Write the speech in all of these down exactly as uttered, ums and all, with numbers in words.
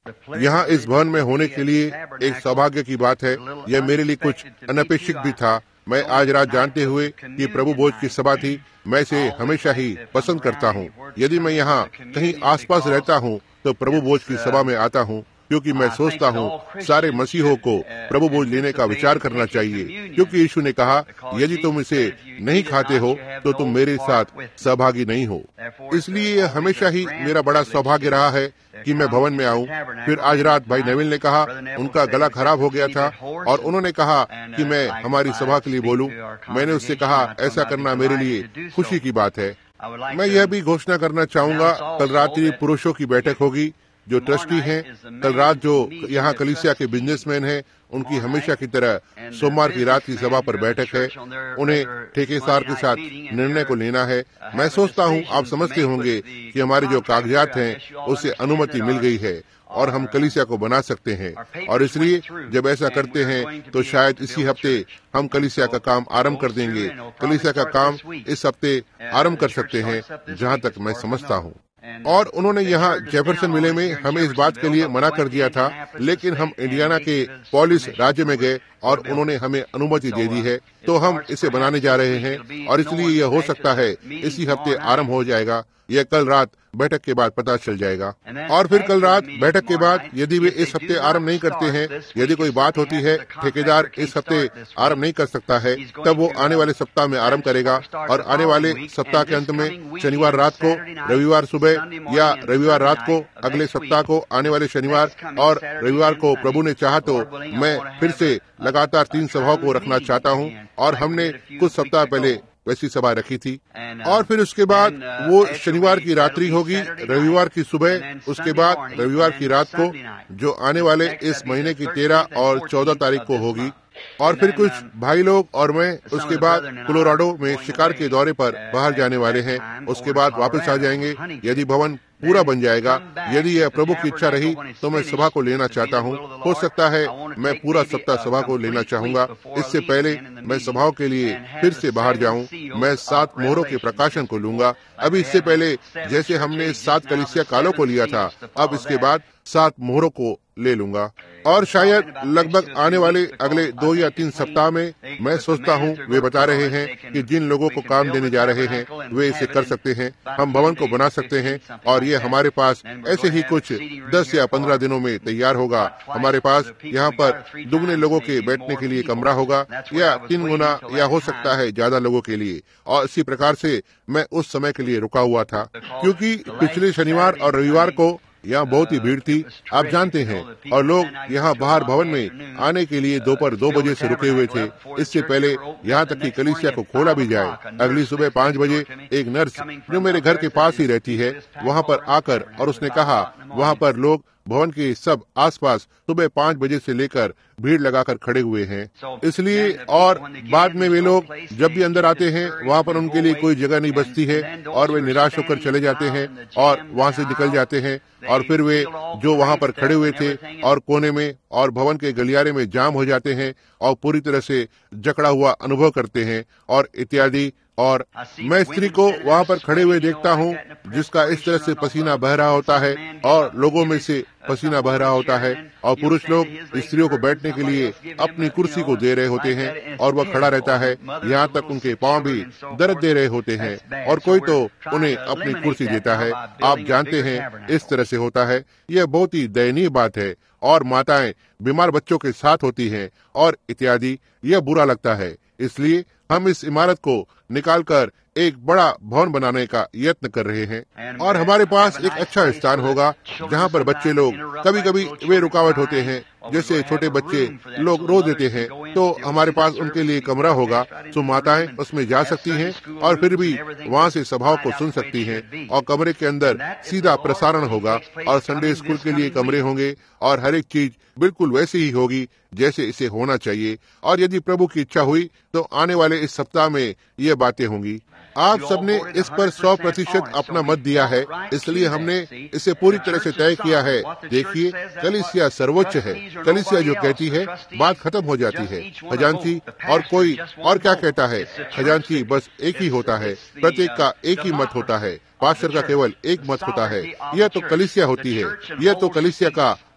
यहाँ इस भवन में होने के लिए एक सौभाग्य की बात है। यह मेरे लिए कुछ अनपेक्षित भी था। मैं आज रात जानते हुए कि प्रभु भोज की सभा थी, मैं इसे हमेशा ही पसंद करता हूँ। यदि मैं यहाँ कहीं आसपास रहता हूँ तो प्रभु भोज की सभा में आता हूँ, क्योंकि मैं सोचता हूँ सारे मसीहों को प्रभु भोज लेने का विचार करना चाहिए, क्योंकि यीशु ने कहा यदि तुम इसे नहीं खाते हो तो तुम मेरे साथ सहभागी नहीं हो। इसलिए यह हमेशा ही मेरा बड़ा सौभाग्य रहा है कि मैं भवन में आऊं। फिर आज रात भाई नेविल ने कहा उनका गला खराब हो गया था और उन्होंने कहा कि मैं हमारी सभा के लिए बोलूं। मैंने उससे कहा ऐसा करना मेरे लिए खुशी की बात है। मैं यह भी घोषणा करना चाहूंगा, कल रात्रि पुरुषों की बैठक होगी जो ट्रस्टी हैं। कल रात जो यहाँ कलीसिया के बिजनेसमैन हैं, उनकी हमेशा की तरह सोमवार की रात की सभा पर बैठक है। उन्हें ठेकेदार के साथ निर्णय को लेना है। मैं सोचता हूँ आप समझते होंगे कि हमारे जो कागजात हैं उससे अनुमति मिल गई है और हम कलीसिया को बना सकते हैं, और इसलिए जब ऐसा करते हैं तो शायद इसी हफ्ते हम कलीसिया का काम आरंभ कर देंगे। कलीसिया का काम इस हफ्ते आरंभ कर सकते हैं जहाँ तक मैं समझता हूँ। और उन्होंने यहाँ जेफरसन विले में हमें इस बात के लिए मना कर दिया था, लेकिन हम इंडियाना के पॉलिस राज्य में गए और उन्होंने हमें अनुमति दे दी है, तो हम इसे बनाने जा रहे हैं और इसलिए यह हो सकता है इसी हफ्ते आरंभ हो जाएगा। यह कल रात बैठक के बाद पता चल जाएगा। और फिर कल रात बैठक के बाद यदि वे इस हफ्ते आरंभ नहीं करते हैं, यदि कोई बात होती है ठेकेदार इस हफ्ते आरंभ नहीं कर सकता है, तब वो आने वाले सप्ताह में आरंभ करेगा और आने वाले सप्ताह के अंत में शनिवार रात को, रविवार सुबह या रविवार रात को, अगले सप्ताह को आने वाले शनिवार और रविवार को प्रभु ने चाहा तो मैं फिर से लगातार तीन सभाओं को रखना चाहता हूँ। और हमने कुछ सप्ताह पहले वैसी सभा रखी थी। और फिर उसके बाद वो शनिवार की रात्रि होगी, रविवार की सुबह, उसके बाद रविवार की रात को, जो आने वाले इस महीने की तेरह और चौदह तारीख को होगी। और फिर कुछ भाई लोग और मैं उसके बाद कोलोराडो में शिकार के दौरे पर बाहर जाने वाले हैं। उसके बाद वापस आ जाएंगे यदि भवन पूरा बन जाएगा। यदि यह प्रभु की इच्छा रही तो मैं सभा को लेना चाहता हूँ। हो सकता है मैं पूरा सप्ताह सभा को लेना चाहूंगा। इससे पहले मैं सभाओं के लिए फिर से बाहर जाऊं। मैं सात मोहरों के प्रकाशन को लूंगा। अभी इससे पहले जैसे हमने सात कलीसिया कालों को लिया था, अब इसके बाद सात मोहरों को ले लूंगा। और शायद लगभग आने वाले अगले दो या तीन सप्ताह में मैं सोचता हूँ वे बता रहे हैं कि जिन लोगों को काम देने जा रहे हैं वे इसे कर सकते हैं। हम भवन को बना सकते हैं और ये हमारे पास ऐसे ही कुछ दस या पंद्रह दिनों में तैयार होगा। हमारे पास यहाँ पर दुगने लोगों के बैठने के लिए कमरा होगा या तीन गुना या हो सकता है ज्यादा लोगों के लिए। और इसी प्रकार से मैं उस समय के लिए रुका हुआ था, क्योंकि पिछले शनिवार और रविवार को यहाँ बहुत ही भीड़ थी, आप जानते हैं, और लोग यहाँ बाहर भवन में आने के लिए दोपहर दो बजे से रुके हुए थे। इससे पहले यहाँ तक कि कलीसिया को खोला भी जाए। अगली सुबह पाँच बजे एक नर्स जो मेरे घर के पास ही रहती है वहाँ पर आकर, और उसने कहा वहाँ पर लोग भवन के सब आसपास सुबह पाँच बजे से लेकर भीड़ लगाकर खड़े हुए हैं। इसलिए और बाद में वे लोग जब भी अंदर आते हैं वहाँ पर उनके लिए कोई जगह नहीं बचती है और वे निराश होकर चले जाते हैं और वहाँ से निकल जाते हैं। और फिर वे जो वहाँ पर खड़े हुए थे और कोने में और भवन के गलियारे में जाम हो जाते हैं और पूरी तरह से जकड़ा हुआ अनुभव करते हैं और इत्यादि। और मैं स्त्री को वहाँ पर खड़े हुए देखता हूँ जिसका इस तरह से पसीना बह रहा होता है और लोगों में से पसीना बह रहा होता है, और पुरुष लोग स्त्रियों को बैठने के लिए अपनी कुर्सी को दे रहे होते हैं और वह खड़ा रहता है, यहाँ तक उनके पांव भी दर्द दे रहे होते हैं और कोई तो उन्हें अपनी कुर्सी देता है। आप जानते हैं इस तरह से होता है। यह बहुत ही दयनीय बात है। और माताएं बीमार बच्चों के साथ होती हैं और इत्यादि। यह बुरा लगता है। इसलिए हम इस इमारत को निकालकर एक बड़ा भवन बनाने का यत्न कर रहे हैं और हमारे पास एक अच्छा स्थान होगा जहाँ पर बच्चे लोग कभी कभी वे रुकावट होते हैं, जैसे छोटे बच्चे लोग रो देते हैं, तो हमारे पास उनके लिए कमरा होगा तो माताएं उसमें जा सकती हैं और फिर भी वहाँ से सभाओं को सुन सकती हैं। और कमरे के अंदर सीधा प्रसारण होगा और संडे स्कूल के लिए कमरे होंगे और हर एक चीज बिल्कुल वैसी ही होगी जैसे इसे होना चाहिए। और यदि प्रभु की इच्छा हुई तो आने वाले इस सप्ताह में ये बातें होंगी। आप सबने इस पर सौ प्रतिशत अपना मत दिया है, इसलिए हमने इसे पूरी तरह से तय किया है। देखिए, कलीसिया सर्वोच्च है। कलीसिया जो कहती है बात खत्म हो जाती है। खजांची और कोई और क्या कहता है, खजांची बस एक ही होता है, प्रत्येक का एक ही मत होता है, पास्टर का केवल एक मत होता है। यह तो कलीसिया होती है, यह तो कलीसिया का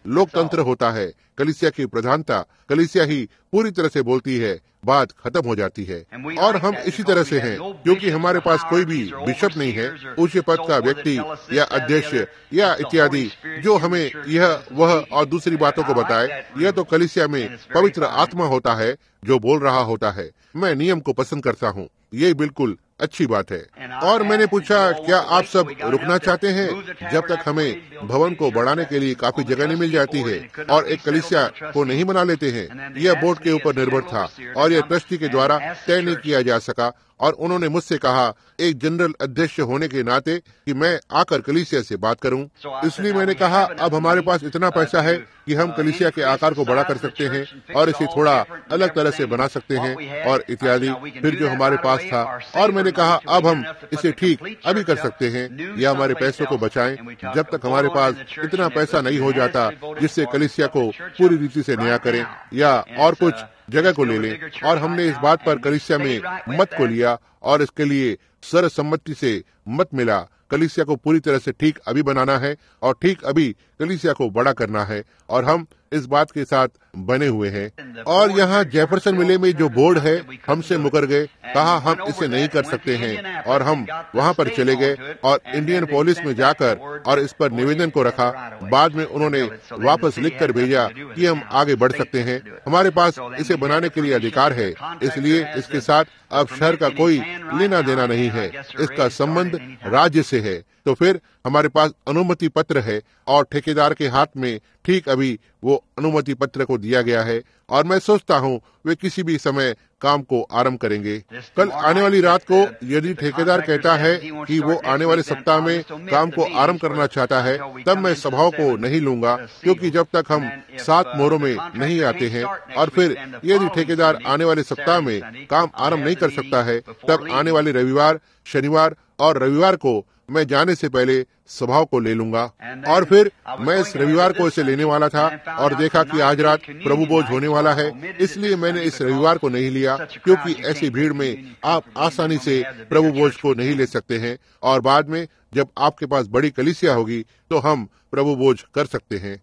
लोकतंत्र होता है, कलीसिया की प्रधानता, कलीसिया ही पूरी तरह से बोलती है, बात खत्म हो जाती है। और हम इसी तरह से हैं, क्योंकि हमारे पास कोई भी बिशप नहीं है, ऊंचे पद का व्यक्ति या अध्यक्ष या इत्यादि जो हमें यह वह और दूसरी बातों को बताए। यह तो कलीसिया में पवित्र आत्मा होता है जो बोल रहा होता है। मैं नियम को पसंद करता हूँ, ये बिल्कुल अच्छी बात है। और मैंने पूछा, क्या आप सब रुकना चाहते हैं जब तक हमें भवन को बढ़ाने के लिए काफी जगह नहीं मिल जाती है और एक कलीसिया को नहीं बना लेते हैं? यह बोर्ड के ऊपर निर्भर था और यह ट्रस्टी के द्वारा तय नहीं किया जा सका। और उन्होंने मुझसे कहा एक जनरल अध्यक्ष होने के नाते कि मैं आकर कलीसिया से बात करूं। इसलिए मैंने कहा, अब हमारे पास इतना पैसा है कि हम कलीसिया के आकार को बड़ा कर सकते हैं और इसे थोड़ा अलग तरह से बना सकते हैं और इत्यादि। फिर जो हमारे पास था, और मैंने कहा अब हम इसे ठीक अभी कर सकते हैं या हमारे पैसों को बचाएं जब तक हमारे पास इतना पैसा नहीं हो जाता जिससे कलीसिया को पूरी रीति से नया करें या और कुछ जगह को ले लें। और हमने इस बात पर कलीसिया में मत को लिया और इसके लिए सर्वसम्मति से मत मिला। कलीसिया को पूरी तरह से ठीक अभी बनाना है और ठीक अभी कलीसिया को बड़ा करना है और हम इस बात के साथ बने हुए हैं। और यहाँ जेफरसन मिले में जो बोर्ड है हमसे मुकर गए, कहा हम इसे नहीं कर सकते हैं और हम वहाँ पर चले गए और इंडियन पुलिस में जाकर और इस पर निवेदन को रखा। बाद में उन्होंने वापस लिख कर भेजा कि हम आगे बढ़ सकते हैं, हमारे पास इसे बनाने के लिए अधिकार है, इसलिए इसके साथ अब शहर का कोई लेना देना नहीं है, इसका संबंध राज्य से है। तो फिर हमारे पास अनुमति पत्र है और ठेकेदार के हाथ में ठीक अभी वो अनुमति पत्र को दिया गया है और मैं सोचता हूँ वे किसी भी समय काम को आरंभ करेंगे। कल आने वाली रात को यदि ठेकेदार कहता है कि वो आने वाले सप्ताह में काम को आरंभ करना चाहता है, तब मैं सभाओं को नहीं लूंगा, क्योंकि जब तक हम सात मोहरों में नहीं आते हैं और फिर यदि ठेकेदार आने वाले सप्ताह में काम आरंभ नहीं कर सकता है, तब आने वाले रविवार, शनिवार और रविवार को मैं जाने से पहले सभाओं को ले लूंगा। और फिर मैं इस रविवार को इसे लेने वाला था और देखा कि आज रात प्रभु भोज होने वाला है, इसलिए मैंने इस रविवार को नहीं लिया, क्योंकि ऐसी भीड़ में आप आसानी से प्रभु भोज को नहीं ले सकते हैं और बाद में जब आपके पास बड़ी कलीसिया होगी तो हम प्रभु भोज कर सकते हैं।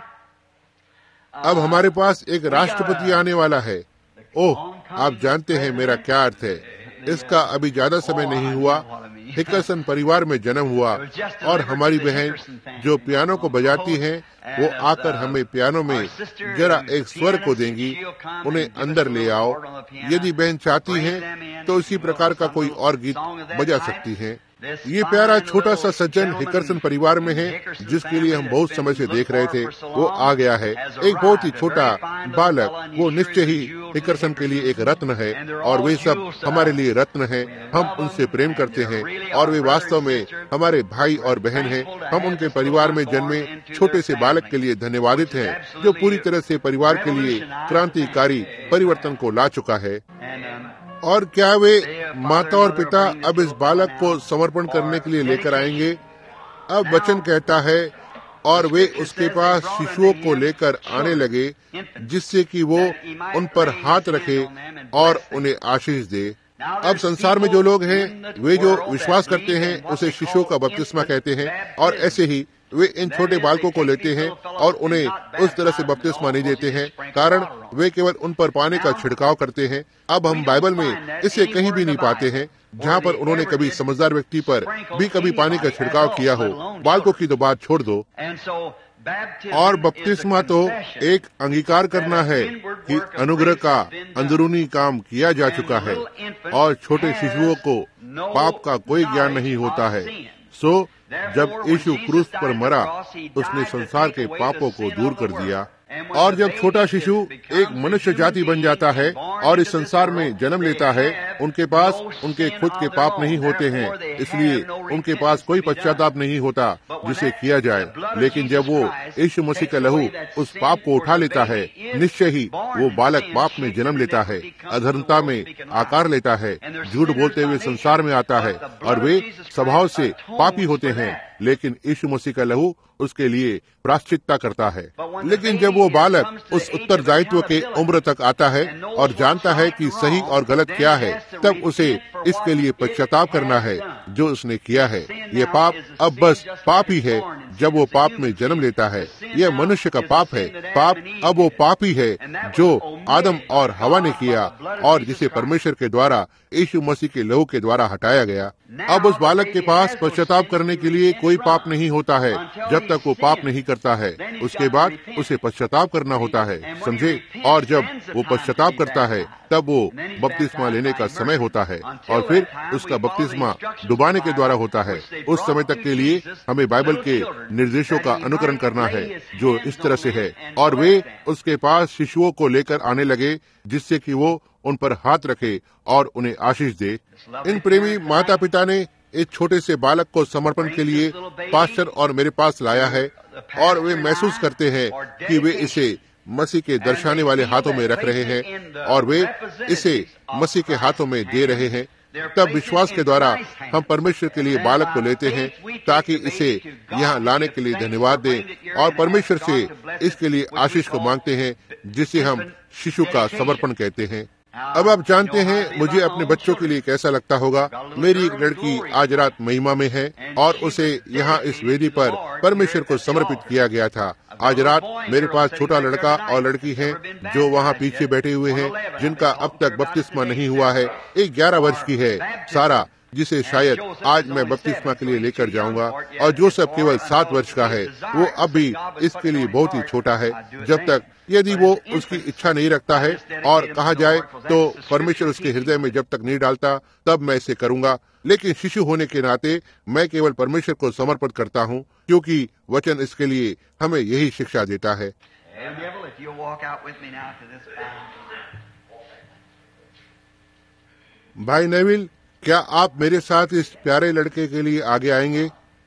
अब हमारे पास एक राष्ट्रपति आने वाला है। ओह, आप जानते हैं मेरा क्या अर्थ है। इसका अभी ज्यादा समय नहीं हुआ, हिकरसन परिवार में जन्म हुआ और हमारी बहन जो पियानो को बजाती हैं वो आकर हमें पियानो में जरा एक स्वर को देंगी। उन्हें अंदर ले आओ। यदि बहन चाहती हैं तो इसी प्रकार का कोई और गीत बजा सकती हैं। ये प्यारा छोटा सा सज्जन हिकरसन परिवार में है जिसके लिए हम बहुत समय से देख रहे थे, वो आ गया है। एक बहुत ही छोटा बालक, वो निश्चय ही हिकरसन के लिए एक रत्न है और वे सब हमारे लिए रत्न हैं। हम उनसे प्रेम करते हैं और वे वास्तव में हमारे भाई और बहन हैं। हम उनके परिवार में जन्मे छोटे से बालक के लिए धन्यवादित हैं जो पूरी तरह से परिवार के लिए क्रांतिकारी परिवर्तन को ला चुका है। और क्या वे माता और पिता अब इस बालक को समर्पण करने के लिए लेकर आएंगे? अब वचन कहता है और वे उसके पास शिशुओं को लेकर आने लगे जिससे कि वो उन पर हाथ रखे और उन्हें आशीष दे। अब संसार में जो लोग हैं वे जो विश्वास करते हैं उसे शिशुओं का बपतिस्मा कहते हैं और ऐसे ही वे इन छोटे बालकों को लेते हैं और उन्हें उस तरह से बपतिस्मा नहीं देते हैं, कारण वे केवल उन पर पानी का छिड़काव करते हैं। अब हम बाइबल में इसे कहीं भी नहीं पाते हैं जहाँ पर उन्होंने कभी समझदार व्यक्ति पर भी कभी पानी का छिड़काव किया हो। बालकों की तो बात छोड़ दो। और बपतिस्मा तो एक अंगीकार करना है कि अनुग्रह का अंदरूनी काम किया जा चुका है और छोटे शिशुओं को पाप का कोई ज्ञान नहीं होता है। सो जब यीशु क्रूस पर मरा उसने संसार के पापों को दूर कर दिया। और जब छोटा शिशु एक मनुष्य जाति बन जाता है और इस संसार में जन्म लेता है, उनके पास उनके खुद के पाप नहीं होते हैं, इसलिए उनके पास कोई पश्चाताप नहीं होता जिसे किया जाए। लेकिन जब वो यीशु मसीह का लहू उस पाप को उठा लेता है, निश्चय ही वो बालक पाप में जन्म लेता है, अधर्मता में आकार लेता है, झूठ बोलते हुए संसार में आता है और वे स्वभाव से पापी होते हैं। लेकिन यीशु मसीह का लहू उसके लिए प्रायश्चित्ता करता है। लेकिन जब वो बालक उस उत्तरदायित्व के उम्र तक आता है और जानता है कि सही और गलत क्या है, तब उसे इसके लिए पश्चाताप करना है। जो उसने किया है। ये पाप अब बस पाप ही है जब वो पाप में जन्म लेता है। यह मनुष्य का पाप है। पाप अब वो पाप ही है जो आदम और हवा ने किया और जिसे परमेश्वर के द्वारा यीशु मसीह के लहू के द्वारा हटाया गया। अब उस बालक के पास पश्चाताप करने के लिए कोई पाप नहीं होता है जब तक वो पाप नहीं करता है। उसके बाद उसे पश्चाताप करना होता है, समझे। और जब वो पश्चाताप करता है तब वो बपतिस्मा लेने का समय होता है और फिर उसका बपतिस्मा डुबाने के द्वारा होता है। उस समय तक के लिए हमें बाइबल के निर्देशों का अनुकरण करना है जो इस तरह से है। और वे उसके पास शिशुओं को लेकर आने लगे जिससे कि वो उन पर हाथ रखे और उन्हें आशीष दे। इन प्रेमी माता पिता ने एक छोटे से बालक को समर्पण के लिए पास्टर और मेरे पास लाया है और वे महसूस करते हैं कि वे इसे मसीह के दर्शाने वाले हाथों में रख रहे हैं और वे इसे मसीह के हाथों में दे रहे हैं। तब विश्वास के द्वारा हम परमेश्वर के लिए बालक को लेते हैं ताकि इसे यहाँ लाने के लिए धन्यवाद दें और परमेश्वर से इसके लिए आशीष को मांगते हैं जिसे हम शिशु का समर्पण कहते हैं। अब आप जानते हैं मुझे अपने बच्चों के लिए कैसा लगता होगा। मेरी एक लड़की आज रात महिमा में है और उसे यहाँ इस वेदी पर परमेश्वर को समर्पित किया गया था। आज रात मेरे पास छोटा लड़का और लड़की है जो वहाँ पीछे बैठे हुए हैं जिनका अब तक बपतिस्मा नहीं हुआ है। एक ग्यारह वर्ष की है सारा, जिसे शायद आज मैं बपतिस्मा के लिए लेकर जाऊंगा, और जोसेफ केवल सात वर्ष का है। वो अब भी इसके लिए बहुत ही छोटा है। जब तक यदि वो उसकी इच्छा नहीं रखता है और कहा जाए तो परमेश्वर उसके हृदय में जब तक नहीं डालता तब मैं इसे करूंगा। लेकिन शिशु होने के नाते मैं केवल परमेश्वर को समर्पित करता हूँ क्योंकि वचन इसके लिए हमें यही शिक्षा देता है। भाई नेविल, क्या आप मेरे साथ इस प्यारे लड़के के लिए आगे आएंगे?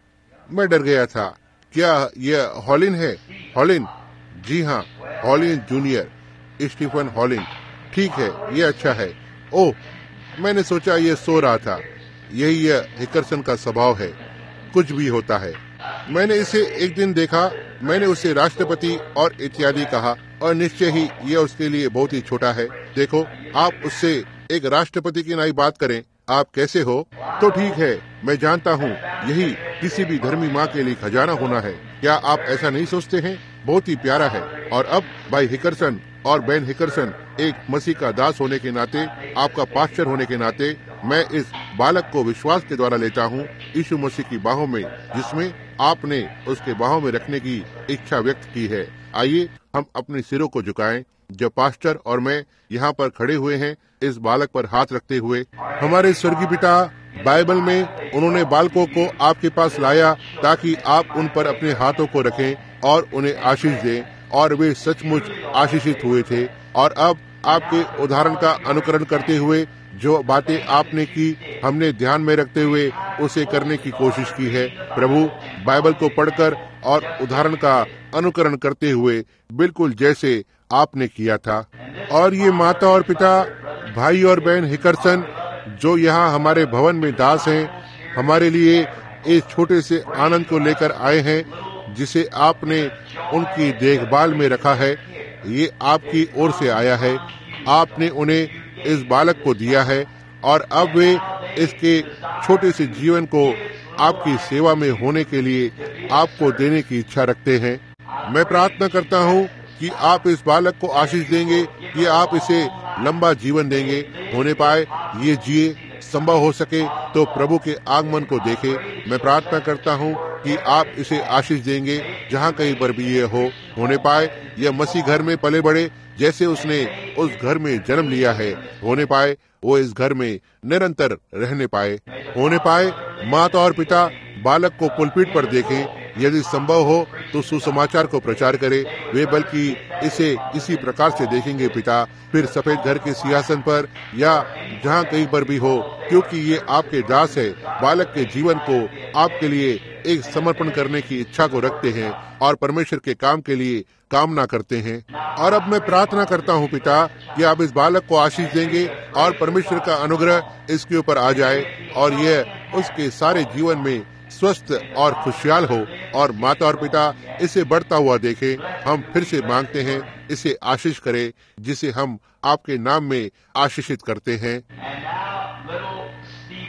मैं डर गया था। क्या यह हॉलिन है? हॉलिन? जी हाँ, हॉलिन जूनियर, स्टीफन हॉलिन। ठीक है, ये अच्छा है। ओह, मैंने सोचा ये सो रहा था। यही यह हिकरसन का स्वभाव है, कुछ भी होता है। मैंने इसे एक दिन देखा, मैंने उसे राष्ट्रपति और इत्यादि कहा और निश्चय ही यह उसके लिए बहुत ही छोटा है। देखो, आप उससे एक राष्ट्रपति की नाई बात करें, आप कैसे हो? तो ठीक है, मैं जानता हूँ यही किसी भी धर्मी माँ के लिए खजाना होना है। क्या आप ऐसा नहीं सोचते हैं? बहुत ही प्यारा है। और अब भाई हिकरसन और बहन हिकरसन, एक मसीह का दास होने के नाते, आपका पास्टर होने के नाते, मैं इस बालक को विश्वास के द्वारा लेता हूँ यीशु मसीह की बाहों में, जिसमें आपने उसके बाहों में रखने की इच्छा व्यक्त की है। आइए हम अपने सिरों को झुकाएं जब पास्टर और मैं यहाँ पर खड़े हुए हैं इस बालक पर हाथ रखते हुए। हमारे स्वर्गीय पिता, बाइबल में उन्होंने बालकों को आपके पास लाया ताकि आप उन पर अपने हाथों को रखें और उन्हें आशीष दें, और वे सचमुच आशीषित हुए थे। और अब आपके उदाहरण का अनुकरण करते हुए जो बातें आपने की, हमने ध्यान में रखते हुए उसे करने की कोशिश की है। प्रभु, बाइबल को पढ़कर और उदाहरण का अनुकरण करते हुए बिल्कुल जैसे आपने किया था। और ये माता और पिता, भाई और बहन हिकरसन जो यहाँ हमारे भवन में दास हैं, हमारे लिए इस छोटे से आनंद को लेकर आए हैं जिसे आपने उनकी देखभाल में रखा है। ये आपकी ओर से आया है। आपने उन्हें इस बालक को दिया है और अब वे इसके छोटे से जीवन को आपकी सेवा में होने के लिए आपको देने की इच्छा रखते हैं। मैं प्रार्थना करता हूँ कि आप इस बालक को आशीष देंगे, कि आप इसे लंबा जीवन देंगे, होने पाए ये जिए, संभव हो सके तो प्रभु के आगमन को देखे। मैं प्रार्थना करता हूँ कि आप इसे आशीष देंगे जहाँ कहीं पर भी ये हो, होने पाए यह मसीह घर में पले बढ़े जैसे उसने उस घर में जन्म लिया है, होने पाए वो इस घर में निरंतर रहने पाए, होने पाए माता और पिता बालक को पुलपिट पर देखें, यदि संभव हो तो सुसमाचार को प्रचार करे। वे बल्कि इसे इसी प्रकार से देखेंगे पिता, फिर सफेद घर के सिंहासन पर या जहाँ कहीं पर भी हो, क्योंकि ये आपके दास है। बालक के जीवन को आपके लिए एक समर्पण करने की इच्छा को रखते हैं और परमेश्वर के काम के लिए कामना करते हैं। और अब मैं प्रार्थना करता हूँ पिता कि आप इस बालक को आशीष देंगे और परमेश्वर का अनुग्रह इसके ऊपर आ जाए और यह उसके सारे जीवन में स्वस्थ और खुशहाल हो, और माता और पिता इसे बढ़ता हुआ देखे। हम फिर से मांगते हैं, इसे आशीष करे जिसे हम आपके नाम में आशीषित करते हैं।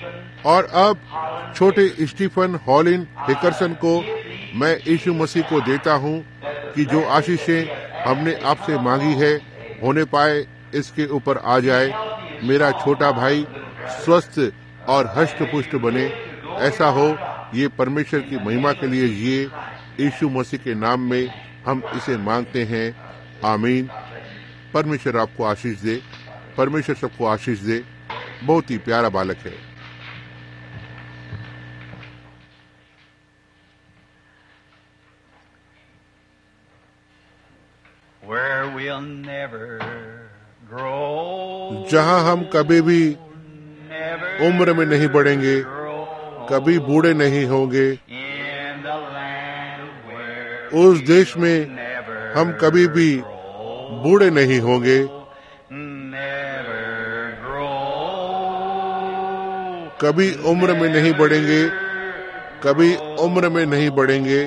और अब छोटे स्टीफन हॉलिन हिकरसन को मैं यीशु मसीह को देता हूँ कि जो आशीषें हमने आपसे मांगी है होने पाए इसके ऊपर आ जाए। मेरा छोटा भाई स्वस्थ और हष्ट पुष्ट बने, ऐसा हो। ये परमेश्वर की महिमा के लिए जिए। यीशु मसीह के नाम में हम इसे मांगते हैं, आमीन। परमेश्वर आपको आशीष दे, परमेश्वर सबको आशीष दे। बहुत ही प्यारा बालक है। जहां हम कभी भी उम्र में नहीं बढ़ेंगे, कभी बूढ़े नहीं होंगे, उस देश में हम कभी भी बूढ़े नहीं होंगे, कभी उम्र में नहीं बढ़ेंगे, कभी उम्र में नहीं बढ़ेंगे,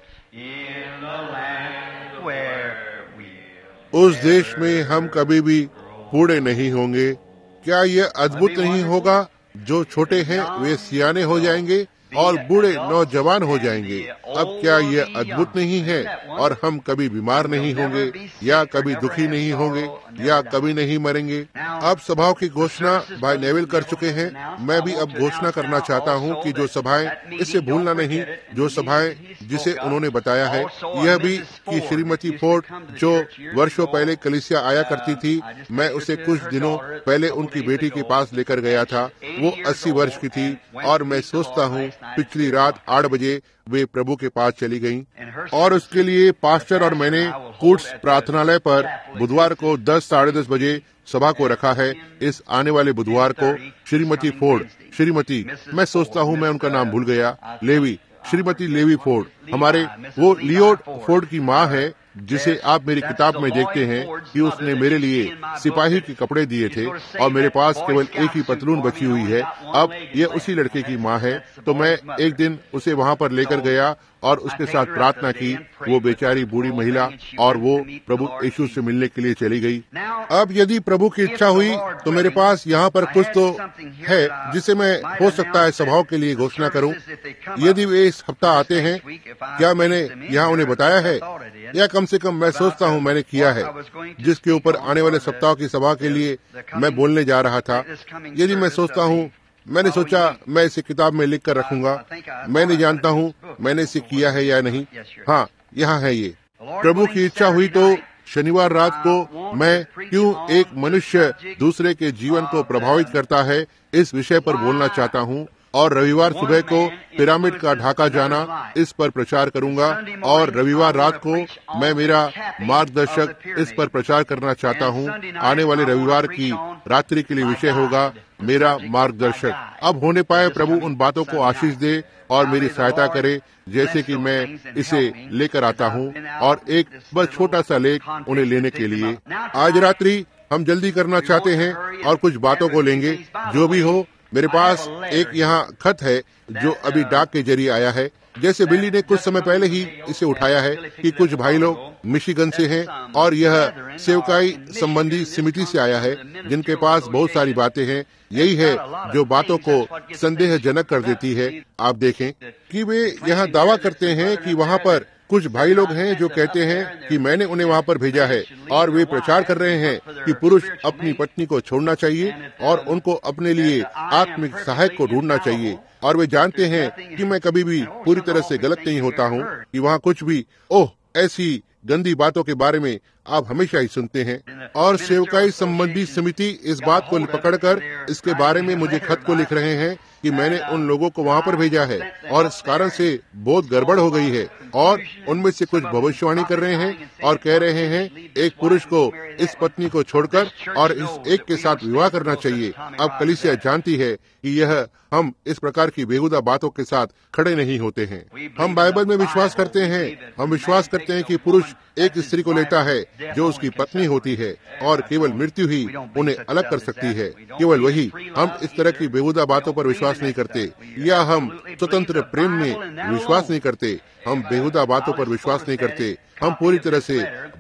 उस देश में हम कभी भी बूढ़े नहीं होंगे। क्या यह अद्भुत नहीं होगा? जो छोटे हैं वे सियाने हो जाएंगे और बूढ़े नौजवान हो जाएंगे। अब क्या यह अद्भुत नहीं है? और हम कभी बीमार नहीं होंगे, या कभी दुखी नहीं होंगे, या कभी नहीं मरेंगे। अब सभाओं की घोषणा भाई नेविल कर चुके हैं। मैं भी अब घोषणा करना चाहता हूं कि जो सभाएं, इससे भूलना नहीं, जो सभाएं जिसे उन्होंने बताया है, यह भी कि श्रीमती फोर्ड जो वर्षों पहले कलीसिया आया करती थी, मैं उसे कुछ दिनों पहले उनकी बेटी के पास लेकर गया था। वो अस्सी वर्ष की थी और मैं सोचता हूँ पिछली रात आठ बजे वे प्रभु के पास चली गईं और उसके लिए पास्टर और मैंने कूट्स प्रार्थनालय पर बुधवार को दस साढ़े दस बजे सभा को रखा है। इस आने वाले बुधवार को श्रीमती फोर्ड, श्रीमती, मैं सोचता हूँ मैं उनका नाम भूल गया, लेवी, श्रीमती लेवी फोर्ड, हमारे वो लियोड फोर्ड की माँ है, जिसे आप मेरी किताब में देखते हैं कि उसने मेरे लिए सिपाही के कपड़े दिए थे और मेरे पास केवल एक ही पतलून बची हुई है। अब ये उसी लड़के की माँ है। तो मैं एक दिन उसे वहाँ पर लेकर गया और उसके साथ प्रार्थना की। वो बेचारी बूढ़ी महिला और वो प्रभु यीशु से मिलने के लिए चली गई। अब यदि प्रभु की इच्छा हुई तो मेरे पास यहाँ पर कुछ तो है जिसे मैं हो सकता है सभाओं के लिए घोषणा करूँ। यदि वे इस हफ्ता आते हैं, क्या मैंने यहाँ उन्हें बताया है, या कम से कम मैं सोचता हूँ मैंने किया है, जिसके ऊपर आने वाले सप्ताह की सभा के लिए मैं बोलने जा रहा था। यदि मैं सोचता हूँ, मैंने सोचा मैं इसे किताब में लिख कर रखूंगा। मैं नहीं जानता हूँ मैंने इसे किया है या नहीं। हाँ, यहाँ है ये। प्रभु की इच्छा हुई तो शनिवार रात को मैं क्यों एक मनुष्य दूसरे के जीवन को प्रभावित करता है इस विषय पर बोलना चाहता हूँ, और रविवार सुबह को पिरामिड का ढाका जाना इस पर प्रचार करूंगा, और रविवार रात को मैं मेरा मार्गदर्शक इस पर प्रचार करना चाहता हूँ। आने वाले रविवार की रात्रि के लिए विषय होगा मेरा मार्गदर्शक। अब होने पाए प्रभु उन बातों को आशीष दे और मेरी सहायता करे, जैसे कि मैं इसे लेकर आता हूँ, और एक बस छोटा सा लेख उन्हें लेने के लिए। आज रात्रि हम जल्दी करना चाहते हैं और कुछ बातों को लेंगे। जो भी हो, मेरे पास एक यहाँ खत है जो अभी डाक के जरिए आया है। जैसे बिल्ली ने कुछ समय पहले ही इसे उठाया है कि कुछ भाई लोग मिशिगन से हैं और यह सेवकाई संबंधी समिति से आया है, जिनके पास बहुत सारी बातें हैं। यही है जो बातों को संदेहजनक कर देती है। आप देखें कि वे यहाँ दावा करते हैं कि वहाँ पर कुछ भाई लोग हैं जो कहते हैं कि मैंने उन्हें वहाँ पर भेजा है, और वे प्रचार कर रहे हैं कि पुरुष अपनी पत्नी को छोड़ना चाहिए और उनको अपने लिए आत्मिक सहायक को ढूंढना चाहिए। और वे जानते हैं कि मैं कभी भी पूरी तरह से गलत नहीं होता हूँ कि वहाँ कुछ भी ओह ऐसी गंदी बातों के बारे में आप हमेशा ही सुनते हैं। और सेवकाई संबंधी समिति इस बात को पकड़कर इसके बारे में मुझे खत को लिख रहे हैं कि मैंने उन लोगों को वहाँ पर भेजा है, और इस कारण से बहुत गड़बड़ हो गई है। और उनमें से कुछ भविष्यवाणी कर रहे हैं और कह रहे हैं एक पुरुष को इस पत्नी को छोड़कर और इस एक के साथ विवाह करना चाहिए। अब कलीसिया जानती है कि यह हम इस प्रकार की बेहुदा बातों के साथ खड़े नहीं होते हैं। हम बाइबल में विश्वास करते हैं। हम विश्वास करते हैं कि पुरुष एक स्त्री को लेता है जो उसकी पत्नी होती है, और केवल मृत्यु ही उन्हें अलग कर सकती है। केवल वही। हम इस तरह की बेहुदा बातों पर विश्वास नहीं करते, या हम स्वतंत्र प्रेम में विश्वास नहीं करते। हम बेहुदा बातों पर विश्वास नहीं करते। हम पूरी तरह से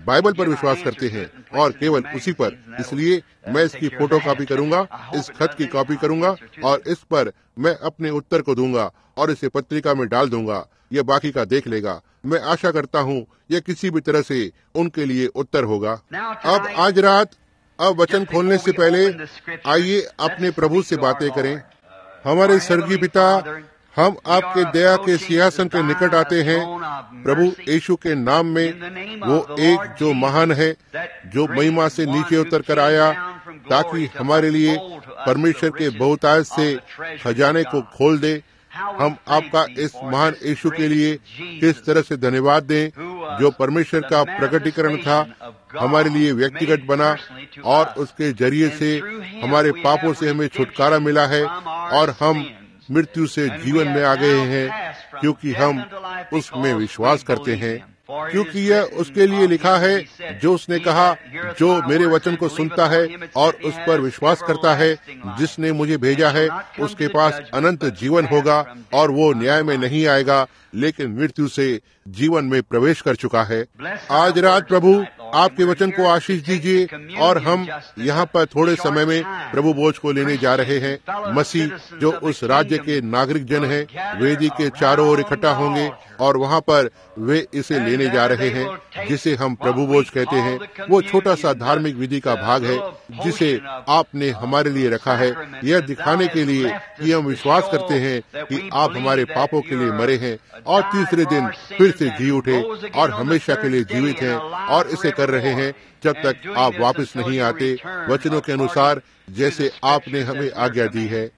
बाइबल पर विश्वास करते हैं और केवल उसी पर। इसलिए मैं इसकी फोटो कॉपी करूंगा, इस खत की कॉपी करूंगा और इस पर मैं अपने उत्तर को दूंगा और इसे पत्रिका में डाल दूंगा। यह बाकी का देख लेगा। मैं आशा करता हूँ यह किसी भी तरह से उनके लिए उत्तर होगा। अब आज रात, अब वचन खोलने से पहले आइए अपने प्रभु से बातें करें। हमारे स्वर्गीय पिता, हम आपके दया के सिंहासन के निकट आते हैं प्रभु यीशु के नाम में, वो एक जो महान है, जो महिमा से नीचे उतर कर आया ताकि हमारे लिए परमेश्वर के बहुतायत से खजाने को खोल दे। हम आपका इस महान यीशु के लिए किस तरह से धन्यवाद दें, जो परमेश्वर का प्रकटीकरण था, हमारे लिए व्यक्तिगत बना और उसके जरिए से हमारे पापों से हमें छुटकारा मिला है और हम मृत्यु से जीवन में आ गए हैं, क्योंकि हम उसमें विश्वास करते हैं। क्योंकि यह उसके लिए लिखा है जो उसने कहा, जो मेरे वचन को सुनता है और उस पर विश्वास करता है जिसने मुझे भेजा है, उसके पास अनंत जीवन होगा और वो न्याय में नहीं आएगा, लेकिन मृत्यु से जीवन में प्रवेश कर चुका है। आज रात प्रभु आपके वचन को आशीष दीजिए और हम यहाँ पर थोड़े समय में प्रभु बोझ को लेने जा रहे हैं। मसीह जो उस राज्य के नागरिक जन हैं, वेदी के चारों ओर इकट्ठा होंगे और वहाँ पर वे इसे लेने जा रहे हैं जिसे हम प्रभु बोझ कहते हैं। वो छोटा सा धार्मिक विधि का भाग है जिसे आपने हमारे लिए रखा है, यह दिखाने के लिए कि हम विश्वास करते हैं कि आप हमारे पापों के लिए मरे हैं और तीसरे दिन फिर से जी उठे और हमेशा के लिए जीवित हैं और इसे कर रहे हैं जब तक आप वापस नहीं आते, वचनों के अनुसार जैसे आपने हमें आज्ञा दी है।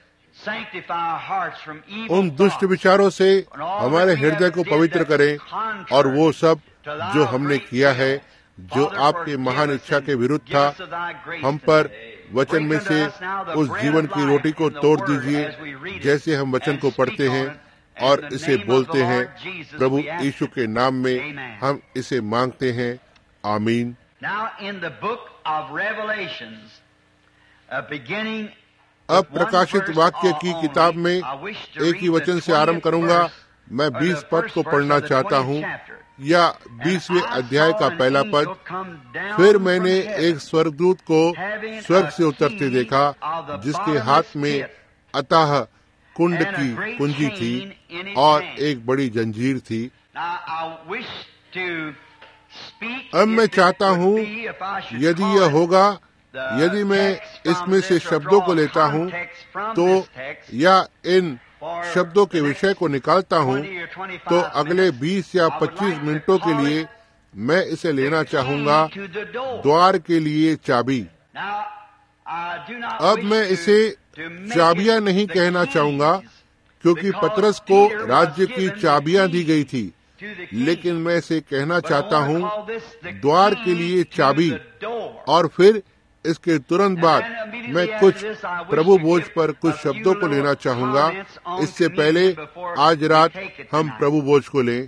उन दुष्ट विचारों से हमारे हृदय को पवित्र करें और वो सब जो हमने किया है, जो आपके महान इच्छा के विरुद्ध था, हम पर वचन में से उस जीवन की रोटी को तोड़ दीजिए जैसे हम वचन को पढ़ते हैं और इसे बोलते हैं। प्रभु यीशु के नाम में हम इसे मांगते हैं, आमीन। अब प्रकाशित वाक्य की किताब में एक ही वचन से आरंभ करूंगा। मैं बीस पद को पढ़ना चाहता हूँ, या बीसवें अध्याय का पहला पद। फिर मैंने एक स्वर्गदूत को स्वर्ग से उतरते देखा, जिसके हाथ में अतः कुंड की कुंजी थी और एक बड़ी जंजीर थी। अब मैं चाहता हूँ, यदि यह होगा, यदि मैं इसमें से शब्दों को लेता हूँ तो या इन शब्दों के विषय को निकालता हूँ, तो अगले बीस या पच्चीस मिनटों के लिए मैं इसे लेना चाहूँगा, द्वार के लिए चाबी। अब मैं इसे चाबियां नहीं कहना चाहूँगा, क्योंकि पतरस को राज्य की चाबियां दी गई थी, लेकिन मैं इसे कहना चाहता हूँ द्वार के लिए चाबी। और फिर इसके तुरंत बाद मैं कुछ प्रभु बोझ पर कुछ शब्दों को लेना चाहूँगा। इससे पहले आज रात हम प्रभु बोझ को लें।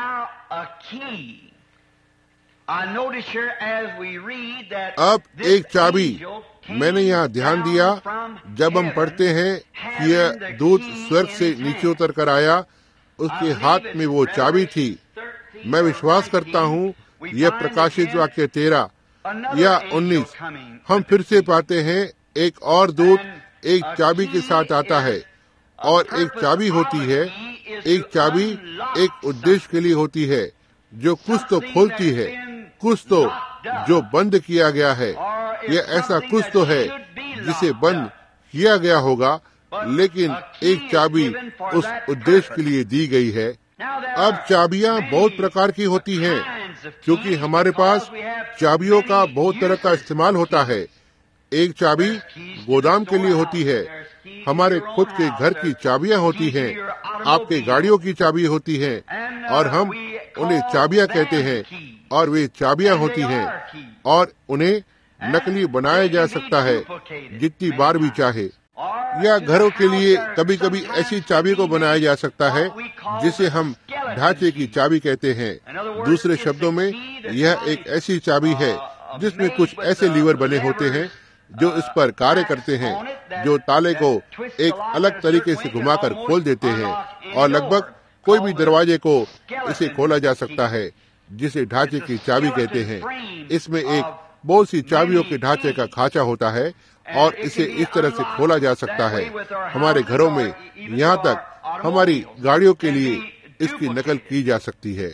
अब एक चाबी, मैंने यहाँ ध्यान दिया जब हम पढ़ते हैं कि यह दूत स्वर्ग से नीचे उतर कर आया, उसके हाथ में वो चाबी थी। मैं विश्वास करता हूँ यह प्रकाशित वाक्य तेरह या उन्नीस। हम फिर से पाते हैं एक और दूत एक चाबी के साथ आता है, और एक चाबी होती है, एक चाबी एक उद्देश्य के लिए होती है, जो कुछ तो खोलती है, कुछ तो जो बंद किया गया है। यह ऐसा कुछ तो है जिसे बंद किया गया होगा, लेकिन एक चाबी उस उद्देश्य के लिए दी गई है। अब चाबियां बहुत प्रकार की होती हैं, क्योंकि हमारे पास चाबियों का बहुत तरह का इस्तेमाल होता है। एक चाबी गोदाम के लिए होती है, हमारे खुद के घर की चाबियां होती हैं, आपके गाड़ियों की चाबी होती है, और हम उन्हें चाबियां कहते हैं, और वे चाबियां होती हैं, और उन्हें नकली बनाया जा सकता है जितनी बार भी चाहे। या घरों के लिए कभी कभी ऐसी चाबी को बनाया जा सकता है जिसे हम ढांचे की चाबी कहते हैं। दूसरे शब्दों में, यह एक ऐसी चाबी है जिसमें कुछ ऐसे लीवर बने होते हैं जो इस पर कार्य करते हैं, जो ताले को एक अलग तरीके से घुमाकर खोल देते हैं, और लगभग कोई भी दरवाजे को इसे खोला जा सकता है। जिसे ढांचे की चाबी कहते हैं। इसमें एक बहुत सी चाबियों के ढांचे का खांचा होता है और इसे इस तरह से खोला जा सकता है। हमारे घरों में, यहाँ तक हमारी गाड़ियों के लिए इसकी नकल की जा सकती है।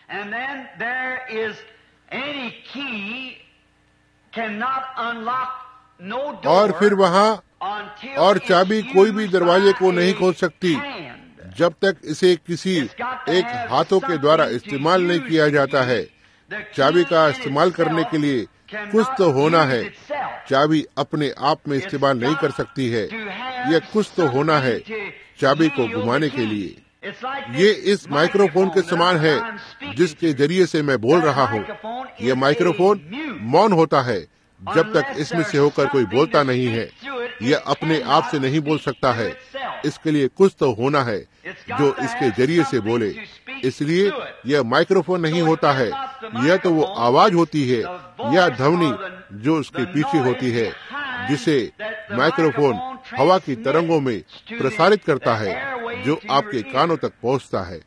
और फिर वहाँ और चाबी कोई भी दरवाजे को नहीं खोल सकती जब तक इसे किसी एक हाथों के द्वारा इस्तेमाल नहीं किया जाता है। चाबी का इस्तेमाल करने के लिए कुछ तो होना है। चाबी अपने आप में इस्तेमाल नहीं कर सकती है, यह कुछ तो होना है चाबी को घुमाने के लिए। ये इस माइक्रोफोन के समान है जिसके जरिए से मैं बोल रहा हूँ। यह माइक्रोफोन मौन होता है जब तक इसमें से होकर कोई बोलता नहीं है। यह अपने आप से नहीं बोल सकता है, इसके लिए कुछ तो होना है जो इसके जरिए से बोले। इसलिए यह माइक्रोफोन नहीं होता है, यह तो वो आवाज होती है या ध्वनि जो उसके पीछे होती है, जिसे माइक्रोफोन हवा की तरंगों में प्रसारित करता है जो आपके कानों तक पहुंचता है।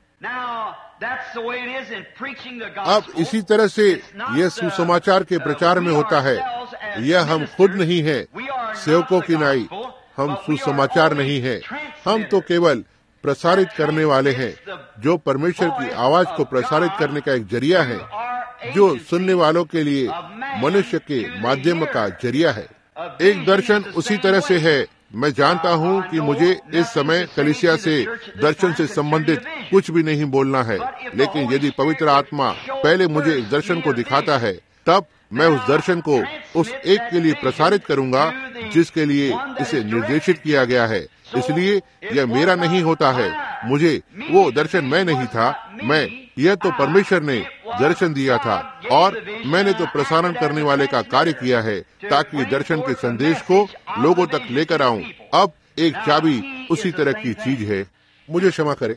अब इसी तरह से यह सुसमाचार के प्रचार में होता है। यह हम खुद नहीं है सेवकों की नाई, हम सुसमाचार नहीं है, हम तो केवल प्रसारित करने वाले हैं, जो परमेश्वर की आवाज को प्रसारित करने का एक जरिया है, जो सुनने वालों के लिए मनुष्य के माध्यम का जरिया है। एक दर्शन उसी तरह से है। मैं जानता हूँ कि मुझे इस समय कलीसिया से दर्शन से संबंधित कुछ भी नहीं बोलना है, लेकिन यदि पवित्र आत्मा पहले मुझे इस दर्शन को दिखाता है, तब मैं उस दर्शन को उस एक के लिए प्रसारित करूंगा जिसके लिए इसे निर्देशित किया गया है। इसलिए यह मेरा नहीं होता है, मुझे वो दर्शन मैं नहीं था, मैं यह तो परमेश्वर ने दर्शन दिया था और मैंने तो प्रसारण करने वाले का कार्य किया है ताकि दर्शन के संदेश को लोगों तक लेकर आऊं। अब एक चाबी उसी तरह की चीज है। मुझे क्षमा करें,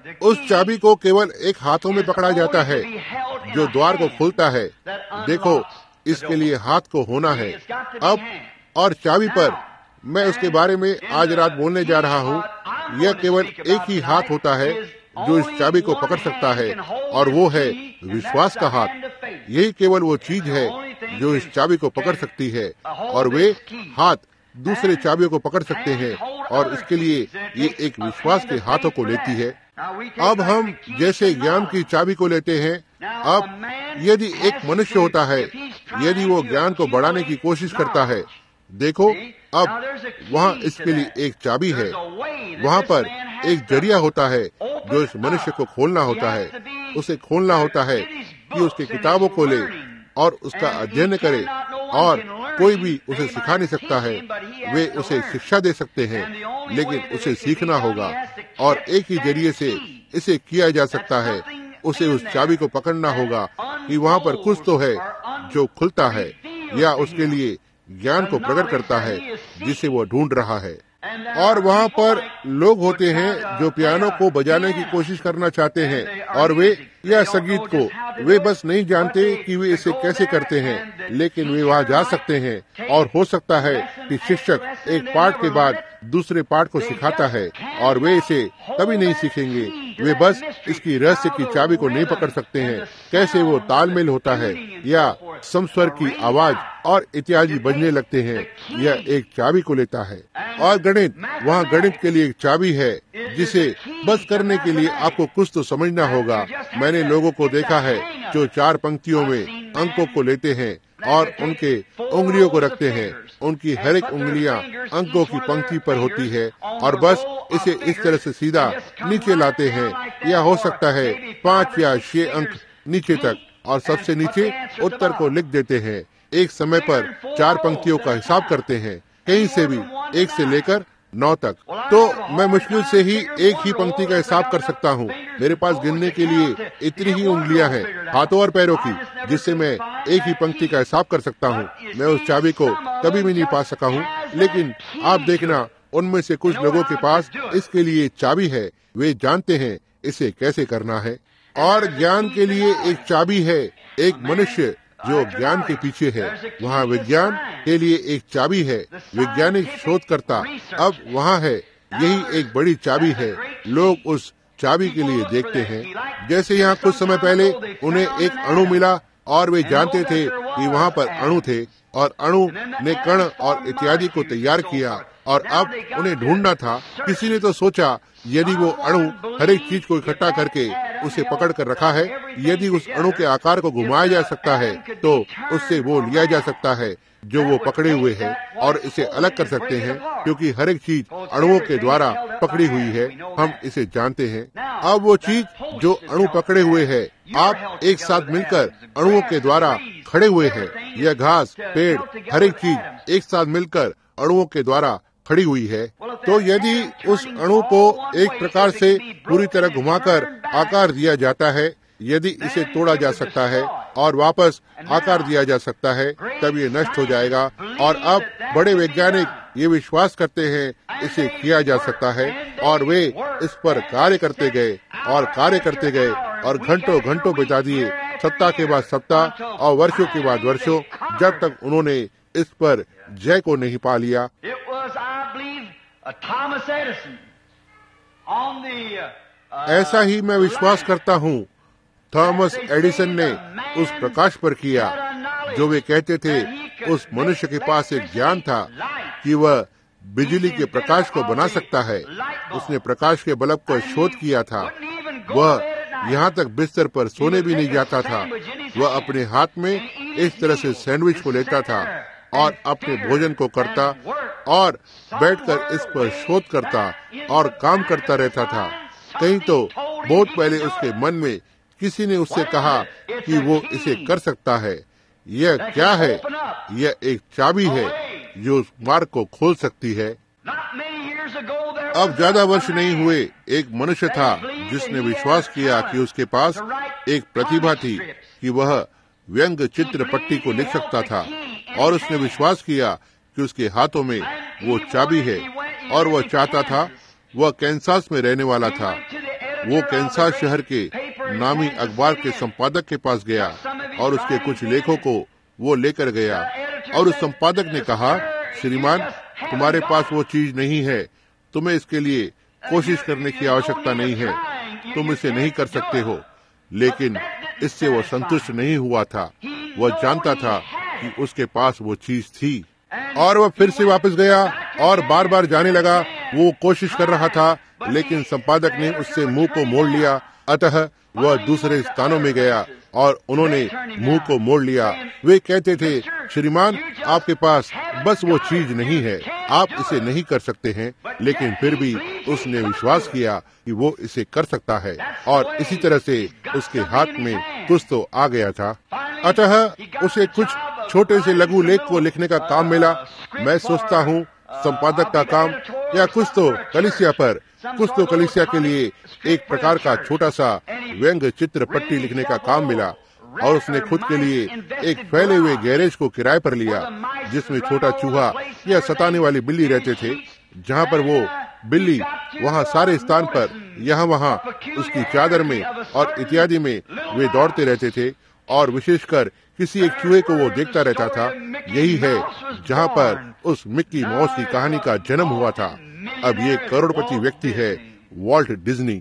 उस चाबी को केवल एक हाथों में पकड़ा जाता है जो द्वार को खोलता है। देखो, इसके लिए हाथ को होना है। अब और चाबी पर मैं उसके बारे में आज रात बोलने जा रहा हूँ। यह केवल एक ही हाथ होता है जो इस चाबी को पकड़ सकता है, और वो है विश्वास का हाथ। यही केवल वो चीज है जो इस चाबी को पकड़ सकती है, और वे हाथ दूसरे चाबियों को पकड़ सकते हैं, और इसके लिए ये एक विश्वास के हाथों को लेती है। अब हम जैसे ज्ञान की चाबी को लेते हैं। अब यदि एक मनुष्य होता है, यदि वो ज्ञान को बढ़ाने की कोशिश करता है, देखो, अब वहाँ इसके लिए एक चाबी है। वहाँ पर एक जरिया होता है जो इस मनुष्य को खोलना होता है। उसे खोलना होता है कि उसकी किताबों को ले और उसका अध्ययन करे, और कोई भी उसे सिखा नहीं सकता है। वे उसे शिक्षा दे सकते हैं, लेकिन उसे सीखना होगा, और एक ही जरिए से इसे किया जा सकता है। उसे उस चाबी को पकड़ना होगा कि वहाँ पर कुछ तो है जो खुलता है या उसके लिए ज्ञान को प्रकट करता है जिसे वो ढूंढ रहा है। और वहाँ पर लोग होते हैं जो पियानो को बजाने की कोशिश करना चाहते हैं, और वे या संगीत को वे बस नहीं जानते कि वे इसे कैसे करते हैं, लेकिन वे वहाँ जा सकते हैं। और हो सकता है कि शिक्षक एक पाठ के बाद दूसरे पाठ को सिखाता है, और वे इसे कभी नहीं सीखेंगे। वे बस इसकी रहस्य की चाबी को नहीं पकड़ सकते हैं, कैसे वो तालमेल होता है या समस्वर की आवाज और इत्यादि बजने लगते हैं। यह एक चाबी को लेता है। और गणित, वहाँ गणित के लिए एक चाबी है जिसे बस करने के लिए आपको कुछ तो समझना होगा। मैंने लोगों को देखा है जो चार पंक्तियों में अंकों को लेते हैं और उनके उंगलियों को रखते हैं। उनकी हर एक उंगलियां अंकों की पंक्ति पर होती है, और बस इसे इस तरह से सीधा नीचे लाते हैं, या हो सकता है पाँच या छह अंक नीचे तक, और सबसे नीचे उत्तर को लिख देते हैं। एक समय पर चार पंक्तियों का हिसाब करते हैं, कहीं से भी एक से लेकर नौ तक। तो मैं मुश्किल से ही एक ही पंक्ति का हिसाब कर सकता हूँ। मेरे पास गिनने के लिए इतनी ही उंगलियां हैं, हाथों और पैरों की, जिससे मैं एक ही पंक्ति का हिसाब कर सकता हूँ। मैं उस चाबी को कभी भी नहीं पा सका हूँ, लेकिन आप देखना, उनमें से कुछ लोगों के पास इसके लिए चाबी है। वे जानते हैं इसे कैसे करना है। और ज्ञान के लिए एक चाबी है, एक मनुष्य जो ज्ञान के पीछे है। वहाँ विज्ञान के लिए एक चाबी है, वैज्ञानिक शोधकर्ता। अब वहाँ है, यही एक बड़ी चाबी है। लोग उस चाबी के लिए देखते हैं। जैसे यहाँ कुछ समय पहले उन्हें एक अणु मिला और वे जानते थे कि वहाँ पर अणु थे और अणु ने कण और इत्यादि को तैयार किया और अब उन्हें ढूंढना था। किसी ने तो सोचा यदि वो अणु हर एक चीज को इकट्ठा करके उसे पकड़ कर रखा है, यदि उस अणु के आकार को घुमाया जा सकता है तो उससे वो लिया जा सकता है जो वो पकड़े हुए है और इसे अलग कर सकते हैं, क्योंकि हर एक चीज अणुओं के द्वारा पकड़ी हुई है, हम इसे जानते हैं। अब वो चीज जो अणु पकड़े हुए है, आप एक साथ मिलकर अणुओं के द्वारा खड़े हुए हैं। यह घास, पेड़, हर एक चीज एक साथ मिलकर अणुओं के द्वारा खड़ी हुई है। तो यदि उस अणु को एक प्रकार से पूरी तरह घुमाकर आकार दिया जाता है, यदि इसे तोड़ा जा सकता है और वापस आकार दिया जा सकता है, तब ये नष्ट हो जाएगा। और अब बड़े वैज्ञानिक ये विश्वास करते हैं इसे किया जा सकता है और वे इस पर कार्य करते गए और कार्य करते गए और घंटों घंटों बिता दिए, सप्ताह के बाद सप्ताह और वर्षों के बाद वर्षों, जब तक उन्होंने इस पर जय को नहीं पा लिया। ऐसा ही मैं विश्वास करता हूँ थॉमस एडिसन ने उस प्रकाश पर किया जो वे कहते थे उस मनुष्य के पास एक ज्ञान था कि वह बिजली के प्रकाश को बना सकता है। उसने प्रकाश के बल्ब को शोध किया था। वह यहाँ तक बिस्तर पर सोने भी नहीं जाता था। वह अपने हाथ में इस तरह से सैंडविच को लेता था और अपने भोजन को करता और बैठकर इस पर शोध करता और काम करता रहता था। कहीं तो बहुत पहले उसके मन में किसी ने उससे कहा कि वो इसे कर सकता है। यह क्या है? यह एक चाबी है जो उस मार्ग को खोल सकती है। अब ज्यादा वर्ष नहीं हुए, एक मनुष्य था जिसने विश्वास किया कि उसके पास एक प्रतिभा थी कि वह व्यंग चित्र पट्टी को लिख सकता था, और उसने विश्वास किया कि उसके हाथों में वो चाबी है और वह चाहता था। वह कैंसास में रहने वाला था। वो कैंसास शहर के नामी अखबार के संपादक के पास गया और उसके कुछ लेखों को वो लेकर गया और उस संपादक ने कहा, श्रीमान, तुम्हारे पास वो चीज नहीं है, तुम्हें इसके लिए कोशिश करने की आवश्यकता नहीं है, तुम इसे नहीं कर सकते हो। लेकिन इससे वो संतुष्ट नहीं हुआ था। वह जानता था कि उसके पास वो चीज थी और वह फिर से वापस गया और बार बार जाने लगा। वो कोशिश कर रहा था, लेकिन संपादक ने उससे मुंह को मोड़ लिया। अतः वह दूसरे स्थानों में गया और उन्होंने मुंह को मोड़ लिया। वे कहते थे, श्रीमान, आपके पास बस वो चीज नहीं है, आप इसे नहीं कर सकते हैं। लेकिन फिर भी उसने विश्वास किया कि वो इसे कर सकता है और इसी तरह से उसके हाथ में कुछ तो आ गया था। अतः उसे कुछ छोटे से लघु लेख को लिखने का काम मिला। मैं सोचता हूँ संपादक का काम या कुछ तो कलीसिया पर, कुछ तो कलीसिया के लिए एक प्रकार का छोटा सा व्यंग चित्र पट्टी लिखने का काम मिला। और उसने खुद के लिए एक फैले हुए गैरेज को किराए पर लिया जिसमें छोटा चूहा या सताने वाली बिल्ली रहते थे। जहाँ पर वो बिल्ली वहाँ सारे स्थान पर, यहाँ वहाँ उसकी चादर में और इत्यादि में वे दौड़ते रहते थे और विशेषकर किसी एक चूहे को वो देखता रहता था। यही है जहाँ पर उस मिक्की माउस की कहानी का जन्म हुआ था। अब ये करोड़पति व्यक्ति है वॉल्ट डिज्नी।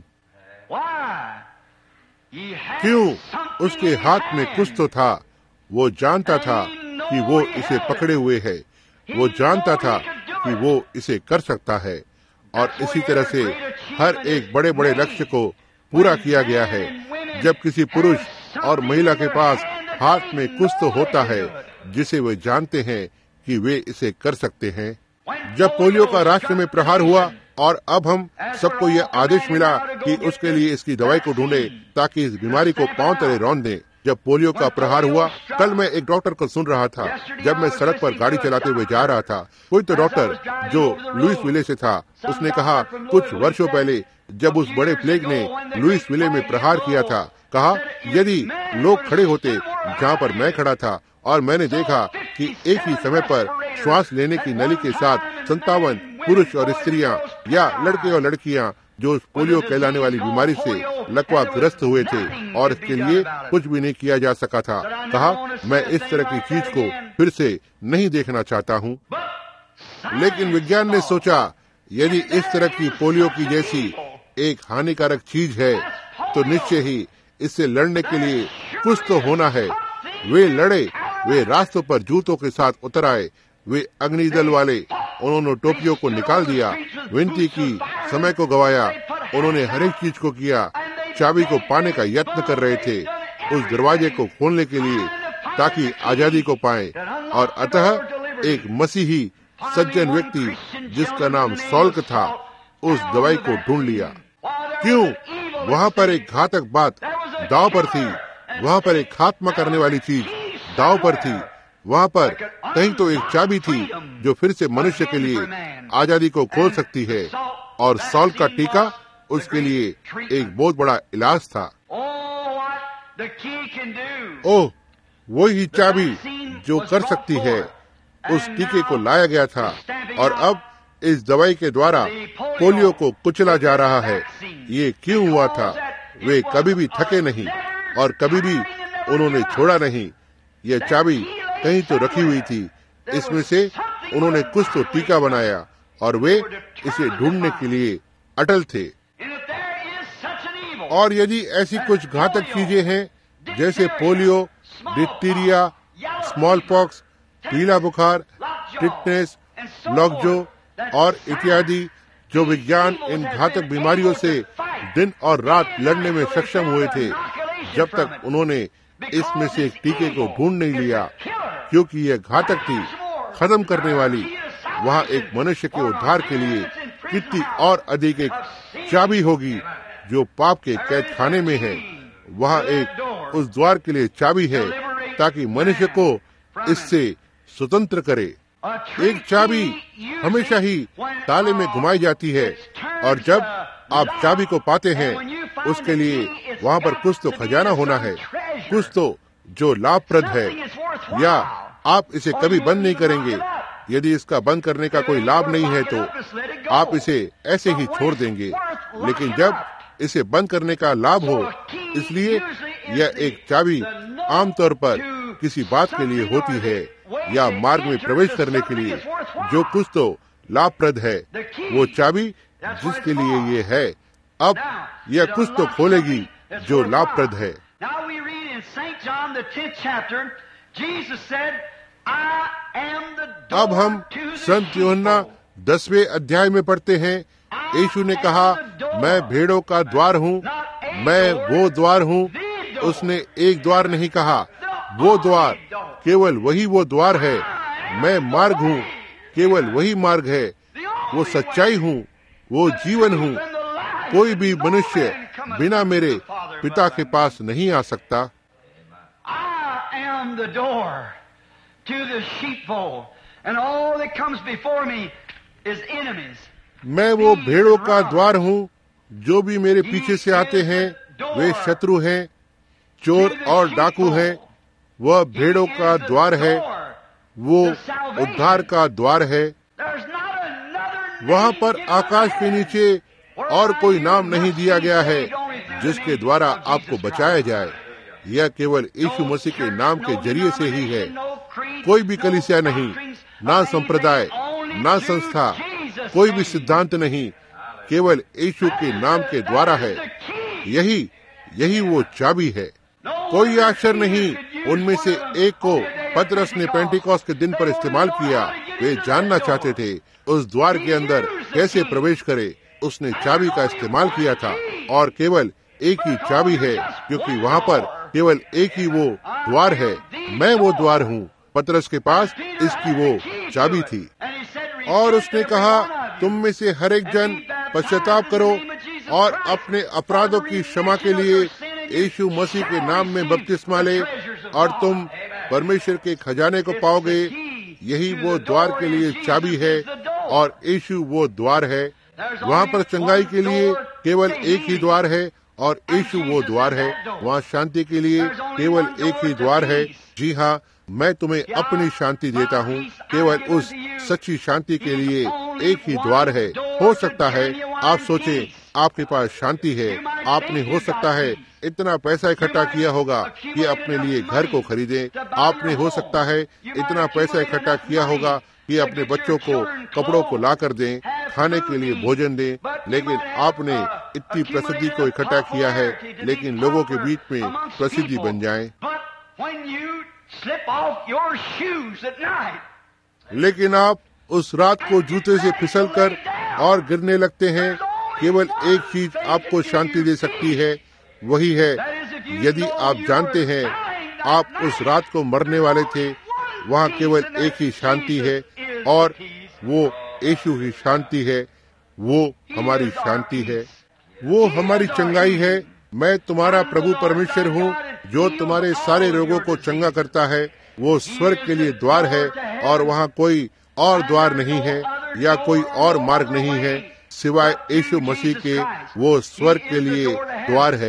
क्यों? उसके हाथ में कुछ तो था। वो जानता था कि वो इसे पकड़े हुए है। वो जानता था कि वो इसे कर सकता है। और इसी तरह से हर एक बड़े बड़े लक्ष्य को पूरा किया गया है। जब किसी पुरुष और महिला के पास हाथ में कुछ तो होता है जिसे वे जानते हैं कि वे इसे कर सकते हैं। जब पोलियो का राष्ट्र में प्रहार हुआ और अब हम सबको यह आदेश मिला कि उसके लिए इसकी दवाई को ढूंढे ताकि इस बीमारी को पांव तले रौंद दें। जब पोलियो का प्रहार हुआ, कल मैं एक डॉक्टर को सुन रहा था जब मैं सड़क पर गाड़ी चलाते हुए जा रहा था। कोई तो डॉक्टर जो लुइस विले से था, उसने कहा कुछ वर्षों पहले जब उस बड़े प्लेग ने लुइस विले में प्रहार किया था, कहा यदि लोग खड़े होते जहाँ पर मैं खड़ा था और मैंने देखा कि एक ही समय पर श्वास लेने की नली के साथ संतावन पुरुष और स्त्रियां या लड़के और लड़कियां जो उस पोलियो कहलाने वाली बीमारी से लकवा ग्रस्त हुए थे और इसके लिए कुछ भी नहीं किया जा सका था, कहा मैं इस तरह की चीज को फिर से नहीं देखना चाहता हूँ। लेकिन विज्ञान ने सोचा यदि इस तरह की पोलियो की जैसी एक हानिकारक चीज है, तो निश्चय ही इससे लड़ने के लिए कुछ तो होना है। वे लड़े, वे रास्तों पर जूतों के साथ उतर आए, वे अग्निदल वाले, उन्होंने टोपियों को निकाल दिया, विनती की, समय को गवाया, उन्होंने हर एक चीज को किया, चाबी को पाने का यत्न कर रहे थे उस दरवाजे को खोलने के लिए, ताकि आजादी को पाएं। और अतः एक मसीही सज्जन व्यक्ति जिसका नाम सॉल्क था, उस दवाई को ढूंढ लिया। क्यों? वहाँ पर एक घातक बात दाव पर थी, वहाँ पर एक खात्मा करने वाली चीज दाव पर थी, वहाँ पर कहीं तो एक चाबी थी जो फिर से मनुष्य के लिए आजादी को खोल सकती है, और सॉल्क का टीका उसके लिए एक बहुत बड़ा इलाज था। ओह, वो ही चाबी जो कर सकती है, उस टीके को लाया गया था, और अब इस दवाई के द्वारा पोलियो को कुचला जा रहा है। ये क्यों हुआ था? वे कभी भी थके नहीं और कभी भी उन्होंने छोड़ा नहीं। यह चाबी कहीं तो रखी हुई थी, इसमें से उन्होंने कुछ तो टीका बनाया, और वे इसे ढूंढने के लिए अटल थे। और यदि ऐसी कुछ घातक चीजें हैं जैसे पोलियो, डिप्टीरिया, स्मॉल पॉक्स, पीला बुखार, टिटनेस, लॉकजो और इत्यादि, जो विज्ञान इन घातक बीमारियों से दिन और रात लड़ने में सक्षम हुए थे, जब तक उन्होंने इसमें से एक टीके को ढूंढ नहीं लिया, क्योंकि यह घातक थी, खत्म करने वाली, वहाँ एक मनुष्य के उद्धार के लिए कितनी और अधिक एक चाबी होगी जो पाप के कैद खाने में है। वहाँ एक उस द्वार के लिए चाबी है ताकि मनुष्य को इससे स्वतंत्र करे। एक चाबी हमेशा ही ताले में घुमाई जाती है, और जब आप चाबी को पाते हैं, उसके लिए वहाँ पर कुछ तो खजाना होना है, कुछ तो जो लाभप्रद है, या आप इसे कभी बंद नहीं करेंगे। यदि इसका बंद करने का कोई लाभ नहीं है तो आप इसे ऐसे ही छोड़ देंगे, लेकिन जब इसे बंद करने का लाभ हो, इसलिए यह एक चाबी आमतौर पर किसी बात के लिए होती है, या मार्ग में प्रवेश करने के लिए जो कुछ तो लाभप्रद है। वो चाबी जिसके लिए ये है, अब यह कुछ तो खोलेगी जो लाभप्रद है। अब हम संत यूहन्ना दसवें अध्याय में पढ़ते हैं, यीशु ने कहा, मैं भेड़ों का द्वार हूँ, मैं वो द्वार हूँ। उसने एक द्वार नहीं कहा, वो द्वार, केवल वही वो द्वार है। मैं मार्ग हूँ, केवल वही मार्ग है। वो सच्चाई हूँ, वो जीवन हूँ। कोई भी मनुष्य बिना मेरे पिता के पास नहीं आ सकता। मैं वो भेड़ों का द्वार हूँ, जो भी मेरे पीछे से आते हैं वे शत्रु हैं, चोर और डाकू हैं। वह भेड़ों का द्वार है, वो उद्धार का द्वार है। वहाँ पर आकाश के नीचे और कोई नाम नहीं दिया गया है जिसके द्वारा आपको बचाया जाए। यह केवल यीशु मसीह के नाम के जरिए से ही है। कोई भी कलीसिया नहीं, ना संप्रदाय, ना संस्था, कोई भी सिद्धांत नहीं, केवल यीशु के नाम के द्वारा है। यही यही वो चाबी है। कोई आश्चर्य नहीं, उनमें से एक को पतरस ने पेंटिकॉस्ट के दिन पर इस्तेमाल किया। वे जानना चाहते थे उस द्वार के अंदर कैसे प्रवेश करे। उसने चाबी का इस्तेमाल किया था, और केवल एक ही चाबी है, क्योंकि वहाँ पर केवल एक ही वो द्वार है। मैं वो द्वार हूँ। पतरस के पास इसकी वो चाबी थी। और उसने कहा, तुम में से हर एक जन पश्चाताप करो और अपने अपराधों की क्षमा के लिए यीशु मसीह के नाम में बपतिस्मा ले, और तुम परमेश्वर के खजाने को पाओगे। यही वो द्वार के लिए चाबी है, और यीशु वो द्वार है। वहाँ पर चंगाई के लिए केवल एक ही द्वार है, और यीशु वो द्वार है। वहाँ शांति के लिए केवल एक ही द्वार है। जी हाँ, मैं तुम्हें अपनी शांति देता हूँ। केवल उस सच्ची शांति के लिए एक ही द्वार है। हो सकता है आप सोचें आपके पास शांति है। आपने हो सकता है इतना पैसा इकट्ठा किया होगा कि अपने लिए घर को खरीदें। आपने हो सकता है इतना पैसा इकट्ठा किया होगा कि अपने बच्चों को कपड़ों को ला कर दें, खाने के लिए भोजन दें, लेकिन आपने इतनी प्रसिद्धि को इकट्ठा किया है, लेकिन लोगों के बीच में प्रसिद्धि बन जाएं। लेकिन आप उस रात को जूते से फिसलकर और गिरने लगते हैं। केवल एक चीज आपको शांति दे सकती है, वही है यदि आप जानते हैं आप उस रात को मरने वाले थे, वहाँ केवल एक ही शांति है और वो यीशु की शांति है। वो हमारी शांति है, वो हमारी चंगाई है। मैं तुम्हारा प्रभु परमेश्वर हूँ जो तुम्हारे सारे रोगों को चंगा करता है। वो स्वर्ग के लिए द्वार है और वहाँ कोई और द्वार नहीं है या कोई और मार्ग नहीं है सिवाय यीशु मसीह के। वो स्वर्ग के लिए द्वार है।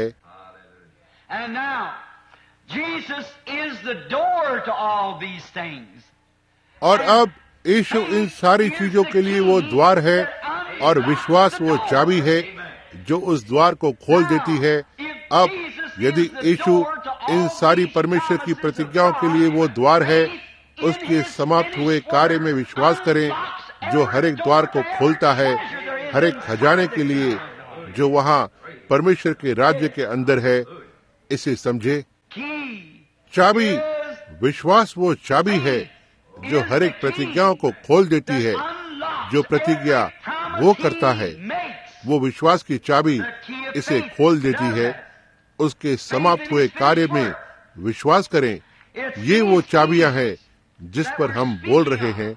और अब यीशु इन सारी चीजों के लिए वो द्वार है और विश्वास वो चाबी है जो उस द्वार को खोल देती है। अब यदि यीशु इन सारी परमेश्वर की प्रतिज्ञाओं के लिए वो द्वार है, उसके समाप्त हुए कार्य में विश्वास करें जो हर एक द्वार को खोलता है, हर एक खजाने के लिए जो वहाँ परमेश्वर के राज्य के अंदर है। इसे समझे। चाबी विश्वास वो चाबी है जो हर एक प्रतिज्ञाओं को खोल देती है। जो प्रतिज्ञा वो करता है, वो विश्वास की चाबी इसे खोल देती है। उसके समाप्त हुए कार्य में विश्वास करें। ये वो चाबियां हैं जिस पर हम बोल रहे हैं।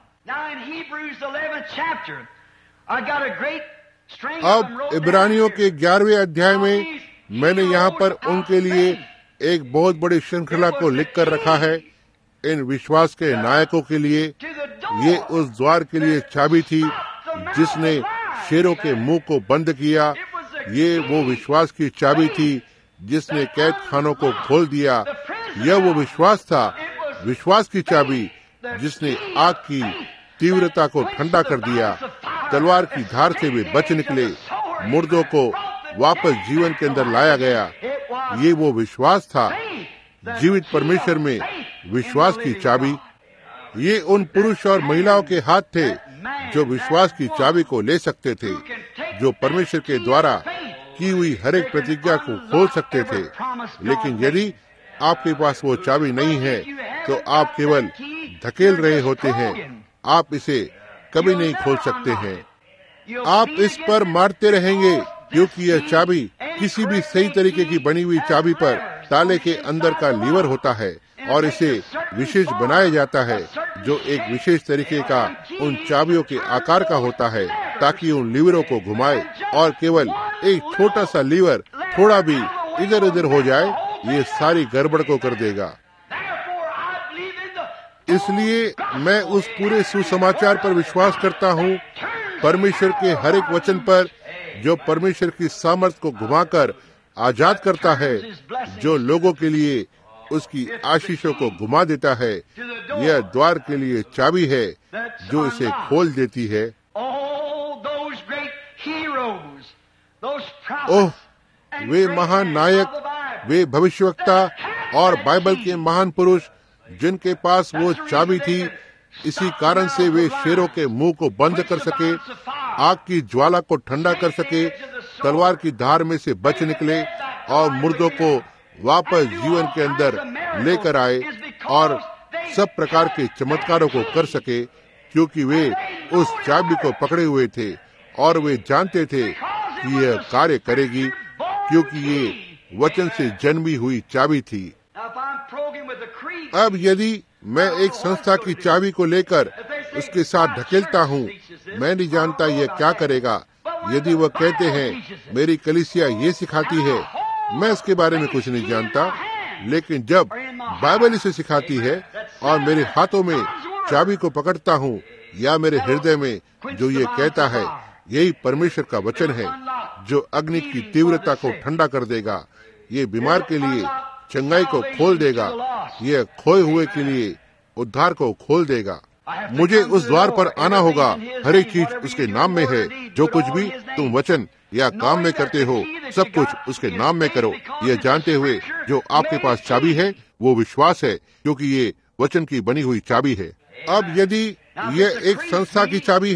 अब इब्रानियों के ग्यारहवें अध्याय में मैंने यहाँ पर उनके लिए एक बहुत बड़ी श्रृंखला को लिख कर रखा है। इन विश्वास के नायकों के लिए ये उस द्वार के लिए चाबी थी जिसने शेरों के मुंह को बंद किया। ये वो विश्वास की चाबी थी जिसने कैद खानों को खोल दिया। यह वो विश्वास था, विश्वास की चाबी जिसने आग की तीव्रता को ठंडा कर दिया। तलवार की धार से वे बच निकले। मुर्दों को वापस जीवन के अंदर लाया गया। ये वो विश्वास था, जीवित परमेश्वर में विश्वास की चाबी। ये उन पुरुष और महिलाओं के हाथ थे जो विश्वास की चाबी को ले सकते थे, जो परमेश्वर के द्वारा की हुई हर एक प्रतिज्ञा को खोल सकते थे। लेकिन यदि आपके पास वो चाबी नहीं है तो आप केवल धकेल रहे होते हैं। आप इसे कभी नहीं खोल सकते हैं। आप इस पर मारते रहेंगे क्योंकि यह चाबी किसी भी सही तरीके की बनी हुई चाबी पर ताले के अंदर का लीवर होता है और इसे विशेष बनाया जाता है जो एक विशेष तरीके का उन चाबियों के आकार का होता है ताकि उन लीवरों को घुमाए। और केवल एक छोटा सा लीवर थोड़ा भी इधर उधर हो जाए, ये सारी गड़बड़ को कर देगा। इसलिए मैं उस पूरे सुसमाचार पर विश्वास करता हूँ, परमेश्वर के हर एक वचन पर जो परमेश्वर की सामर्थ को घुमाकर आजाद करता है, जो लोगों के लिए उसकी आशीषों को घुमा देता है। यह द्वार के लिए चाबी है जो इसे खोल देती है। ओह, वे महान नायक, वे भविष्यवक्ता और बाइबल के महान पुरुष जिनके पास वो चाबी थी, इसी कारण से वे शेरों के मुंह को बंद कर सके, आग की ज्वाला को ठंडा कर सके, तलवार की धार में से बच निकले और मुर्दों को वापस जीवन के अंदर लेकर आए और सब प्रकार के चमत्कारों को कर सके, क्योंकि वे उस चाबी को पकड़े हुए थे और वे जानते थे कि यह कार्य करेगी, क्योंकि ये वचन से जन्मी हुई चाबी थी। अब यदि मैं एक संस्था की चाबी को लेकर उसके साथ ढकेलता हूँ, मैं नहीं जानता यह क्या करेगा। यदि वह कहते हैं मेरी कलीसिया ये सिखाती है, मैं इसके बारे में कुछ नहीं जानता, लेकिन जब बाइबल इसे सिखाती है और मेरे हाथों में चाबी को पकड़ता हूँ या मेरे हृदय में जो ये कहता है, यही परमेश्वर का वचन है जो अग्नि की तीव्रता को ठंडा कर देगा, ये बीमार के लिए चंगाई को खोल देगा, यह खोए हुए के लिए उद्धार को खोल देगा। मुझे उस द्वार पर आना होगा। हर एक चीज उसके नाम में है। जो कुछ भी तुम वचन या काम में करते हो, सब कुछ उसके नाम में करो, यह जानते हुए जो आपके पास चाबी है वो विश्वास है, क्योंकि ये वचन की बनी हुई चाबी है। अब यदि यह एक संस्था की चाबी है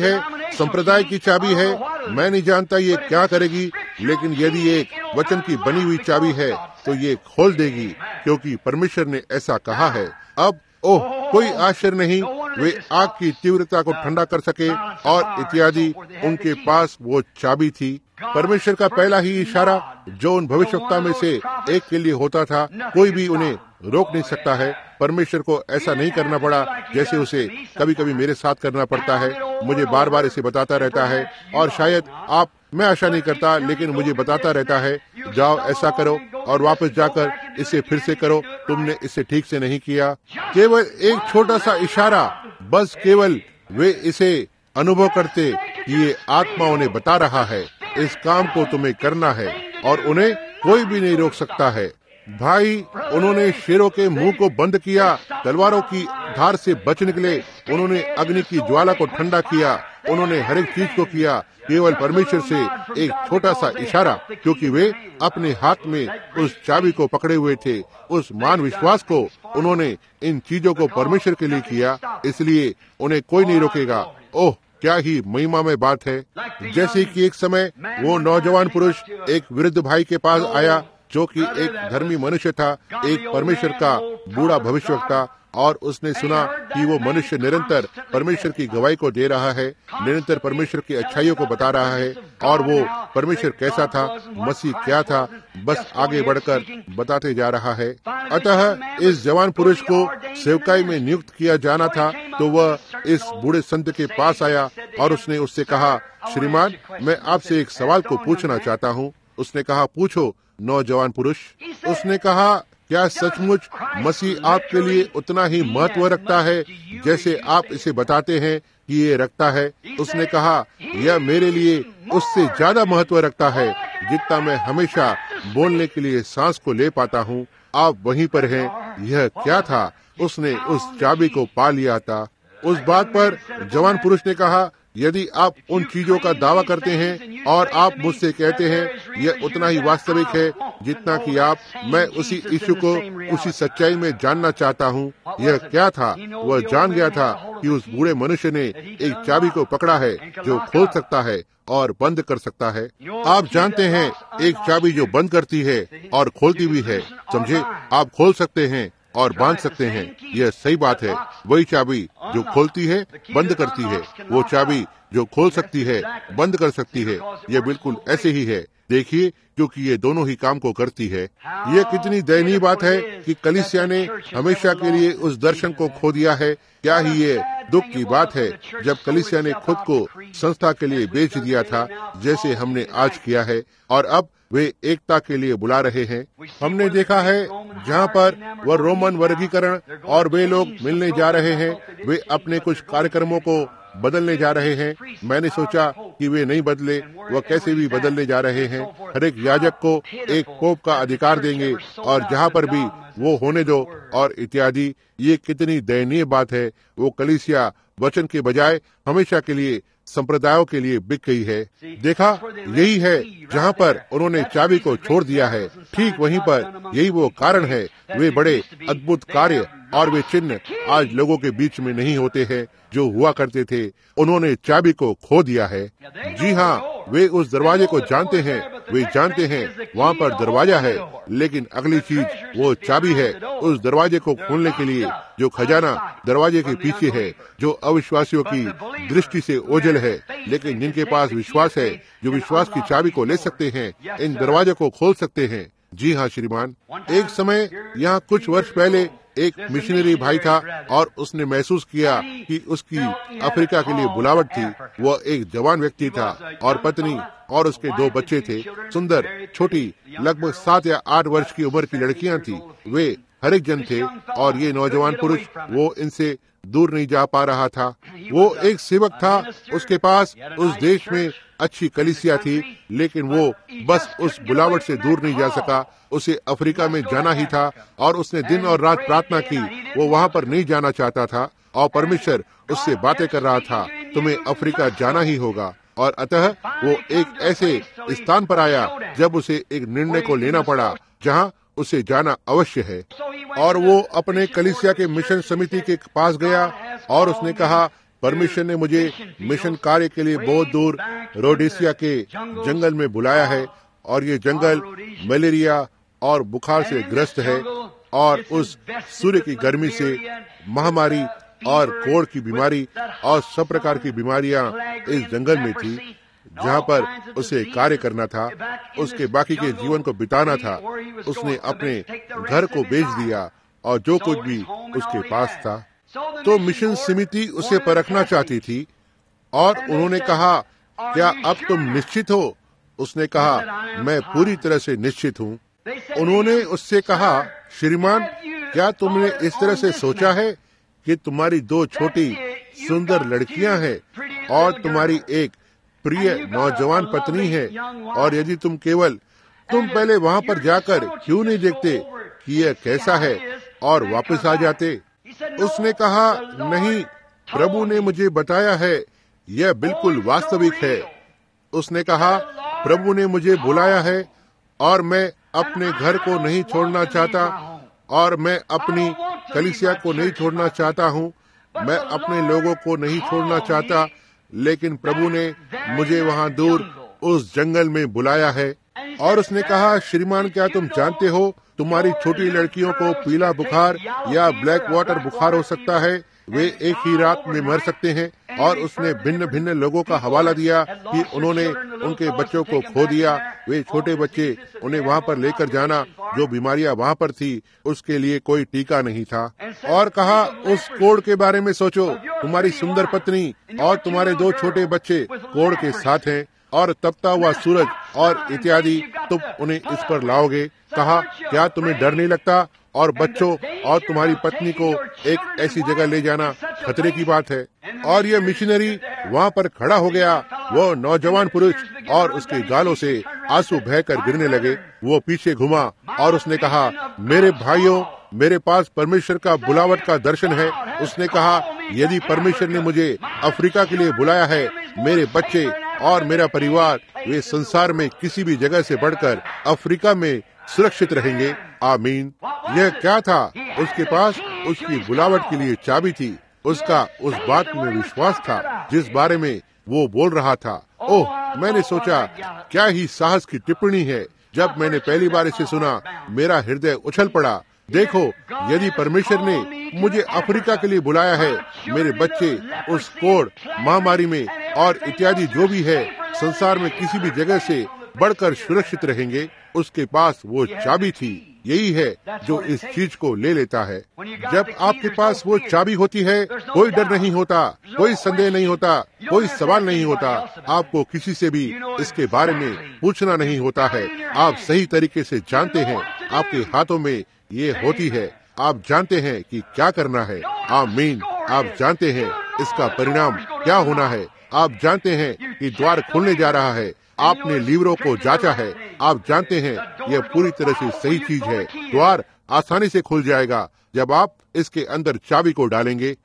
संप्रदाय की चाबी है। मैं नहीं जानता ये क्या करेगी, लेकिन यदि एक वचन की बनी हुई चाबी है तो ये खोल देगी, क्योंकि परमेश्वर ने ऐसा कहा है। अब ओह, कोई आश्चर्य नहीं, वे आग की तीव्रता को ठंडा कर सके और इत्यादि। उनके पास वो चाबी थी। परमेश्वर का पहला ही इशारा जो उन भविष्यवक्ता में से एक के लिए होता था, कोई भी उन्हें रोक नहीं सकता है। परमेश्वर को ऐसा नहीं करना पड़ा जैसे उसे कभी कभी मेरे साथ करना पड़ता है। मुझे बार बार इसे बताता रहता है, और शायद आप, मैं आशा नहीं करता, लेकिन मुझे बताता रहता है, जाओ ऐसा करो, और वापस जाकर इसे फिर से करो, तुमने इसे ठीक से नहीं किया। केवल एक छोटा सा इशारा, बस केवल वे इसे अनुभव करते कि ये आत्मा उन्हें बता रहा है इस काम को तुम्हें करना है, और उन्हें कोई भी नहीं रोक सकता है। भाई, उन्होंने शेरों के मुंह को बंद किया, तलवारों की धार से बच निकले, उन्होंने अग्नि की ज्वाला को ठंडा किया, उन्होंने हर एक चीज को किया केवल परमेश्वर से एक छोटा सा इशारा, क्योंकि वे अपने हाथ में उस चाबी को पकड़े हुए थे। उस मान विश्वास को उन्होंने इन चीजों को परमेश्वर के लिए किया, इसलिए उन्हें कोई नहीं रोकेगा। ओह, क्या ही महिमामय बात है। जैसे कि एक समय वो नौजवान पुरुष एक वृद्ध भाई के पास आया, जो कि एक धर्मी मनुष्य था, एक परमेश्वर का बूढ़ा भविष्यवक्ता, और उसने सुना कि वो मनुष्य निरंतर परमेश्वर की गवाही को दे रहा है, निरंतर परमेश्वर की अच्छाइयों को बता रहा है, और वो परमेश्वर कैसा था, मसीह क्या था, बस आगे बढ़कर बताते जा रहा है। अतः इस जवान पुरुष को सेवकाई में नियुक्त किया जाना था, तो वह इस बूढ़े संत के पास आया और उसने उससे कहा, श्रीमान, मैं आपसे एक सवाल को पूछना चाहता हूँ। उसने कहा, पूछो नौजवान पुरुष। उसने कहा, क्या सचमुच मसीह आपके लिए उतना ही महत्व रखता है जैसे आप इसे बताते हैं कि ये रखता है? उसने कहा, यह मेरे लिए उससे ज्यादा महत्व रखता है जितना मैं हमेशा बोलने के लिए सांस को ले पाता हूँ। आप वहीं पर हैं। यह क्या था? उसने उस चाबी को पा लिया था। उस बात पर जवान पुरुष ने कहा, यदि आप उन चीजों का दावा करते हैं और आप मुझसे कहते हैं यह उतना ही वास्तविक है जितना कि आप, मैं उसी यीशु को उसी सच्चाई में जानना चाहता हूँ। यह क्या था? वह जान गया था कि उस बूढ़े मनुष्य ने एक चाबी को पकड़ा है जो खोल सकता है और बंद कर सकता है। आप जानते हैं, एक चाबी जो बंद करती है और खोलती भी है। समझे? आप खोल सकते हैं और बांध सकते हैं। यह सही बात है। वही चाबी जो खोलती है, बंद करती है, वो चाबी जो खोल सकती है, बंद कर सकती है। यह बिल्कुल ऐसे ही है। देखिए, क्योंकि ये दोनों ही काम को करती है। यह कितनी दयनीय बात है कि कलीसिया ने हमेशा के लिए उस दर्शन को खो दिया है। क्या ही ये दुख की बात है जब कलीसिया ने खुद को संस्था के लिए बेच दिया था, जैसे हमने आज किया है, और अब वे एकता के लिए बुला रहे हैं। हमने देखा है जहाँ पर वह रोमन वर्गीकरण और वे लोग मिलने जा रहे हैं, वे अपने कुछ कार्यक्रमों को बदलने जा रहे हैं। मैंने सोचा कि वे नहीं बदले, वह कैसे भी बदलने जा रहे हैं। हर एक याजक को एक पोप का अधिकार देंगे और जहाँ पर भी वो होने दो और इत्यादि। ये कितनी दयनीय बात है। वो कलीसिया वचन के बजाय हमेशा के लिए संप्रदायों के लिए बिक गई है। देखा, यही है जहाँ पर उन्होंने चाबी को छोड़ दिया है। ठीक वहीं पर यही वो कारण है। वे बड़े अद्भुत कार्य और वे चिन्ह आज लोगों के बीच में नहीं होते हैं जो हुआ करते थे। उन्होंने चाबी को खो दिया है। जी हाँ, वे उस दरवाजे को जानते हैं। वे जानते हैं वहाँ पर दरवाजा है, लेकिन अगली चीज वो चाबी है उस दरवाजे को खोलने के लिए, जो खजाना दरवाजे के पीछे है, जो अविश्वासियों की दृष्टि से ओझल है, लेकिन जिनके पास विश्वास है, जो विश्वास की चाबी को ले सकते हैं, इन दरवाजे को खोल सकते हैं। जी हाँ श्रीमान, एक समय यहाँ कुछ वर्ष पहले एक मिशनरी भाई था और उसने महसूस किया कि उसकी अफ्रीका के लिए बुलावट थी। वह एक जवान व्यक्ति था और पत्नी और उसके दो बच्चे थे। सुंदर, छोटी, लगभग सात या आठ वर्ष की उम्र की लड़कियां थी। वे हर एक जन थे और ये नौजवान पुरुष, वो इनसे दूर नहीं जा पा रहा था। वो एक सेवक था, उसके पास उस देश में अच्छी कलीसिया थी, लेकिन वो बस उस बुलावट से दूर नहीं जा सका। उसे अफ्रीका में जाना ही था और उसने दिन और रात प्रार्थना की। वो वहाँ पर नहीं जाना चाहता था और परमेश्वर उससे बातें कर रहा था, तुम्हें अफ्रीका जाना ही होगा। और अतः वो एक ऐसे स्थान पर आया जब उसे एक निर्णय को लेना पड़ा जहाँ उसे जाना अवश्य है। और वो अपने कलीसिया के मिशन समिति के पास गया और उसने कहा, परमेश्वर ने मुझे मिशन कार्य के लिए बहुत दूर रोडेशिया के जंगल में बुलाया है, और ये जंगल मलेरिया और बुखार से ग्रस्त है, और उस सूर्य की गर्मी से महामारी और कोढ़ की बीमारी और सब प्रकार की बीमारियां इस जंगल में थी, जहाँ पर उसे कार्य करना था, उसके बाकी के जीवन को बिताना था। उसने अपने घर को बेच दिया और जो कुछ भी उसके पास था। तो मिशन समिति उसे परखना चाहती थी, और उन्होंने कहा, क्या अब तुम निश्चित हो? उसने कहा, मैं पूरी तरह से निश्चित हूँ। उन्होंने उससे कहा, श्रीमान, क्या तुमने इस तरह से सोचा है कि तुम्हारी दो छोटी सुंदर लड़कियां हैं और तुम्हारी एक प्रिय नौजवान पत्नी है, और यदि तुम केवल तुम पहले वहाँ पर जाकर क्यों नहीं देखते कि यह कैसा है और वापस आ जाते? उसने कहा, नहीं, प्रभु ने मुझे बताया है, यह बिल्कुल वास्तविक है। उसने कहा, प्रभु ने मुझे बुलाया है और मैं अपने घर को नहीं छोड़ना चाहता, और मैं अपनी कलीसिया को नहीं छोड़ना चाहता हूँ, मैं अपने लोगों को नहीं छोड़ना चाहता, लेकिन प्रभु ने मुझे वहाँ दूर उस जंगल में बुलाया है। और उसने कहा, श्रीमान, क्या तुम जानते हो, तुम्हारी छोटी लड़कियों को पीला बुखार या ब्लैक वाटर बुखार हो सकता है, वे एक ही रात में मर सकते हैं। और उसने भिन्न भिन्न लोगों का हवाला दिया कि उन्होंने उनके बच्चों को खो दिया। वे छोटे बच्चे, उन्हें वहाँ पर लेकर जाना, जो बीमारियां वहाँ पर थी, उसके लिए कोई टीका नहीं था। और कहा, उस कोढ़ के बारे में सोचो, तुम्हारी सुंदर पत्नी और तुम्हारे दो छोटे बच्चे कोढ़ के साथ हैं, और तपता हुआ सूरज और इत्यादि, तुम उन्हें इस पर लाओगे। कहा, क्या तुम्हें डर नहीं लगता? और बच्चों और तुम्हारी पत्नी को एक ऐसी जगह ले जाना खतरे की बात है। और यह मिशनरी वहाँ पर खड़ा हो गया, वो नौजवान पुरुष, और उसके गालों से आंसू बहकर गिरने लगे। वो पीछे घुमा और उसने कहा, मेरे भाइयों, मेरे पास परमेश्वर का बुलावट का दर्शन है। उसने कहा, यदि परमेश्वर ने मुझे अफ्रीका के लिए बुलाया है, मेरे बच्चे और मेरा परिवार, वे संसार में किसी भी जगह से बढ़कर अफ्रीका में सुरक्षित रहेंगे। आमीन। यह क्या था? उसके पास उसकी बुलावट के लिए चाबी थी। उसका उस बात में विश्वास था जिस बारे में वो बोल रहा था। ओह, मैंने सोचा, क्या ही साहस की टिप्पणी है। जब मैंने पहली बार इसे सुना, मेरा हृदय उछल पड़ा। देखो, यदि परमेश्वर ने मुझे अफ्रीका के लिए बुलाया है, मेरे बच्चे उस कोढ़, महामारी में और इत्यादि जो भी है, संसार में किसी भी जगह से बढ़कर सुरक्षित रहेंगे। उसके पास वो चाबी थी। यही है जो इस चीज को ले लेता है। जब आपके पास वो चाबी होती है, कोई डर नहीं होता, कोई संदेह नहीं होता, कोई सवाल नहीं होता। आपको किसी से भी इसके बारे में पूछना नहीं होता है। आप सही तरीके से जानते हैं, आपके हाथों में ये होती है। आप जानते हैं कि क्या करना है। आमीन। आप जानते हैं इसका परिणाम क्या होना है। आप जानते हैं कि द्वार खुलने जा रहा है। आपने लीवरों को जांचा है। आप जानते हैं यह पूरी तरह से सही चीज है। द्वार आसानी से खुल जाएगा जब आप इसके अंदर चाबी को डालेंगे।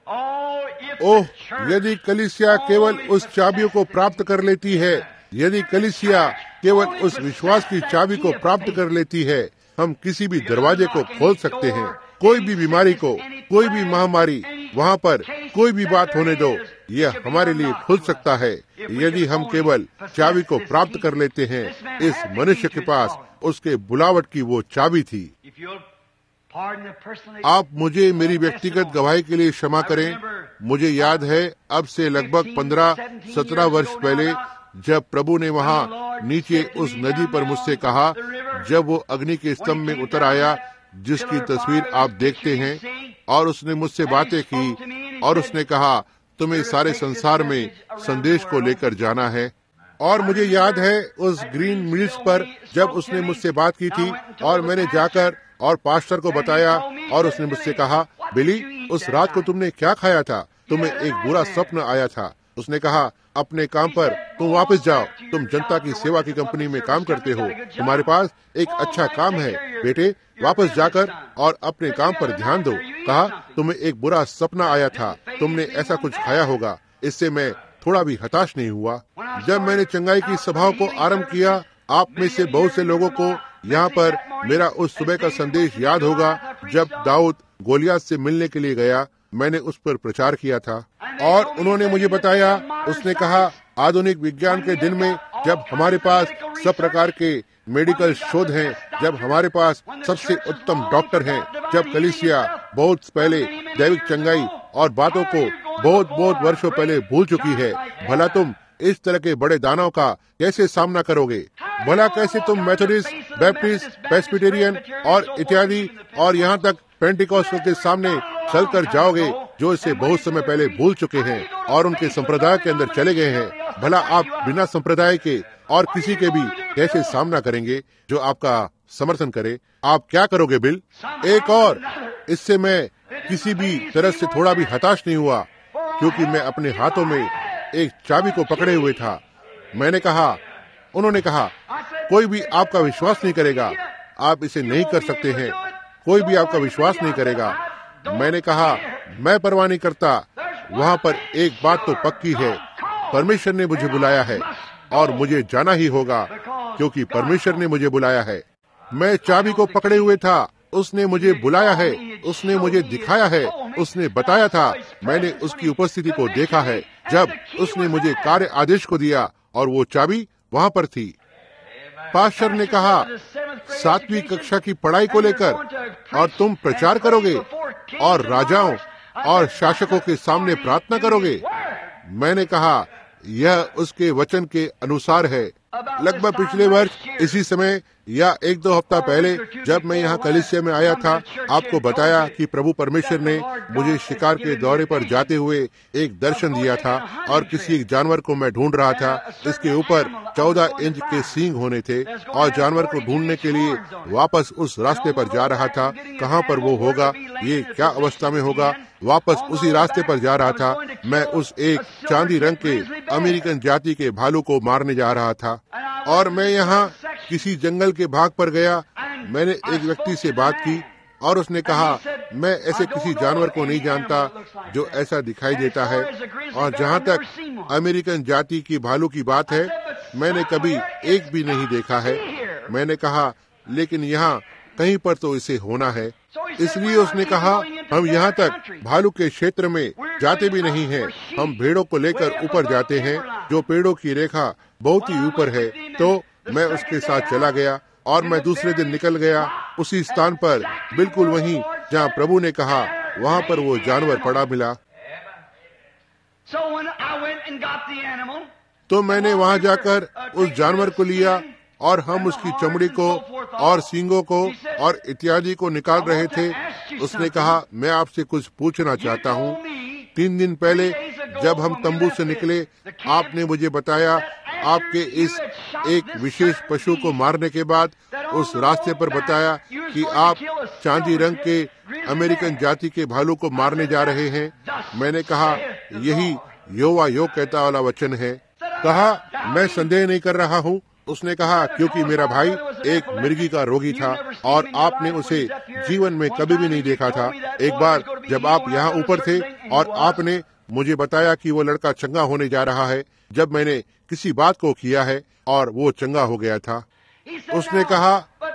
ओह, यदि कलीसिया केवल उस चाबियों को प्राप्त कर लेती है, यदि कलीसिया केवल उस विश्वास की चाबी को प्राप्त कर लेती है, हम किसी भी दरवाजे को खोल सकते हैं। कोई भी बीमारी को, कोई भी महामारी, वहाँ पर कोई भी बात होने दो, यह हमारे लिए खुल सकता है यदि हम केवल चाबी को प्राप्त कर लेते हैं। इस मनुष्य के पास उसके बुलावट की वो चाबी थी। आप मुझे मेरी व्यक्तिगत गवाही के लिए क्षमा करें। मुझे याद है, अब से लगभग पंद्रह सत्रह वर्ष पहले, जब प्रभु ने वहाँ नीचे उस नदी पर मुझसे कहा, जब वो अग्नि के स्तंभ में उतर आया, जिसकी तस्वीर आप देखते हैं, और उसने मुझसे बातें की, और उसने कहा, तुम्हें सारे संसार में संदेश को लेकर जाना है। और मुझे याद है उस ग्रीन मिल्स पर जब उसने मुझसे बात की थी, और मैंने जाकर और पास्टर को बताया, और उसने मुझसे कहा, बिली, उस रात को तुमने क्या खाया था? तुम्हें एक बुरा स्वप्न आया था। उसने कहा, अपने काम पर तुम वापस जाओ। तुम जनता की सेवा की कंपनी में काम करते हो, तुम्हारे पास एक अच्छा काम है। बेटे, वापस जाकर और अपने काम पर ध्यान दो। कहा, तुम्हें एक बुरा सपना आया था, तुमने ऐसा कुछ खाया होगा। इससे मैं थोड़ा भी हताश नहीं हुआ। जब मैंने चंगाई की सभाओं को आरंभ किया, आप में से बहुत से लोगों को यहाँ पर मेरा उस सुबह का संदेश याद होगा, जब दाऊद गोलियात से मिलने के लिए गया, मैंने उस पर प्रचार किया था और उन्होंने मुझे बताया, उसने कहा आधुनिक विज्ञान के दिन में जब हमारे पास सब प्रकार के मेडिकल शोध हैं, जब हमारे पास सबसे उत्तम डॉक्टर हैं, जब कलीसिया बहुत पहले दैविक चंगाई और बातों को बहुत बहुत वर्षों पहले भूल चुकी है, भला तुम इस तरह के बड़े दानव का कैसे सामना करोगे? भला कैसे तुम मेथोडिस्ट, बैप्टिस्ट, प्रेस्बिटेरियन और इत्यादि और यहाँ तक पेंटिकॉस्टल के सामने चल कर जाओगे जो इसे बहुत समय पहले भूल चुके हैं और उनके संप्रदाय के अंदर चले गए हैं? भला आप बिना संप्रदाय के और किसी के भी कैसे सामना करेंगे जो आपका समर्थन करे? आप क्या करोगे बिल? एक और, इससे मैं किसी भी तरह से थोड़ा भी हताश नहीं हुआ, क्योंकि मैं अपने हाथों में एक चाबी को पकड़े हुए था। मैंने कहा, उन्होंने कहा, कोई भी आपका विश्वास नहीं करेगा, आप इसे नहीं कर सकते हैं, कोई भी आपका विश्वास नहीं करेगा। मैंने कहा, मैं परवाह नहीं करता, वहाँ पर एक बात तो पक्की है, परमेश्वर ने मुझे बुलाया है और मुझे जाना ही होगा, क्योंकि परमेश्वर ने मुझे बुलाया है। मैं चाबी को पकड़े हुए था, उसने मुझे बुलाया है, उसने मुझे दिखाया है, उसने बताया था, मैंने उसकी उपस्थिति को देखा है जब उसने मुझे कार्य आदेश को दिया और वो चाबी वहाँ पर थी। पास्टर ने कहा, सातवीं कक्षा की पढ़ाई को लेकर और तुम प्रचार करोगे और राजाओं और शासकों के सामने प्रार्थना करोगे? मैंने कहा, यह उसके वचन के अनुसार है। लगभग पिछले वर्ष इसी समय या एक दो हफ्ता पहले जब मैं यहाँ कलीसिया में आया था, आपको बताया कि प्रभु परमेश्वर ने मुझे शिकार के दौरे पर जाते हुए एक दर्शन दिया था और किसी एक जानवर को मैं ढूंढ रहा था। इसके ऊपर चौदह इंच के सींग होने थे और जानवर को ढूंढने के लिए वापस उस रास्ते पर जा रहा था। कहाँ पर वो होगा, ये क्या अवस्था में होगा, वापस उसी रास्ते पर जा रहा था। मैं उस एक चांदी रंग के अमेरिकन जाति के भालू को मारने जा रहा था और मैं यहाँ किसी जंगल के भाग पर गया। मैंने एक व्यक्ति से बात की और उसने कहा, मैं ऐसे किसी जानवर को नहीं जानता जो ऐसा दिखाई देता है, और जहाँ तक अमेरिकन जाति की भालू की बात है, मैंने कभी एक भी नहीं देखा है। मैंने कहा, लेकिन यहाँ कहीं पर तो इसे होना है। इसलिए उसने कहा, हम यहाँ तक भालू के क्षेत्र में जाते भी नहीं हैं, हम भेड़ों को लेकर ऊपर जाते हैं जो पेड़ों की रेखा बहुत ही ऊपर है। तो मैं उसके साथ चला गया और मैं दूसरे दिन निकल गया उसी स्थान पर, बिल्कुल वहीं जहाँ प्रभु ने कहा, वहाँ पर वो जानवर पड़ा मिला। तो मैंने वहाँ जाकर उस जानवर को लिया और हम उसकी चमड़ी को और सींगों को और इत्यादि को निकाल रहे थे। उसने कहा, मैं आपसे कुछ पूछना चाहता हूँ। तीन दिन पहले जब हम तंबू से निकले, आपने मुझे बताया आपके इस एक विशेष पशु को मारने के बाद उस रास्ते पर बताया कि आप चांदी रंग के अमेरिकन जाति के भालू को मारने जा रहे हैं। मैंने कहा, यही योवा यो कहता वाला वचन है। कहा, मैं संदेह नहीं कर रहा हूँ। उसने कहा, क्योंकि मेरा भाई एक मिर्गी का रोगी था और आपने उसे जीवन में कभी भी नहीं देखा था। एक बार जब आप यहाँ ऊपर थे और आपने मुझे बताया कि वो लड़का चंगा होने जा रहा है, जब मैंने किसी बात को किया है और वो चंगा हो गया था। उसने कहा,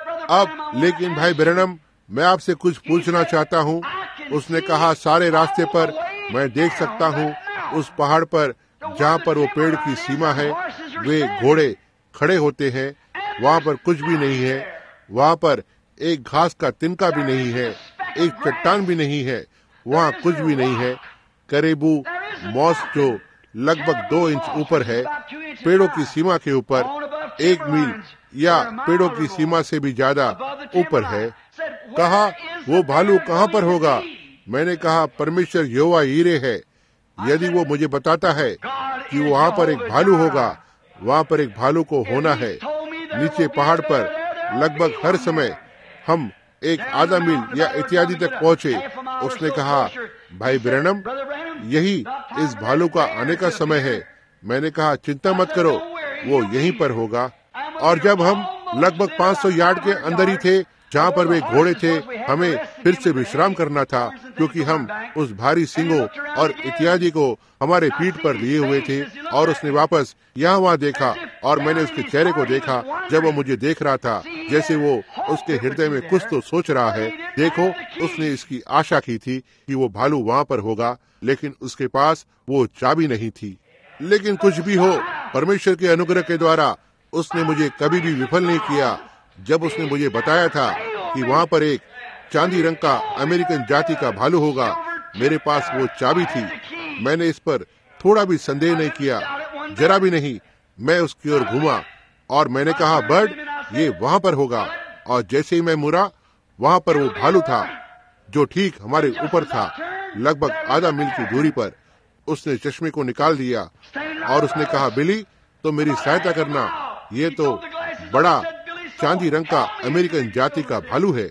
अब लेकिन भाई ब्रैनम, मैं आपसे कुछ पूछना चाहता हूँ। उसने कहा, सारे रास्ते पर मैं देख सकता हूँ, उस पहाड़ पर जहाँ पर वो पेड़ की सीमा है, वे घोड़े खड़े होते हैं, वहाँ पर कुछ भी नहीं है, वहाँ पर एक घास का तिनका भी नहीं है, एक चट्टान भी नहीं है, वहाँ कुछ भी नहीं है। करीबू मॉस जो लगभग दो इंच ऊपर है, पेड़ों की सीमा के ऊपर एक मील या पेड़ों की सीमा से भी ज्यादा ऊपर है। कहा, वो भालू कहाँ पर होगा? मैंने कहा, परमेश्वर यहोवा यीरे है। यदि वो मुझे बताता है कि वहाँ पर एक भालू होगा, वहाँ पर एक भालू को होना है। नीचे पहाड़ पर लगभग हर समय हम एक आधा मील या इत्यादि तक पहुँचे। उसने कहा, भाई ब्रैनम, यही इस भालू का आने का समय है। मैंने कहा, चिंता मत करो, वो यहीं पर होगा। और जब हम लगभग पाँच सौ यार्ड के अंदर ही थे, जहाँ पर वे घोड़े थे, हमें फिर से विश्राम करना था, क्योंकि हम उस भारी सींगों और इत्यादि को हमारे पीठ पर लिए हुए थे। और उसने वापस यहाँ वहाँ देखा और मैंने उसके चेहरे को देखा जब वो मुझे देख रहा था जैसे वो उसके हृदय में कुछ तो सोच रहा है। देखो, उसने इसकी आशा की थी कि वो भालू वहाँ पर होगा, लेकिन उसके पास वो चाबी नहीं थी। लेकिन कुछ भी हो, परमेश्वर के अनुग्रह के द्वारा उसने मुझे कभी भी विफल नहीं किया। जब उसने मुझे बताया था कि वहाँ पर एक चांदी रंग का अमेरिकन जाति का भालू होगा, मेरे पास वो चाबी थी। मैंने इस पर थोड़ा भी संदेह नहीं किया, जरा भी नहीं। मैं उसकी ओर घूमा और मैंने कहा, बर्ड, ये वहाँ पर होगा। और जैसे ही मैं मुड़ा, वहाँ पर वो भालू था जो ठीक हमारे ऊपर था, लगभग आधा मील की दूरी पर। उसने चश्मे को निकाल दिया और उसने कहा, बिली, तो मेरी सहायता करना, ये तो बड़ा चांदी रंग का अमेरिकन जाति का भालू है।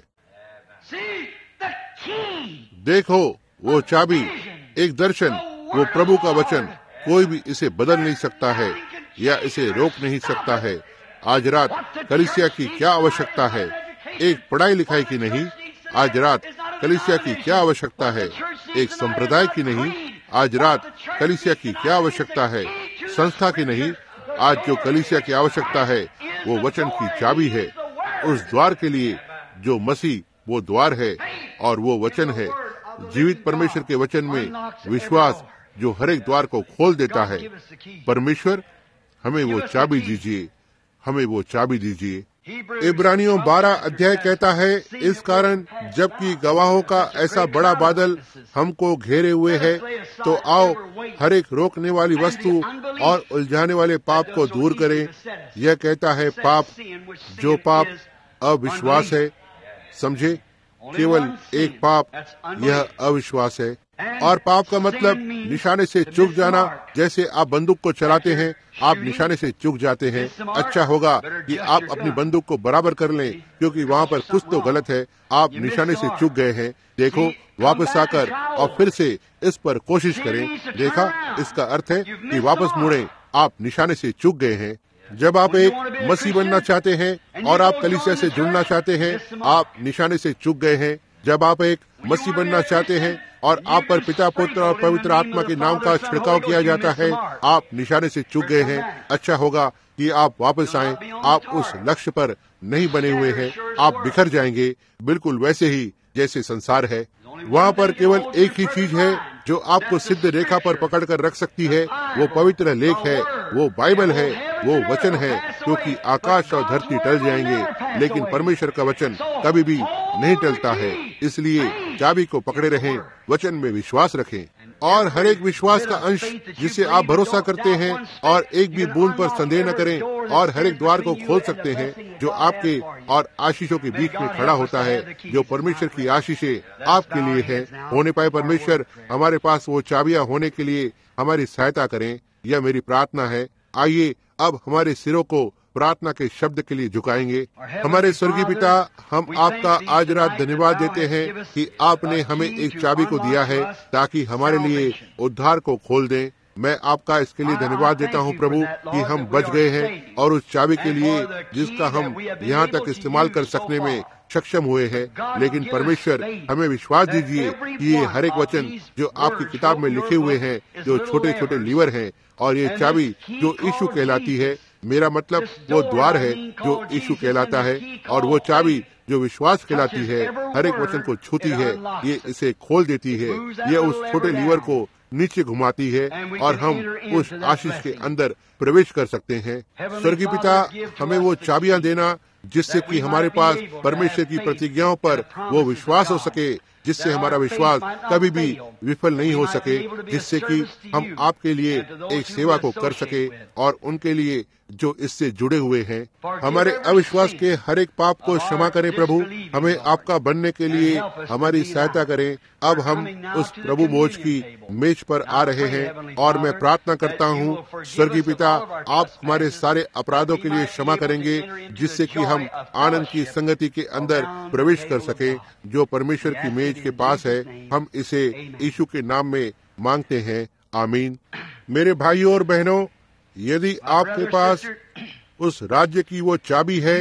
देखो, वो चाबी, एक दर्शन, वो प्रभु का वचन। कोई भी इसे बदल नहीं सकता है या इसे रोक नहीं सकता है। आज रात कलीसिया की क्या आवश्यकता है? एक पढ़ाई लिखाई की नहीं। आज रात कलीसिया की क्या आवश्यकता है? एक संप्रदाय की नहीं। आज रात कलीसिया की क्या आवश्यकता है? संस्था की नहीं। आज जो कलीसिया की आवश्यकता है वो वचन की चाबी है, उस द्वार के लिए जो मसीह वो द्वार है और वो वचन है। जीवित परमेश्वर के वचन में विश्वास जो हर एक द्वार को खोल देता है। परमेश्वर, हमें वो चाबी दीजिए, हमें वो चाबी दीजिए। इब्रानियों बारह अध्याय कहता है, इस कारण जबकि गवाहों का ऐसा बड़ा बादल हमको घेरे हुए है, तो आओ हर एक रोकने वाली वस्तु और उलझाने वाले पाप को दूर करें। यह कहता है पाप, जो पाप अविश्वास है। समझे, केवल एक पाप, यह अविश्वास है। और पाप का मतलब निशाने से चूक जाना। जैसे आप बंदूक को चलाते हैं, आप निशाने से चूक जाते हैं। अच्छा होगा कि आप अपनी बंदूक को बराबर कर लें, क्योंकि वहाँ पर कुछ तो गलत है, आप निशाने से चूक गए हैं। देखो, वापस आकर और फिर से इस पर कोशिश करें। देखा, इसका अर्थ है कि वापस मुड़ें, आप निशाने से चूक गए हैं। जब आप एक मसीह बनना चाहते हैं और आप कलीसिया से जुड़ना चाहते हैं, आप निशाने से चूक गए हैं। जब आप एक मसीह बनना चाहते हैं और आप पर पिता, पुत्र और पवित्र आत्मा के नाम का छिड़काव किया जाता है, आप निशाने से चूक गए हैं। अच्छा होगा कि आप वापस आएं। आप उस लक्ष्य पर नहीं बने हुए हैं, आप बिखर जाएंगे, बिल्कुल वैसे ही जैसे संसार है। वहाँ पर केवल एक ही चीज है जो आपको सिद्ध रेखा पर पकड़ कर रख सकती है, वो पवित्र लेख है, वो बाइबल है, वो वचन है। क्योंकि आकाश और धरती टल जाएंगे, लेकिन परमेश्वर का वचन कभी भी नहीं टलता है। इसलिए चाबी को पकड़े रहें, वचन में विश्वास रखें और हर एक विश्वास का अंश जिसे आप भरोसा करते हैं और एक भी बूंद पर संदेह न करें, और हर एक द्वार को खोल सकते हैं जो आपके और आशीषों के बीच में खड़ा होता है, जो परमेश्वर की आशीषें आपके लिए है। होने पाए परमेश्वर हमारे पास वो चाबियां होने के लिए हमारी सहायता करें, यह मेरी प्रार्थना है। आइए अब हमारे सिरों को प्रार्थना के शब्द के लिए झुकाएंगे। हमारे स्वर्गीय पिता, हम आपका आज रात धन्यवाद देते हैं कि आपने हमें एक चाबी को दिया है ताकि हमारे लिए उद्धार को खोल दें। मैं आपका इसके लिए धन्यवाद देता हूं प्रभु कि हम बच गए हैं और उस चाबी के लिए जिसका हम यहाँ तक इस्तेमाल कर सकने में सक्षम हुए हैं। लेकिन परमेश्वर, हमें विश्वास दीजिए कि ये हर एक वचन जो आपकी किताब में लिखे हुए हैं, जो छोटे छोटे लीवर हैं, और ये चाबी जो यीशु कहलाती है, मेरा मतलब वो द्वार है जो यीशु कहलाता है, और वो चाबी जो विश्वास कहलाती है, हर एक वचन को छूती है, ये इसे खोल देती है, ये उस छोटे लीवर को नीचे घुमाती है और हम उस आशीष के अंदर प्रवेश कर सकते हैं। स्वर्गीय पिता, हमें वो चाबियां देना जिससे कि हमारे पास परमेश्वर की प्रतिज्ञाओं पर वो विश्वास हो सके, जिससे हमारा विश्वास कभी भी विफल नहीं हो सके, जिससे कि हम आपके लिए एक सेवा को कर सके और उनके लिए जो इससे जुड़े हुए हैं। हमारे अविश्वास के हर एक पाप को क्षमा करें प्रभु, हमें आपका बनने के लिए हमारी सहायता करें। अब हम उस प्रभु भोज की मेज पर आ रहे हैं और मैं प्रार्थना करता हूँ स्वर्गीय पिता, आप हमारे सारे अपराधों के लिए क्षमा करेंगे, जिससे कि हम आनंद की संगति के अंदर प्रवेश कर सके जो परमेश्वर की मेज के पास है। हम इसे यीशु के नाम में मांगते हैं, आमीन। मेरे भाइयों और बहनों, यदि आपके पास उस राज्य की वो चाबी है,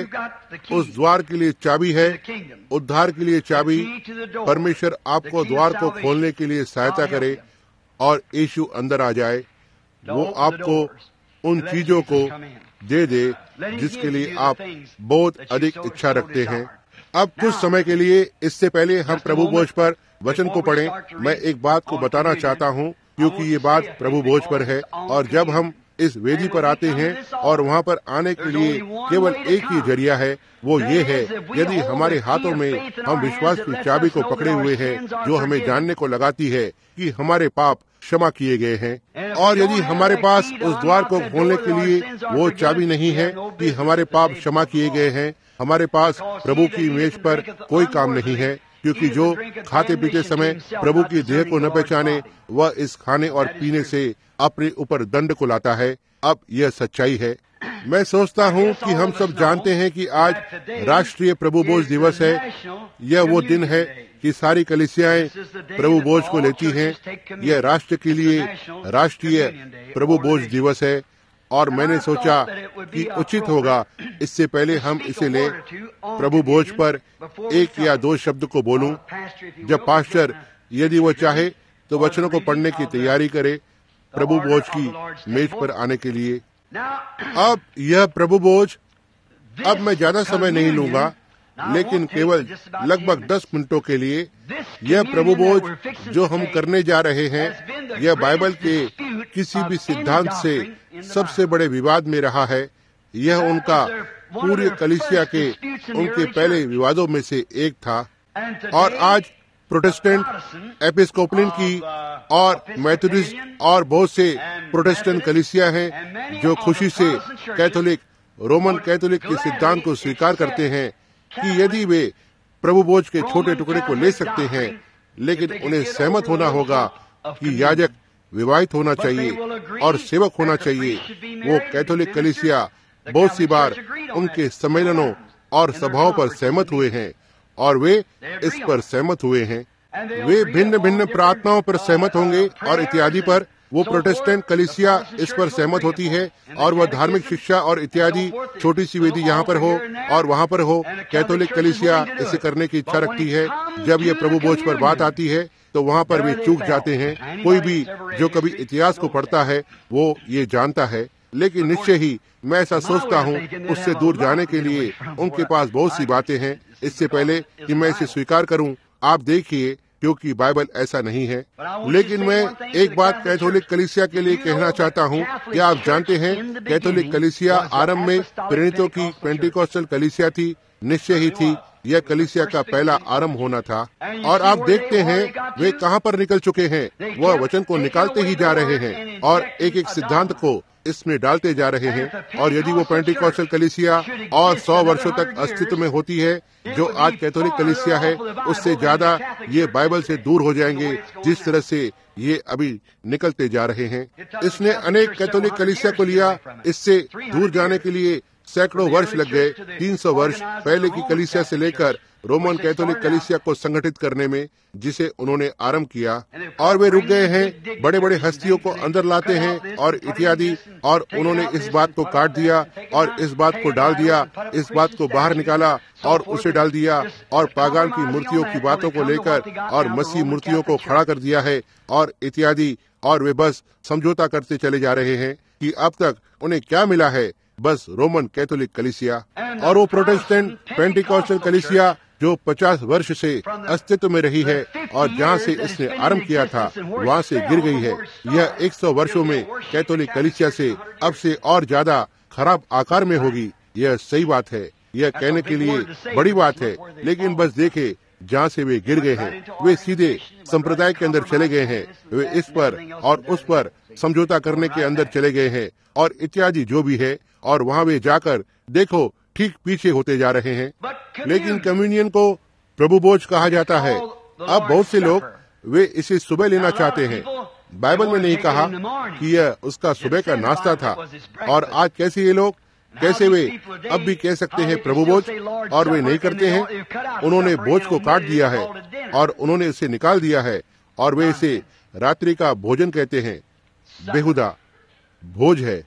उस द्वार के लिए चाबी है, उद्धार के लिए चाबी, परमेश्वर आपको द्वार को खोलने के लिए सहायता करे और यीशु अंदर आ जाए। वो आपको उन चीजों को दे दे जिसके लिए आप बहुत अधिक इच्छा रखते हैं। अब कुछ समय के लिए, इससे पहले हम प्रभु भोज पर वचन को पढ़ें, मैं एक बात को बताना चाहता हूँ, क्योंकि ये बात प्रभु भोज पर है। और जब हम इस वेदी पर आते हैं और वहाँ पर आने के लिए केवल एक ही जरिया है, वो ये है, यदि हमारे हाथों में हम विश्वास की चाबी को पकड़े हुए हैं, जो हमें जानने को लगाती है कि हमारे पाप क्षमा किए गए हैं। और यदि हमारे पास उस द्वार को खोलने के लिए वो चाबी नहीं है कि हमारे पाप क्षमा किए गए हैं, हमारे पास प्रभु की मेज पर कोई काम नहीं है, क्योंकि जो खाते पीते समय प्रभु की देह को न पहचाने, वह इस खाने और पीने से अपने ऊपर दंड को लाता है। अब यह सच्चाई है। मैं सोचता हूँ कि हम सब जानते हैं कि आज राष्ट्रीय प्रभु भोज दिवस है। यह वो दिन है कि सारी कलीसियाएं प्रभु भोज को लेती हैं। यह राष्ट्र के लिए राष्ट्रीय प्रभु भोज दिवस है, और मैंने सोचा कि उचित होगा इससे पहले हम इसे लें, प्रभु भोज पर एक या दो शब्द को बोलूं। जब पास्टर, यदि वो चाहे तो वचनों को पढ़ने की तैयारी करे प्रभु भोज की मेज पर आने के लिए। अब यह प्रभु भोज, अब मैं ज्यादा समय नहीं लूंगा, लेकिन केवल लगभग दस मिनटों के लिए, यह प्रभु भोज जो हम करने जा रहे हैं, यह बाइबल के किसी भी सिद्धांत से सबसे बड़े विवाद में रहा है। यह उनका पूरी कलीसिया के उनके पहले विवादों में से एक था। और आज प्रोटेस्टेंट, एपिस्कोपलिन की और मेथोडिस्ट और बहुत से प्रोटेस्टेंट कलीसिया हैं जो खुशी से कैथोलिक, रोमन कैथोलिक के सिद्धांत को स्वीकार करते हैं कि यदि वे प्रभु भोज के छोटे टुकड़े को ले सकते हैं, लेकिन उन्हें सहमत होना होगा कि याजक विवाहित होना चाहिए और सेवक होना चाहिए। वो कैथोलिक कलीसिया बहुत सी बार उनके सम्मेलनों और सभाओं पर सहमत हुए हैं, और वे इस पर सहमत हुए हैं। वे भिन्न भिन्न प्रार्थनाओं पर सहमत होंगे और इत्यादि पर। वो प्रोटेस्टेंट कलीसिया इस पर सहमत होती है, और वह धार्मिक शिक्षा और इत्यादि, छोटी सी वेदी यहाँ पर हो और वहाँ पर हो। कैथोलिक कलीसिया इसे करने की इच्छा रखती है। जब यह प्रभु भोज पर बात आती है तो वहाँ पर वे चूक जाते हैं। कोई भी जो कभी इतिहास को पढ़ता है वो ये जानता है। लेकिन निश्चय ही मैं ऐसा सोचता हूँ, उससे दूर जाने के लिए उनके पास बहुत सी बातें हैं। इससे पहले कि मैं इसे स्वीकार करूँ, आप देखिए, क्योंकि बाइबल ऐसा नहीं है। लेकिन मैं एक बात कैथोलिक कलीसिया के लिए कहना चाहता हूँ। क्या आप जानते हैं, कैथोलिक कलीसिया आरंभ में प्रेरितों की पेंटिकोस्टल कलीसिया थी। निश्चय ही थी। यह कलीसिया का पहला आरंभ होना था। और आप देखते हैं वे कहाँ पर निकल चुके हैं। वह वचन को निकालते ही जा रहे हैं और एक एक सिद्धांत को इसमें डालते जा रहे हैं। और यदि वो पेंटिकोस्टल कलीसिया और सौ वर्षों तक अस्तित्व में होती है, जो आज कैथोलिक कलीसिया है, उससे ज्यादा ये बाइबल से दूर हो जाएंगे, जिस तरह से ये अभी निकलते जा रहे हैं। इसने अनेक कैथोलिक कलीसिया को लिया। इससे दूर जाने के लिए सैकड़ों वर्ष लग गए। तीन सौ वर्ष पहले की कलीसिया से लेकर रोमन कैथोलिक कलीसिया को संगठित करने में, जिसे उन्होंने आरंभ किया। और वे रुक गए हैं। बड़े बड़े हस्तियों को अंदर लाते हैं और इत्यादि। और उन्होंने इस बात को काट दिया और इस बात को डाल दिया, इस बात को बाहर निकाला और उसे डाल दिया, और पागान की मूर्तियों की बातों को लेकर और मसीह मूर्तियों को खड़ा कर दिया है और इत्यादि। और वे बस समझौता करते चले जा रहे हैं कि अब तक उन्हें क्या मिला है, बस रोमन कैथोलिक कलीसिया। और वो प्रोटेस्टेंट पेंटिकोस्टल कलीसिया जो पचास वर्ष से अस्तित्व में रही है और जहाँ से इसने आरंभ किया था, वहाँ से गिर गई है। यह एक सौ वर्षों में कैथोलिक कलीसिया से अब से और ज्यादा खराब आकार में होगी। यह सही बात है। यह कहने के लिए बड़ी बात है, लेकिन बस देखे जहाँ से वे गिर गए हैं। वे सीधे संप्रदाय के अंदर चले गए हैं। वे इस पर और उस पर समझौता करने के अंदर चले गए हैं और इत्यादि जो भी है। और वहाँ वे जाकर देखो ठीक पीछे होते जा रहे हैं। लेकिन कम्युनियन को प्रभु भोज कहा जाता है। अब बहुत से लोग वे इसे सुबह लेना चाहते हैं। बाइबल में नहीं कहा कि यह उसका सुबह का नाश्ता था। और आज कैसे ये लोग, कैसे वे अब भी कह सकते हैं प्रभु भोज, और वे नहीं करते हैं। उन्होंने भोज को काट दिया है और उन्होंने इसे निकाल दिया है और वे इसे रात्रि का भोजन कहते हैं। बेहुदा भोज है।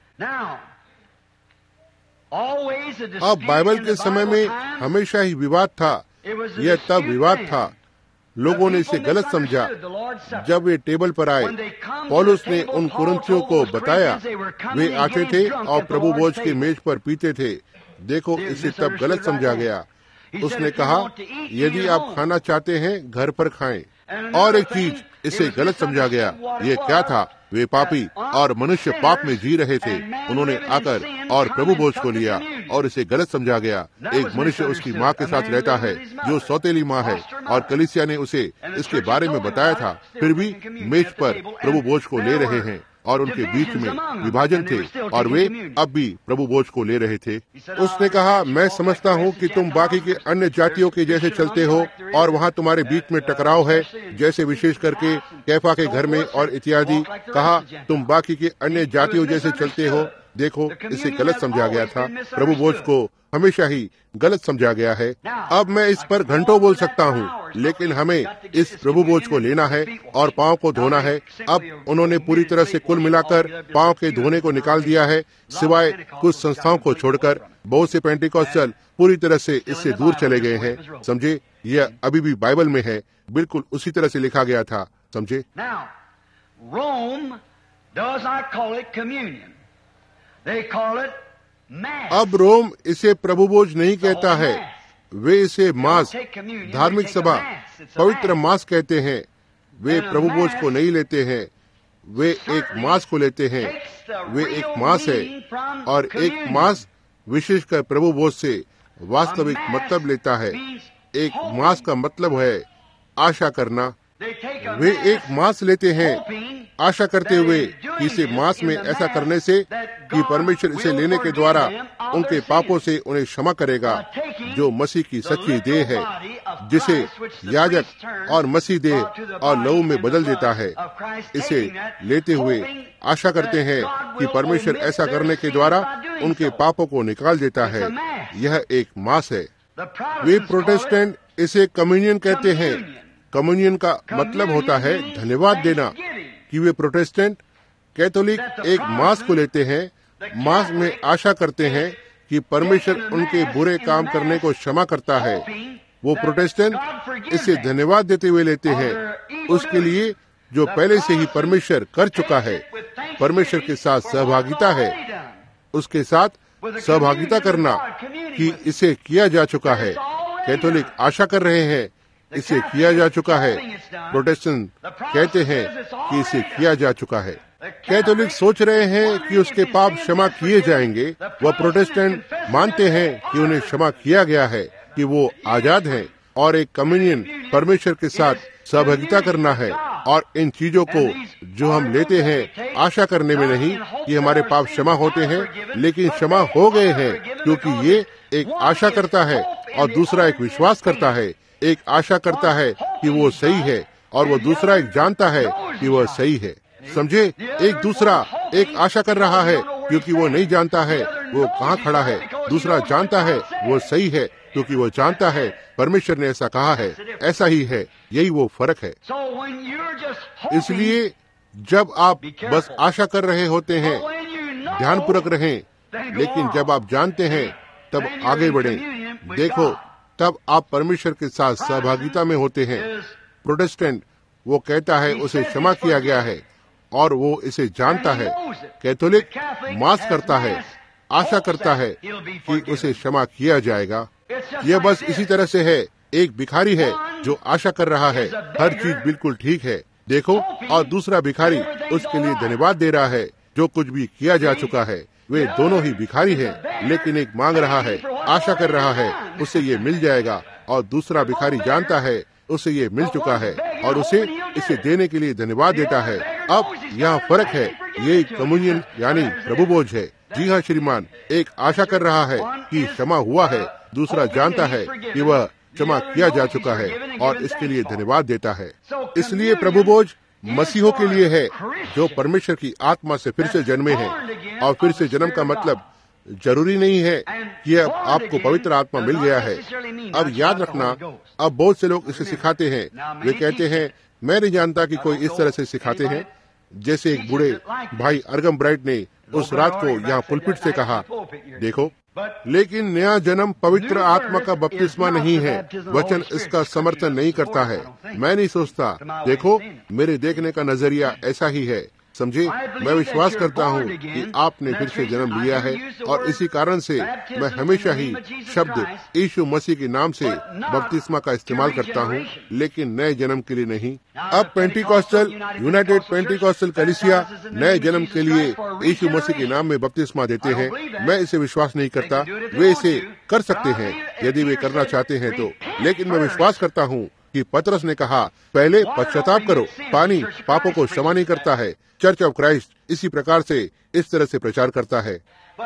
अब बाइबल के समय में हमेशा ही विवाद था। यह तब विवाद था लोगों ने इसे गलत समझा। जब वे टेबल पर आए, पौलुस ने उन कुरिन्थियों को बताया वे आते थे और प्रभु भोज की मेज पर पीते थे। देखो, इसे तब गलत समझा गया। उसने कहा, यदि आप खाना चाहते हैं घर पर खाएं। और एक चीज इसे गलत समझा गया। ये क्या था? वे पापी और मनुष्य पाप में जी रहे थे। उन्होंने आकर और प्रभु भोज को लिया और इसे गलत समझा गया। एक मनुष्य उसकी माँ के साथ रहता है जो सौतेली माँ है, और कलीसिया ने उसे इसके बारे में बताया था, फिर भी मेज पर प्रभु भोज को ले रहे हैं और उनके बीच में विभाजन थे और वे अब भी प्रभु भोज को ले रहे थे। उसने कहा, मैं समझता हूँ कि तुम बाकी के अन्य जातियों के जैसे चलते हो और वहाँ तुम्हारे बीच में टकराव है, जैसे विशेष करके कैफा के घर में और इत्यादि। कहा, तुम बाकी के अन्य जातियों जैसे चलते हो। देखो, इसे गलत समझा गया था। प्रभु भोज को हमेशा ही गलत समझा गया है। अब मैं इस पर घंटों बोल सकता हूँ, लेकिन हमें इस प्रभु भोज को लेना है और पाँव को धोना है। अब उन्होंने पूरी तरह से कुल मिलाकर पाँव के धोने को निकाल दिया है, सिवाय कुछ संस्थाओं को छोड़कर। बहुत से पेंटिकॉस्टल पूरी तरह से इससे दूर चले गए हैं। समझे, यह अभी भी बाइबल में है, बिल्कुल उसी तरह से लिखा गया था। समझे। अब रोम इसे प्रभु भोज नहीं कहता है, वे इसे मास, धार्मिक सभा, पवित्र मास कहते हैं। वे प्रभु भोज को नहीं लेते हैं, वे एक मास को लेते हैं। वे एक मास है और एक मास विशेषकर प्रभु भोज से वास्तविक मतलब लेता है। एक मास का मतलब है आशा करना। वे एक मास लेते हैं आशा करते हुए कि इसे मास में ऐसा करने से कि परमेश्वर इसे लेने के द्वारा उनके पापों से उन्हें क्षमा करेगा, जो मसीह की सच्ची देह है, जिसे याजक और मसीह देह और लहू में बदल देता है। इसे लेते हुए आशा करते हैं कि परमेश्वर ऐसा करने के द्वारा उनके पापों को निकाल देता है। यह एक मास है। वे प्रोटेस्टेंट इसे कम्युनियन कहते हैं। कम्युनियन का मतलब होता है धन्यवाद देना। कि वे प्रोटेस्टेंट कैथोलिक एक मास को लेते हैं, मास में आशा करते हैं कि परमेश्वर उनके बुरे काम करने को क्षमा करता है। वो प्रोटेस्टेंट इसे धन्यवाद देते हुए लेते हैं उसके लिए जो पहले से ही परमेश्वर कर चुका है। परमेश्वर के साथ सहभागिता है, उसके साथ सहभागिता करना कि इसे किया जा चुका है। कैथोलिक आशा कर रहे हैं इसे किया जा चुका है। प्रोटेस्टेंट कहते हैं कि इसे किया जा चुका है। कैथोलिक सोच रहे हैं कि उसके पाप क्षमा किए जाएंगे। वह प्रोटेस्टेंट मानते हैं कि उन्हें क्षमा किया गया है, कि वो आजाद हैं। और एक कम्युनियन परमेश्वर के साथ सहभागिता करना है। और इन चीजों को जो हम लेते हैं आशा करने में नहीं कि हमारे पाप क्षमा होते हैं, लेकिन क्षमा हो गए हैं, क्योंकि ये एक आशा करता है और दूसरा एक विश्वास करता है। एक आशा करता है कि वो सही है और वो दूसरा एक जानता है कि वह सही है। समझे, एक दूसरा एक आशा कर रहा है क्योंकि वो नहीं जानता है वो कहाँ खड़ा है। दूसरा जानता है वो सही है क्योंकि वो जानता है परमेश्वर ने ऐसा कहा है। ऐसा ही है, यही वो फर्क है। इसलिए जब आप बस आशा कर रहे होते हैं, ध्यानपूर्वक रहें, लेकिन जब आप जानते हैं तब आगे बढ़ें। देखो, तब आप परमेश्वर के साथ सहभागिता में होते हैं। प्रोटेस्टेंट वो कहता है उसे क्षमा किया गया है और वो इसे जानता है। कैथोलिक मास करता है, आशा करता है कि उसे क्षमा किया जाएगा। यह बस इसी तरह से है। एक भिखारी है जो आशा कर रहा है हर चीज बिल्कुल ठीक है, देखो, और दूसरा भिखारी उसके लिए धन्यवाद दे रहा है जो कुछ भी किया जा चुका है। वे दोनों ही भिखारी हैं, लेकिन एक मांग रहा है, आशा कर रहा है उसे ये मिल जाएगा, और दूसरा भिखारी जानता है उसे ये मिल चुका है और उसे इसे देने के लिए धन्यवाद देता है। अब यहाँ फर्क है, ये कम्युनियन यानी प्रभु भोज है। जी हाँ श्रीमान, एक आशा कर रहा है कि क्षमा हुआ है, दूसरा जानता है कि वह क्षमा किया जा चुका है और इसके लिए धन्यवाद देता है। इसलिए प्रभु भोज मसीहों के लिए है जो परमेश्वर की आत्मा से फिर से जन्मे हैं। और फिर से जन्म का मतलब जरूरी नहीं है कि अब आपको पवित्र आत्मा मिल गया है। अब याद रखना, अब बहुत से लोग इसे सिखाते हैं। वे कहते हैं, मैं नहीं जानता कि कोई इस तरह से सिखाते हैं, जैसे एक बूढ़े भाई अर्गम ब्राइट ने उस रात को यहाँ पुलपिट से कहा, देखो, लेकिन नया जन्म पवित्र आत्मा का बपतिस्मा नहीं है। वचन इसका समर्थन नहीं करता है। मैं नहीं सोचता। देखो, मेरे देखने का नजरिया ऐसा ही है। समझे, मैं विश्वास करता हूँ कि आपने फिर से जन्म लिया है, और इसी कारण से मैं हमेशा ही शब्द यीशु मसीह के नाम से बपतिस्मा का इस्तेमाल करता हूँ, लेकिन नए जन्म के लिए नहीं। अब पेंटिकॉस्टल यूनाइटेड पेंटिकॉस्टल कलीसिया नए जन्म के लिए यीशु मसीह के नाम में बपतिस्मा देते हैं। मैं इसे विश्वास नहीं करता। वे इसे कर सकते हैं यदि वे करना चाहते हैं तो, लेकिन मैं विश्वास करता हूँ कि पतरस ने कहा, पहले पश्चाताप करो। पानी पापों को क्षमा नहीं करता है। चर्च ऑफ क्राइस्ट इसी प्रकार से इस तरह से प्रचार करता है।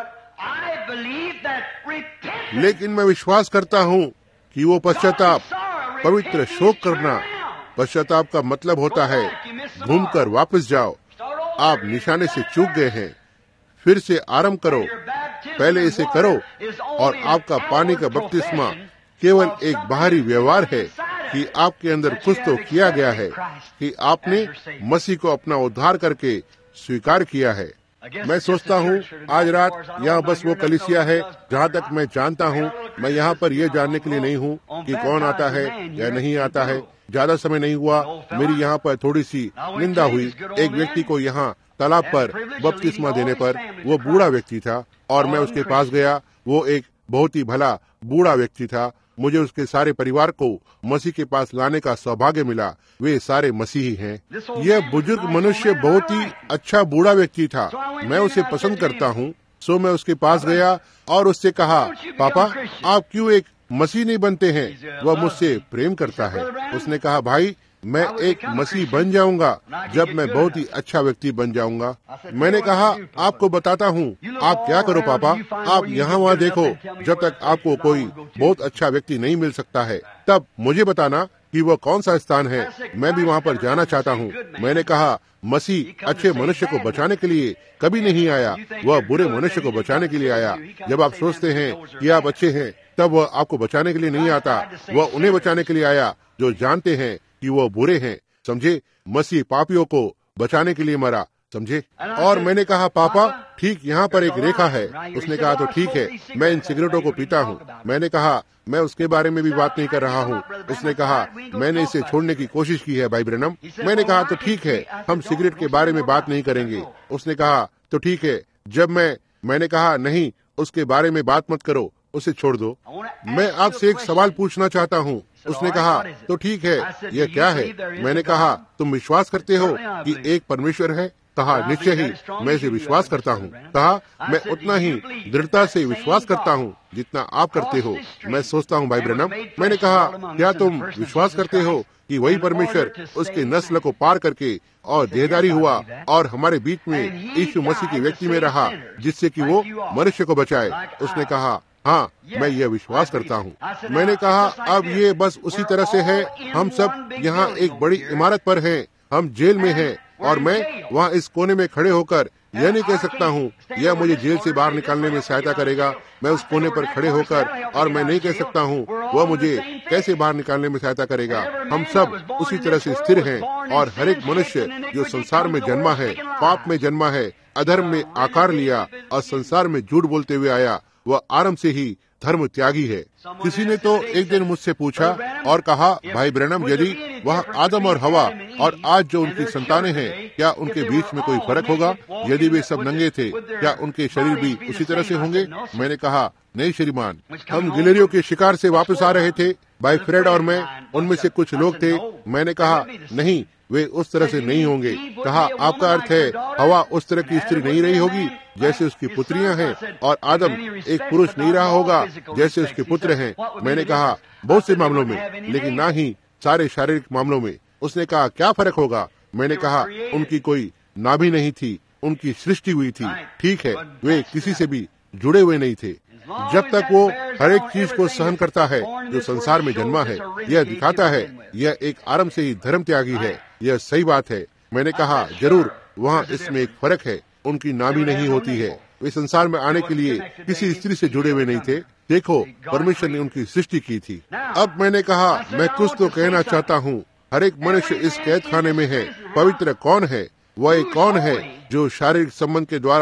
लेकिन मैं विश्वास करता हूँ कि वो पश्चाताप, पवित्र शोक करना, पश्चाताप का मतलब होता है घूमकर वापस जाओ। आप निशाने से चूक गए हैं, फिर से आरंभ करो। पहले इसे करो, और आपका पानी का बपतिस्मा केवल एक बाहरी व्यवहार है कि आपके अंदर कुछ तो किया गया है, कि आपने मसीह को अपना उद्धार करके स्वीकार किया है। मैं सोचता हूँ आज रात यहाँ बस वो कलीसिया है जहाँ तक मैं जानता हूँ। मैं यहाँ पर यह जानने के लिए नहीं हूँ कि कौन आता है या नहीं आता है। ज्यादा समय नहीं हुआ, मेरी यहाँ पर थोड़ी सी निंदा हुई। एक व्यक्ति को यहाँ तालाब पर बपतिस्मा देने पर, वो बूढ़ा व्यक्ति था, और मैं उसके पास गया। वो एक बहुत ही भला बूढ़ा व्यक्ति था। मुझे उसके सारे परिवार को मसीह के पास लाने का सौभाग्य मिला। वे सारे मसीही हैं। यह बुजुर्ग मनुष्य बहुत ही अच्छा बूढ़ा व्यक्ति था। मैं उसे पसंद करता हूँ। सो मैं उसके पास गया और उससे कहा, पापा, आप क्यों एक मसीह नहीं बनते हैं? वह मुझसे प्रेम करता है। उसने कहा, भाई, मैं एक मसीह बन जाऊंगा जब मैं बहुत ही अच्छा व्यक्ति बन जाऊंगा। मैंने कहा, आपको बताता हूँ। आप क्या करो पापा, आप यहाँ वहाँ देखो। जब तक आपको कोई बहुत अच्छा व्यक्ति नहीं मिल सकता है, तब मुझे बताना कि वह कौन सा स्थान है। मैं भी वहाँ पर जाना चाहता हूँ। मैंने कहा, मसीह अच्छे मनुष्य को बचाने के लिए कभी नहीं आया, वह बुरे मनुष्य को बचाने के लिए आया। जब आप सोचते हैं कि आप अच्छे हैं, तब वह आपको बचाने के लिए नहीं आता। वह उन्हें बचाने के लिए आया जो जानते हैं कि वो बुरे हैं। समझे, मसीह पापियों को बचाने के लिए मरा। समझे। और मैंने कहा, पापा, ठीक यहाँ पर एक रेखा है। उसने कहा, तो ठीक है, मैं इन सिगरेटों को पीता हूँ। मैंने कहा, मैं उसके बारे में भी बात नहीं कर रहा हूँ। उसने कहा, मैंने इसे छोड़ने की कोशिश की है भाई ब्रैनम। मैंने कहा, तो ठीक है, हम सिगरेट के बारे में बात नहीं करेंगे। उसने कहा, तो ठीक है। जब मैं मैंने कहा, नहीं, उसके बारे में बात मत करो, उसे छोड़ दो। मैं आपसे एक सवाल पूछना चाहता हूँ। उसने कहा, तो ठीक है, यह क्या है? मैंने कहा, तुम विश्वास करते हो कि एक परमेश्वर है? कहा, निश्चय ही, मैं इसे विश्वास करता हूँ। कहा, मैं उतना ही दृढ़ता से विश्वास करता हूँ जितना आप करते हो। मैं सोचता हूँ भाई ब्रैनम, मैंने कहा, क्या तुम विश्वास करते हो कि वही परमेश्वर उसके नस्ल को पार करके और देहधारी हुआ और हमारे बीच में यीशु मसीह के व्यक्ति में रहा, जिससे कि वो मनुष्य को बचाए? उसने कहा, हाँ, मैं यह विश्वास करता हूँ। मैंने कहा, अब ये बस उसी तरह से है। हम सब यहाँ एक बड़ी इमारत पर हैं, हम जेल में हैं, और मैं वहाँ इस कोने में खड़े होकर यह नहीं कह सकता हूँ यह मुझे जेल से बाहर निकालने में सहायता करेगा। मैं उस कोने पर खड़े होकर और मैं नहीं कह सकता हूँ वह मुझे कैसे बाहर निकालने में सहायता करेगा। हम सब उसी तरह से स्थिर हैं, और हर एक मनुष्य जो संसार में जन्मा है, पाप में जन्मा है, अधर्म में आकार लिया और संसार में झूठ बोलते हुए आया, वह आरंभ से ही धर्म त्यागी है। किसी ने तो एक दिन मुझसे पूछा और कहा, भाई ब्रैनम, यदि वह आदम और हवा और आज जो उनकी संतानें हैं, क्या उनके बीच में कोई फर्क होगा? यदि वे सब नंगे थे, क्या उनके शरीर भी उसी तरह से होंगे? मैंने कहा, नहीं श्रीमान। हम गिलहरियों के शिकार से वापस आ रहे थे, भाई फ्रेड और मैं, उनमें से कुछ लोग थे। मैंने कहा, नहीं, वे उस तरह से नहीं होंगे। कहा, आपका अर्थ है हवा उस तरह की स्त्री नहीं रही होगी जैसे उसकी पुत्रियां हैं, और आदम एक पुरुष नहीं रहा होगा जैसे उसके पुत्र हैं। मैंने कहा, बहुत से मामलों में, लेकिन ना ही सारे शारीरिक मामलों में। उसने कहा, क्या फर्क होगा? मैंने कहा, उनकी कोई नाभि नहीं थी, उनकी सृष्टि हुई थी। ठीक है, वे किसी से भी जुड़े हुए नहीं थे। जब तक वो हर एक चीज को सहन करता है जो संसार में जन्मा है, यह दिखाता है यह एक आरंभ से ही धर्म त्यागी है। यह सही बात है। मैंने कहा, जरूर वहाँ इसमें एक फर्क है, उनकी नाभि नहीं होती है। वे संसार में आने के लिए किसी स्त्री से जुड़े हुए नहीं थे। देखो, परमेश्वर ने उनकी सृष्टि की थी। अब मैंने कहा, मैं कुछ तो कहना चाहता हूँ। हर एक मनुष्य इस कैद खाने में है। पवित्र कौन है? वह एक कौन है जो शारीरिक संबंध के द्वारा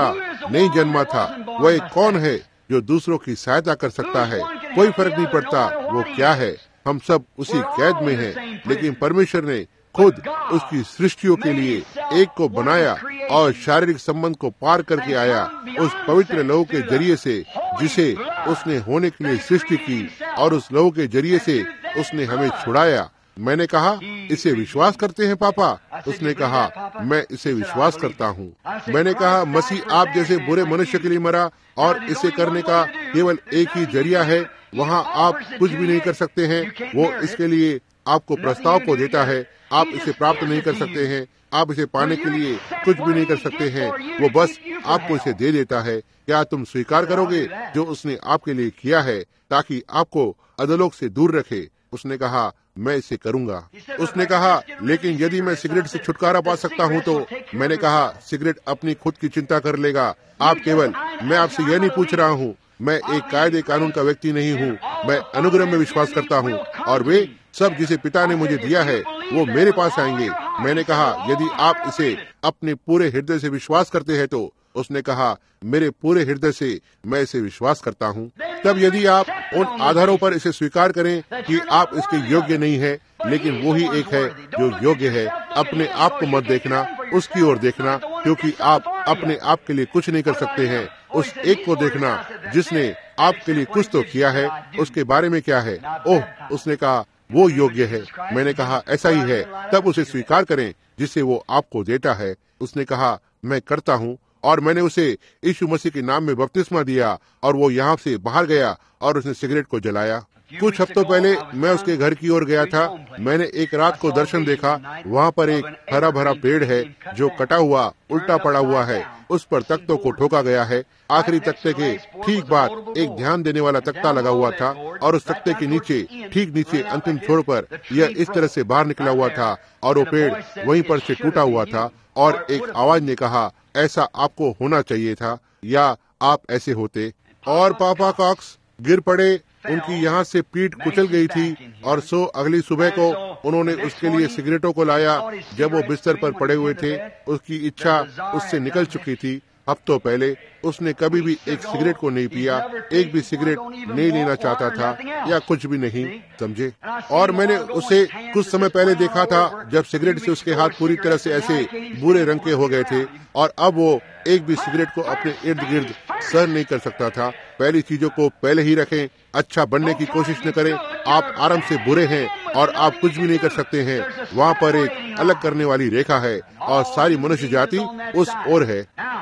नहीं जन्मा था, वह एक कौन है जो दूसरों की सहायता कर सकता है? कोई फर्क नहीं पड़ता वो क्या है, हम सब उसी कैद में हैं, लेकिन परमेश्वर ने खुद उसकी सृष्टियों के लिए एक को बनाया और शारीरिक संबंध को पार करके आया उस पवित्र लहू के जरिए से जिसे उसने होने के लिए सृष्टि की, और उस लहू के जरिए से उसने हमें छुड़ाया। मैंने कहा, इसे विश्वास करते हैं पापा? उसने कहा, मैं इसे विश्वास करता हूँ। मैंने कहा, मसीह आप जैसे बुरे मनुष्य के लिए मरा और इसे करने का केवल एक ही जरिया है, वहाँ आप कुछ भी नहीं कर सकते हैं। वो इसके लिए आपको प्रस्ताव को देता है, आप इसे प्राप्त नहीं कर सकते हैं, आप इसे पाने के लिए कुछ भी नहीं कर सकते हैं, वो बस आपको इसे दे देता है। क्या तुम स्वीकार करोगे जो उसने आपके लिए किया है ताकि आपको अधोलोक से दूर रखे? उसने कहा, मैं इसे करूंगा। उसने कहा, लेकिन यदि मैं सिगरेट से छुटकारा पा सकता हूँ तो? मैंने कहा, सिगरेट अपनी खुद की चिंता कर लेगा, आप केवल, मैं आपसे यह नहीं पूछ रहा हूँ, मैं एक कायदे कानून का व्यक्ति नहीं हूँ, मैं अनुग्रह में विश्वास करता हूँ, और वे सब जिसे पिता ने मुझे दिया है वो मेरे पास आएंगे। मैंने कहा, यदि आप इसे अपने पूरे हृदय से विश्वास करते हैं तो? उसने कहा, मेरे पूरे हृदय से मैं इसे विश्वास करता हूँ। तब यदि आप उन आधारों पर इसे स्वीकार करें कि आप इसके योग्य नहीं है, लेकिन वो ही एक है जो योग्य है, अपने आप को मत देखना, उसकी ओर देखना, क्योंकि आप अपने आप के लिए कुछ नहीं कर सकते हैं। उस एक को देखना जिसने आपके लिए कुछ तो किया है, उसके बारे में क्या है? ओह, उसने कहा, वो योग्य है। मैंने कहा, ऐसा ही है, तब उसे स्वीकार करें जिसे वो आपको देता है। उसने कहा, मैं करता हूँ, और मैंने उसे यीशु मसीह के नाम में बपतिस्मा दिया, और वो यहाँ से बाहर गया और उसने सिगरेट को जलाया। कुछ हफ्तों पहले मैं उसके घर की ओर गया था। मैंने एक रात को दर्शन देखा, वहाँ पर एक हरा भरा पेड़ है जो कटा हुआ उल्टा पड़ा हुआ है, उस पर तख्तों को ठोका गया है। आखिरी तख्ते के ठीक बाद एक ध्यान देने वाला तख्ता लगा हुआ था, और उस तख्ते के नीचे, ठीक नीचे अंतिम छोर पर यह इस तरह से बाहर निकला हुआ था, और वो पेड़ वहीं पर से टूटा हुआ था। और एक आवाज ने कहा, ऐसा आपको होना चाहिए था, या आप ऐसे होते। और पापा कॉक्स गिर पड़े, उनकी यहाँ से पीठ कुचल गई थी, और सो अगली सुबह को उन्होंने उसके लिए सिगरेटों को लाया। जब वो बिस्तर पर पड़े हुए थे, उसकी इच्छा उससे निकल चुकी थी। हफ्तों पहले उसने कभी भी एक सिगरेट को नहीं पिया, एक भी सिगरेट नहीं लेना चाहता था, या कुछ भी नहीं, समझे। और मैंने उसे कुछ समय पहले देखा था जब सिगरेट से उसके हाथ पूरी तरह से ऐसे बुरे रंग के हो गए थे, और अब वो एक भी सिगरेट को अपने इर्द गिर्द सहन नहीं कर सकता था। पहली चीजों को पहले ही रखें, अच्छा बनने की कोशिश न करें। आप आराम से बुरे हैं और आप कुछ भी नहीं कर सकते हैं। वहाँ पर एक अलग करने वाली रेखा है, और सारी मनुष्य जाति उस ओर है।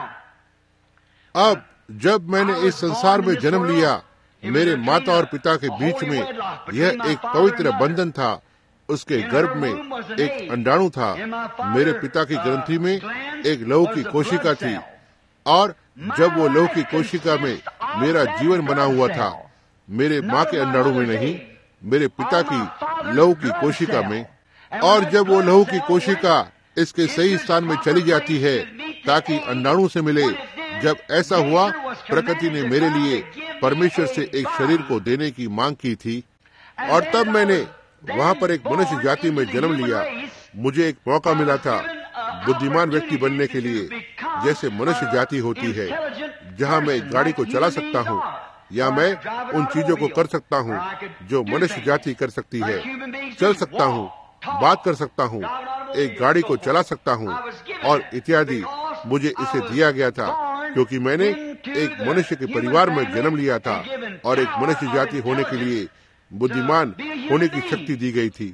अब जब मैंने इस संसार में जन्म लिया, मेरे माता और पिता के बीच में यह एक पवित्र बंधन था। उसके गर्भ में एक अंडाणु था, मेरे पिता की ग्रंथि में एक लहू की कोशिका थी, और जब वो लहू की कोशिका में मेरा जीवन बना हुआ था, मेरे माँ के अंडाणु में नहीं, मेरे पिता की लहू की कोशिका में। और जब वो लहू की कोशिका इसके सही स्थान में चली जाती है ताकि अंडाणु से मिले, जब ऐसा हुआ, प्रकृति ने मेरे लिए परमेश्वर से एक शरीर को देने की मांग की थी, और तब मैंने वहाँ पर एक मनुष्य जाति में जन्म लिया। मुझे एक मौका मिला था बुद्धिमान व्यक्ति बनने के लिए, जैसे मनुष्य जाति होती है, जहाँ मैं गाड़ी को चला सकता हूँ, या मैं उन चीजों को कर सकता हूँ जो मनुष्य जाति कर सकती है। चल सकता हूँ, बात कर सकता हूँ, एक गाड़ी को चला सकता हूँ, और इत्यादि। मुझे इसे दिया गया था क्योंकि मैंने एक मनुष्य के परिवार में जन्म लिया था, और एक मनुष्य जाति होने के लिए बुद्धिमान होने की शक्ति दी गई थी।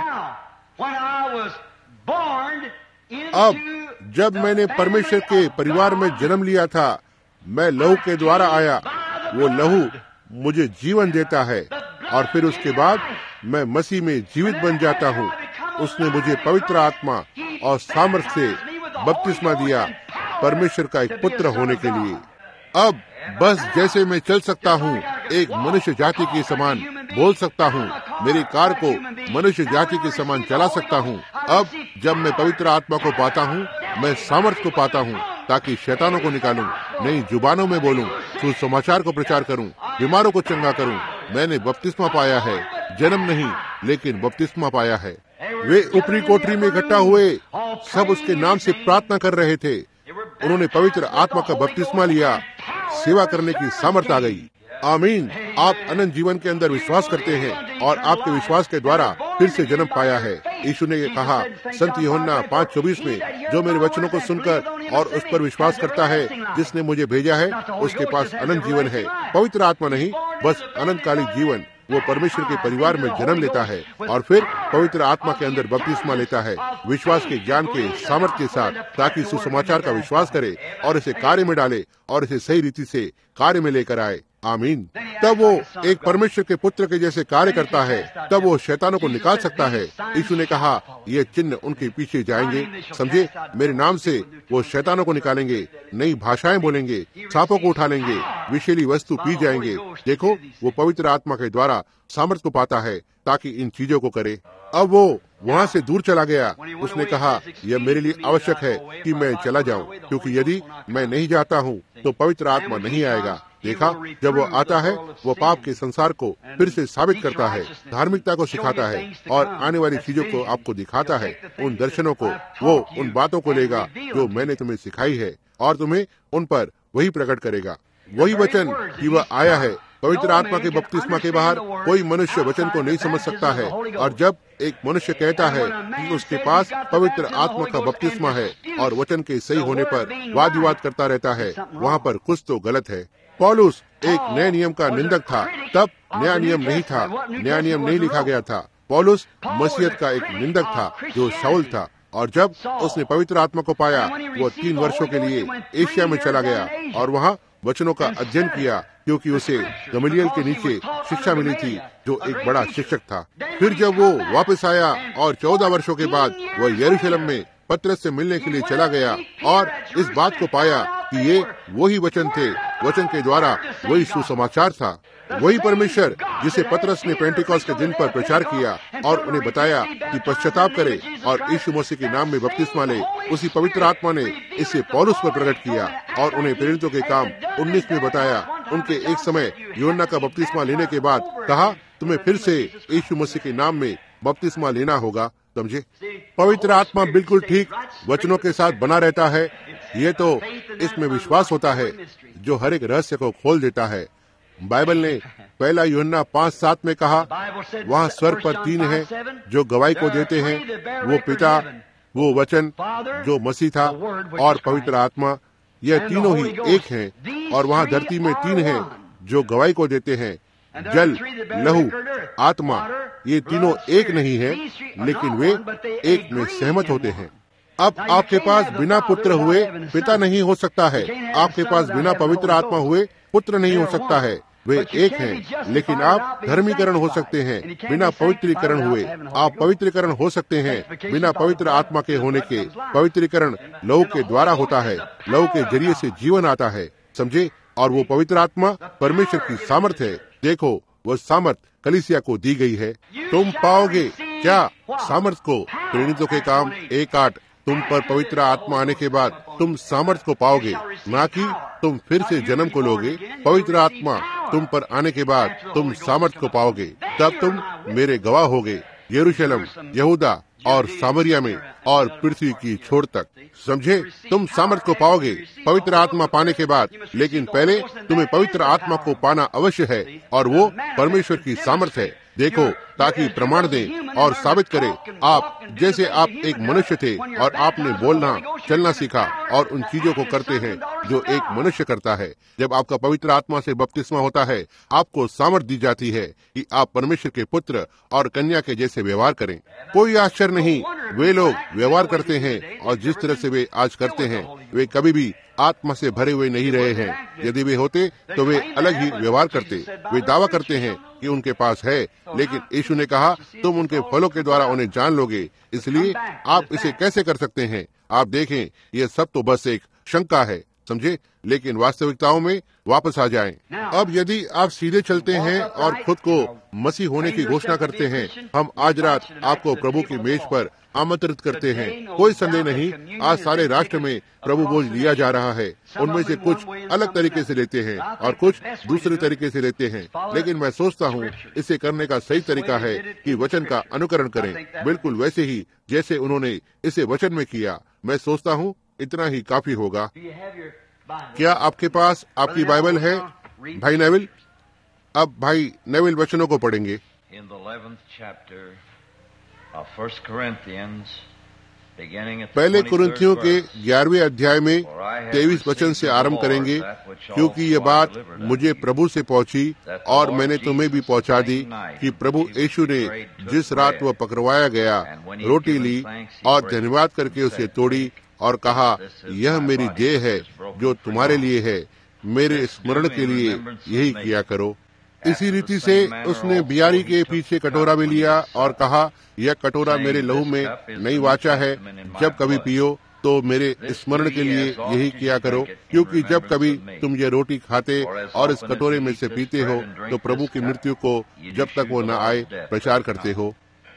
अब जब मैंने परमेश्वर के परिवार में जन्म लिया था, मैं लहू के द्वारा आया। वो लहू मुझे जीवन देता है, और फिर उसके बाद मैं मसीह में जीवित बन जाता हूँ। उसने मुझे पवित्र आत्मा और सामर्थ्य से बपतिस्मा दिया, परमेश्वर का एक पुत्र होने के लिए। अब बस जैसे मैं चल सकता हूँ, एक मनुष्य जाति के समान बोल सकता हूँ, मेरी कार को मनुष्य जाति के समान चला सकता हूँ। अब जब मैं पवित्र आत्मा को पाता हूँ, मैं सामर्थ्य को पाता हूँ ताकि शैतानों को निकालूं, नई जुबानों में बोलूं, सुसमाचार को प्रचार करूं, बीमारों को चंगा करूं। मैंने बपतिस्मा पाया है, जन्म नहीं लेकिन बपतिस्मा पाया है। वे ऊपरी कोठरी में इकट्ठा हुए, सब उसके नाम से प्रार्थना कर रहे थे। उन्होंने पवित्र आत्मा का बपतिस्मा लिया, सेवा करने की सामर्थ्य आ गई। आमीन। आप अनंत जीवन के अंदर विश्वास करते हैं और आपके विश्वास के द्वारा फिर से जन्म पाया है। यीशु ने कहा संत यूहन्ना पाँच चौबीस में, जो मेरे वचनों को सुनकर और उस पर विश्वास करता है जिसने मुझे भेजा है, उसके पास अनंत जीवन है। पवित्र आत्मा नहीं, बस अनंतकालिक जीवन। वो परमेश्वर के परिवार में जन्म लेता है और फिर पवित्र आत्मा के अंदर बपतिस्मा लेता है, विश्वास के ज्ञान के सामर्थ्य के साथ, ताकि सुसमाचार का विश्वास करे और इसे कार्य में डाले और इसे सही रीति से कार्य में लेकर आए। आमीन। तब वो एक परमेश्वर के पुत्र के जैसे कार्य करता है, तब वो शैतानों को निकाल सकता है। यीशु ने कहा ये चिन्ह उनके पीछे जाएंगे, समझे, मेरे नाम से वो शैतानों को निकालेंगे, नई भाषाएं बोलेंगे, सांपों को उठा लेंगे, विषैली वस्तु पी जाएंगे। देखो, वो पवित्र आत्मा के द्वारा सामर्थ्य को पाता है ताकि इन चीजों को करे। अब वो वहाँ से दूर चला गया। उसने कहा यह मेरे लिए आवश्यक है कि मैं चला जाऊं, क्योंकि यदि मैं नहीं जाता हूँ तो पवित्र आत्मा नहीं आएगा। देखा, जब वो आता है वो पाप के संसार को फिर से साबित करता है, धार्मिकता को सिखाता है और आने वाली चीजों को आपको दिखाता है। उन दर्शनों को, वो उन बातों को लेगा जो मैंने तुम्हें सिखाई है और तुम्हें उन पर वही प्रकट करेगा। वही वचन कि वह आया है। पवित्र आत्मा के बपतिस्मा के बाहर कोई मनुष्य वचन को नहीं समझ सकता है, और जब एक मनुष्य कहता है कि उसके पास पवित्र आत्मा का बपतिस्मा है और वचन के सही होने पर वाद विवाद करता रहता है, वहाँ पर कुछ तो गलत है। पौलुस एक नए नियम का निंदक था। तब नया नियम नहीं था, नया नियम नहीं लिखा गया था। पौलुस मसीहत का एक निंदक था जो शाऊल था, और जब उसने पवित्र आत्मा को पाया, वो तीन वर्षों के लिए एशिया में चला गया और वहाँ वचनों का अध्ययन किया, क्योंकि उसे गमलीएल के नीचे शिक्षा मिली थी जो एक बड़ा शिक्षक था। फिर जब वो वापस आया और चौदह वर्षों के बाद वह यरूशलेम में पतरस से मिलने के लिए चला गया और इस बात को पाया कि ये वही वचन थे, वचन के द्वारा वही सुसमाचार था। वही परमेश्वर जिसे पतरस ने पेंटिकॉस्ट के दिन पर प्रचार किया और उन्हें बताया कि पश्चाताप करे और यीशु मसीह के नाम में बपतिस्मा ले, उसी पवित्र आत्मा ने इसे पौलुस पर प्रकट किया और उन्हें प्रेरितों के काम उन्नीस में बताया। उनके एक समय यूहन्ना का बपतिस्मा लेने के बाद कहा, तुम्हें फिर से यीशु मसीह के नाम में बपतिस्मा लेना होगा। समझे, पवित्र आत्मा बिल्कुल ठीक वचनों के साथ बना रहता है। ये तो इसमें विश्वास होता है जो हर एक रहस्य को खोल देता है। बाइबल ने पहला यूहन्ना पाँच सात में कहा, वहाँ स्वर पर तीन हैं जो गवाही को देते हैं, वो पिता, वो वचन जो मसीह था और पवित्र आत्मा, यह तीनों ही एक हैं। और वहाँ धरती में तीन हैं जो गवाही को देते हैं, जल, लहू, आत्मा। ये तीनों एक नहीं हैं, लेकिन वे एक में सहमत होते हैं। अब आपके पास बिना पुत्र हुए पिता नहीं हो सकता है, आपके पास बिना पवित्र आत्मा हुए पुत्र नहीं हो सकता है। वे एक हैं, लेकिन आप धर्मीकरण हो सकते हैं बिना पवित्रीकरण हुए। आप पवित्रीकरण हो सकते हैं बिना पवित्र आत्मा के होने के। पवित्रीकरण लहू के द्वारा होता है, लहू के जरिए से जीवन आता है, समझे। और वो पवित्र आत्मा परमेश्वर की सामर्थ्य है। देखो, वो सामर्थ्य कलीसिया को दी गई है। तुम पाओगे क्या सामर्थ्य को? प्रेरितों के काम एक आठ, तुम पर पवित्र आत्मा आने के बाद तुम सामर्थ्य को पाओगे, ना कि तुम फिर से जन्म को लोगे। पवित्र आत्मा तुम पर आने के बाद तुम सामर्थ्य को पाओगे, तब तुम मेरे गवाह होगे यरूशलेम, यहूदा और सामरिया में और पृथ्वी की छोर तक। समझे, तुम सामर्थ्य को पाओगे पवित्र आत्मा पाने के बाद, लेकिन पहले तुम्हें पवित्र आत्मा को पाना अवश्य है, और वो परमेश्वर की सामर्थ्य है। देखो, ताकि प्रमाण दें और साबित करें आप जैसे आप एक मनुष्य थे और आपने बोलना चलना सीखा और उन चीजों को करते हैं जो एक मनुष्य करता है। जब आपका पवित्र आत्मा से बपतिस्मा होता है, आपको सामर्थ्य दी जाती है कि आप परमेश्वर के पुत्र और कन्या के जैसे व्यवहार करें। कोई आश्चर्य नहीं, वे लोग व्यवहार करते हैं और जिस तरह से वे आज करते हैं, वे कभी भी आत्मा से भरे हुए नहीं रहे हैं। यदि वे होते तो वे अलग ही व्यवहार करते। वे दावा करते हैं कि उनके पास है, लेकिन यीशु ने कहा तुम उनके फलों के द्वारा उन्हें जान लोगे। इसलिए आप इसे कैसे कर सकते हैं? आप देखें, ये सब तो बस एक शंका है, समझे। लेकिन वास्तविकताओं में वापस आ जाएं। अब यदि आप सीधे चलते हैं और खुद को मसीह होने की घोषणा करते हैं, हम आज रात आपको प्रभु की मेज पर आमंत्रित करते हैं। कोई संदेह नहीं, आज सारे राष्ट्र में प्रभु भोज लिया जा रहा है। उनमें से कुछ अलग तरीके से लेते हैं और कुछ दूसरे तरीके से लेते हैं, लेकिन मैं सोचता हूँ इसे करने का सही तरीका है कि वचन का अनुकरण करें, बिल्कुल वैसे ही जैसे उन्होंने इसे वचन में किया। मैं सोचता हूँ इतना ही काफी होगा। क्या आपके पास आपकी बाइबल है भाई नेविल? अब भाई नेविल वचनों को पढ़ेंगे। पहले कुरिन्थियों के ग्यारहवें अध्याय में तेईस वचन से आरंभ करेंगे, क्योंकि ये बात मुझे प्रभु से पहुंची और मैंने तुम्हें भी पहुंचा दी कि प्रभु यीशु ने जिस रात वह पकड़वाया गया रोटी ली और धन्यवाद करके उसे तोड़ी और कहा, यह मेरी देह है जो तुम्हारे लिए है, मेरे स्मरण के लिए यही किया करो। इसी रीति से उसने बियारी के पीछे कटोरा भी लिया और कहा, यह कटोरा मेरे लहू में नई वाचा है, जब कभी पियो तो मेरे स्मरण के लिए यही किया करो। क्योंकि जब कभी तुम ये रोटी खाते और इस कटोरे में से पीते हो तो प्रभु की मृत्यु को जब तक वो न आए प्रचार करते हो।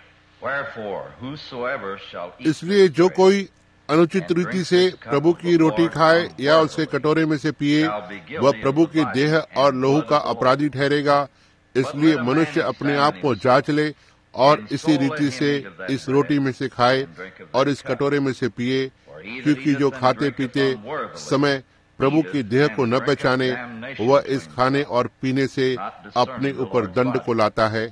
इसलिए जो कोई अनुचित रीति से प्रभु की रोटी खाए या उसे कटोरे में से पिए, वह प्रभु की देह और लहू का अपराधी ठहरेगा। इसलिए मनुष्य अपने आप को जांच ले और इसी रीति से इस रोटी में से खाए और इस कटोरे में से पिए, क्योंकि जो खाते पीते समय प्रभु की देह को न पहचाने, वह इस खाने और पीने से अपने ऊपर दंड को लाता है।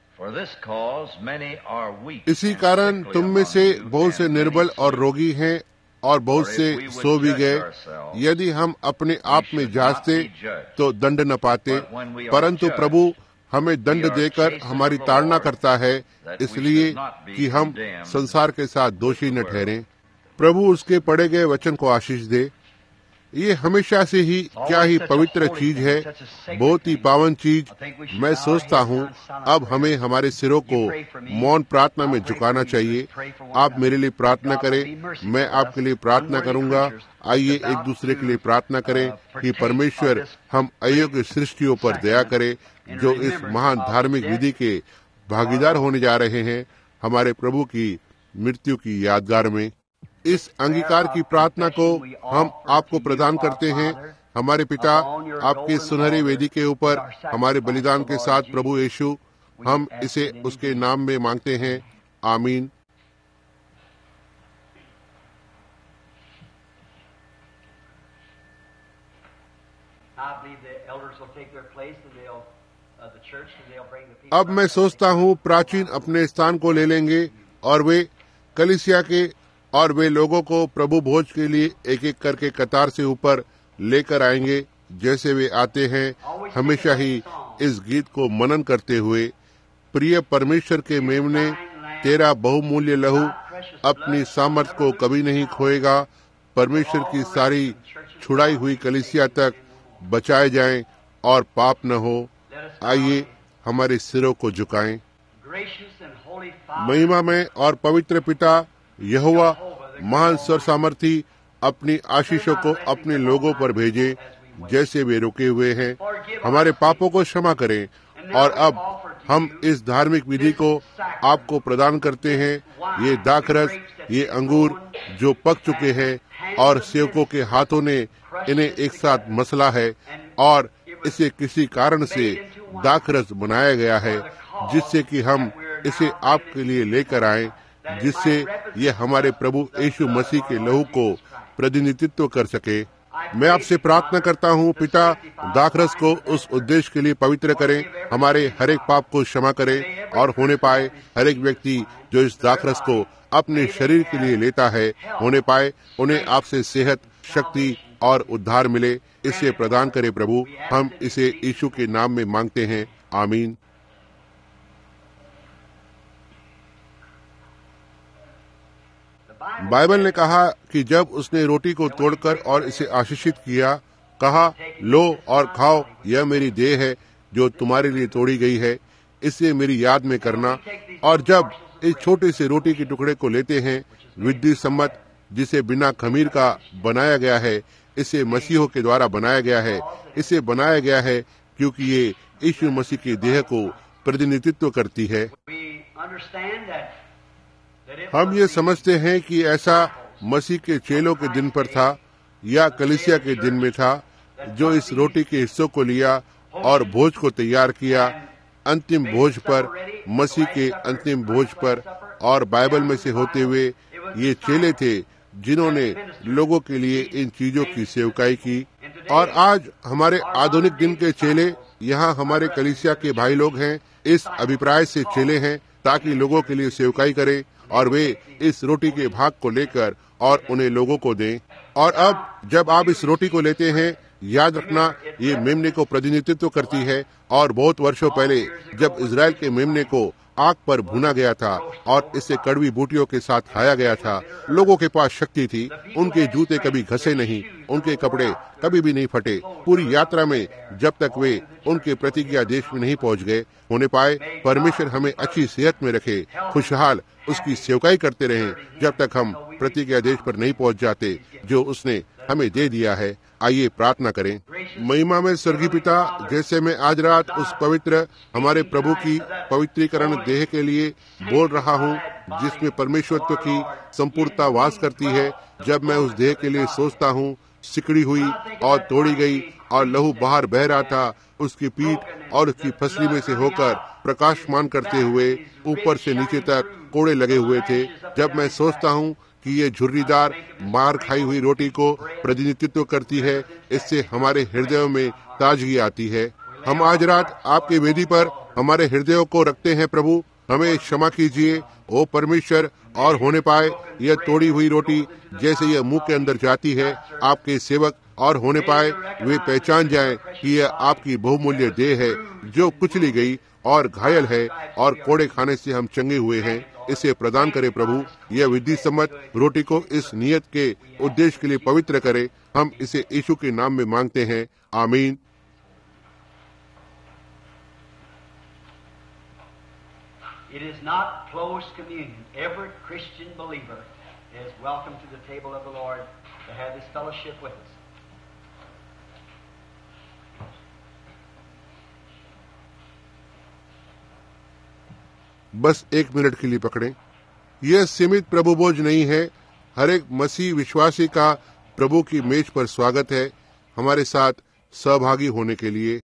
इसी कारण तुम में से बहुत से निर्बल और रोगी हैं और बहुत से सो भी गए। यदि हम अपने आप में जांचते तो दंड न पाते, परंतु प्रभु हमें दंड देकर हमारी ताड़ना करता है, इसलिए कि हम संसार के साथ दोषी न ठहरें। प्रभु उसके पढ़े गए वचन को आशीष दे। ये हमेशा से ही क्या ही पवित्र चीज है, बहुत ही पावन चीज। मैं सोचता हूँ अब हमें हमारे सिरों को मौन प्रार्थना में झुकाना चाहिए। आप मेरे लिए प्रार्थना करें, मैं आपके लिए प्रार्थना करूंगा। आइए एक दूसरे के लिए प्रार्थना करें कि परमेश्वर हम अयोग्य सृष्टियों पर दया करे, जो इस महान धार्मिक विधि के भागीदार होने जा रहे हैं, हमारे प्रभु की मृत्यु की यादगार में। इस अंगीकार की प्रार्थना को हम आपको प्रदान करते हैं। हमारे पिता, आपके सुनहरी वेदी के ऊपर हमारे बलिदान के साथ प्रभु यीशु, हम इसे उसके नाम में मांगते हैं। आमीन। अब मैं सोचता हूँ प्राचीन अपने स्थान को ले लेंगे और वे कलीसिया के और वे लोगों को प्रभु भोज के लिए एक एक करके कतार से ऊपर लेकर आएंगे, जैसे वे आते हैं हमेशा ही इस गीत को मनन करते हुए। प्रिय परमेश्वर के मेमने, तेरा बहुमूल्य लहू अपनी सामर्थ को कभी नहीं खोएगा। परमेश्वर की सारी छुड़ाई हुई कलीसिया तक बचाए जाएं और पाप न हो। आइए हमारे सिरों को झुकाएं। महिमा में और पवित्र पिता यहोवा महान स्वर सामर्थी अपनी आशीषों को अपने लोगों पर भेजे, जैसे वे रुके हुए हैं। हमारे पापों को क्षमा करें और अब हम इस धार्मिक विधि को आपको प्रदान करते हैं। ये दाखरस, ये अंगूर जो पक चुके हैं और सेवकों के हाथों ने इन्हें एक साथ मसला है और इसे किसी कारण से दाखरस बनाया गया है, जिससे कि हम इसे आपके लिए लेकर आएं, जिससे ये हमारे प्रभु यीशु मसीह के लहू को प्रतिनिधित्व कर सके। मैं आपसे प्रार्थना करता हूँ पिता, दाखरस को उस उद्देश्य के लिए पवित्र करें, हमारे हर एक पाप को क्षमा करें और होने पाए हर एक व्यक्ति जो इस दाखरस को अपने शरीर के लिए लेता है, होने पाए उन्हें आपसे सेहत, शक्ति और उद्धार मिले। इसे प्रदान करे प्रभु। हम इसे यीशु के नाम में मांगते हैं। आमीन। बाइबल ने कहा कि जब उसने रोटी को तोड़कर और इसे आशीषित किया, कहा, लो और खाओ, यह मेरी देह है जो तुम्हारे लिए तोड़ी गई है, इसे मेरी याद में करना। और जब इस छोटे से रोटी के टुकड़े को लेते हैं, विधि सम्मत जिसे बिना खमीर का बनाया गया है, इसे मसीहों के द्वारा बनाया गया है। इसे बनाया गया है क्योंकि ये यीशु मसीह की देह को प्रतिनिधित्व करती है। हम ये समझते हैं कि ऐसा मसीह के चेलों के दिन पर था या कलीसिया के दिन में था, जो इस रोटी के हिस्सों को लिया और भोज को तैयार किया। अंतिम भोज पर, मसीह के अंतिम भोज पर और बाइबल में से होते हुए ये चेले थे जिन्होंने लोगों के लिए इन चीजों की सेवकाई की। और आज हमारे आधुनिक दिन के चेले यहाँ हमारे कलीसिया के भाई लोग हैं, इस अभिप्राय से चेले हैं ताकि लोगों के लिए सेवकाई करें और वे इस रोटी के भाग को लेकर और उन्हें लोगों को दें। और अब जब आप इस रोटी को लेते हैं, याद रखना ये मेमने को प्रतिनिधित्व करती है। और बहुत वर्षों पहले जब इजराइल के मेमने को आग पर भुना गया था और इसे कड़वी बूटियों के साथ खाया गया था, लोगों के पास शक्ति थी, उनके जूते कभी घसे नहीं, उनके कपड़े कभी भी नहीं फटे। पूरी यात्रा में जब तक वे उनके प्रतिज्ञा देश में नहीं पहुंच गए होने पाए। परमेश्वर हमें अच्छी सेहत में रखे, खुशहाल उसकी सेवकाई करते रहें जब तक हम प्रतिज्ञा देश पर नहीं पहुंच जाते जो उसने हमें दे दिया है। आइए प्रार्थना करें। महिमा में स्वर्गीय पिता, जैसे मैं आज रात उस पवित्र हमारे प्रभु की पवित्रीकरण देह के लिए बोल रहा हूँ जिसमें परमेश्वरत्व की संपूर्णता वास करती है, जब मैं उस देह के लिए सोचता हूँ, सिकड़ी हुई और तोड़ी गई और लहू बाहर बह रहा था, उसकी पीठ और उसकी फसली में से होकर प्रकाशमान करते हुए ऊपर से नीचे तक कोड़े लगे हुए थे। जब मैं सोचता हूँ कि ये झुर्रीदार मार खाई हुई रोटी को प्रतिनिधित्व करती है, इससे हमारे हृदयों में ताजगी आती है। हम आज रात आपके वेदी पर हमारे हृदयों को रखते हैं। प्रभु, हमें क्षमा कीजिए ओ परमेश्वर, और होने पाए यह तोड़ी हुई रोटी जैसे यह मुंह के अंदर जाती है, आपके सेवक और होने पाए वे पहचान जाएं कि यह आपकी बहुमूल्य देह है जो कुचली गई और घायल है और कोड़े खाने से हम चंगे हुए हैं। इसे प्रदान करे प्रभु, यह विधि सम्मत रोटी को इस नियत के उद्देश्य के लिए पवित्र करे। हम इसे यीशु के नाम में मांगते हैं, आमीन। It is not closed communion. Every Christian believer is welcome to the table of the Lord to have this fellowship with us. बस एक मिनट के लिए पकड़ें। यह सीमित प्रभु भोज नहीं है। हर एक मसीह विश्वासी का प्रभु की मेज पर स्वागत है हमारे साथ सहभागी होने के लिए।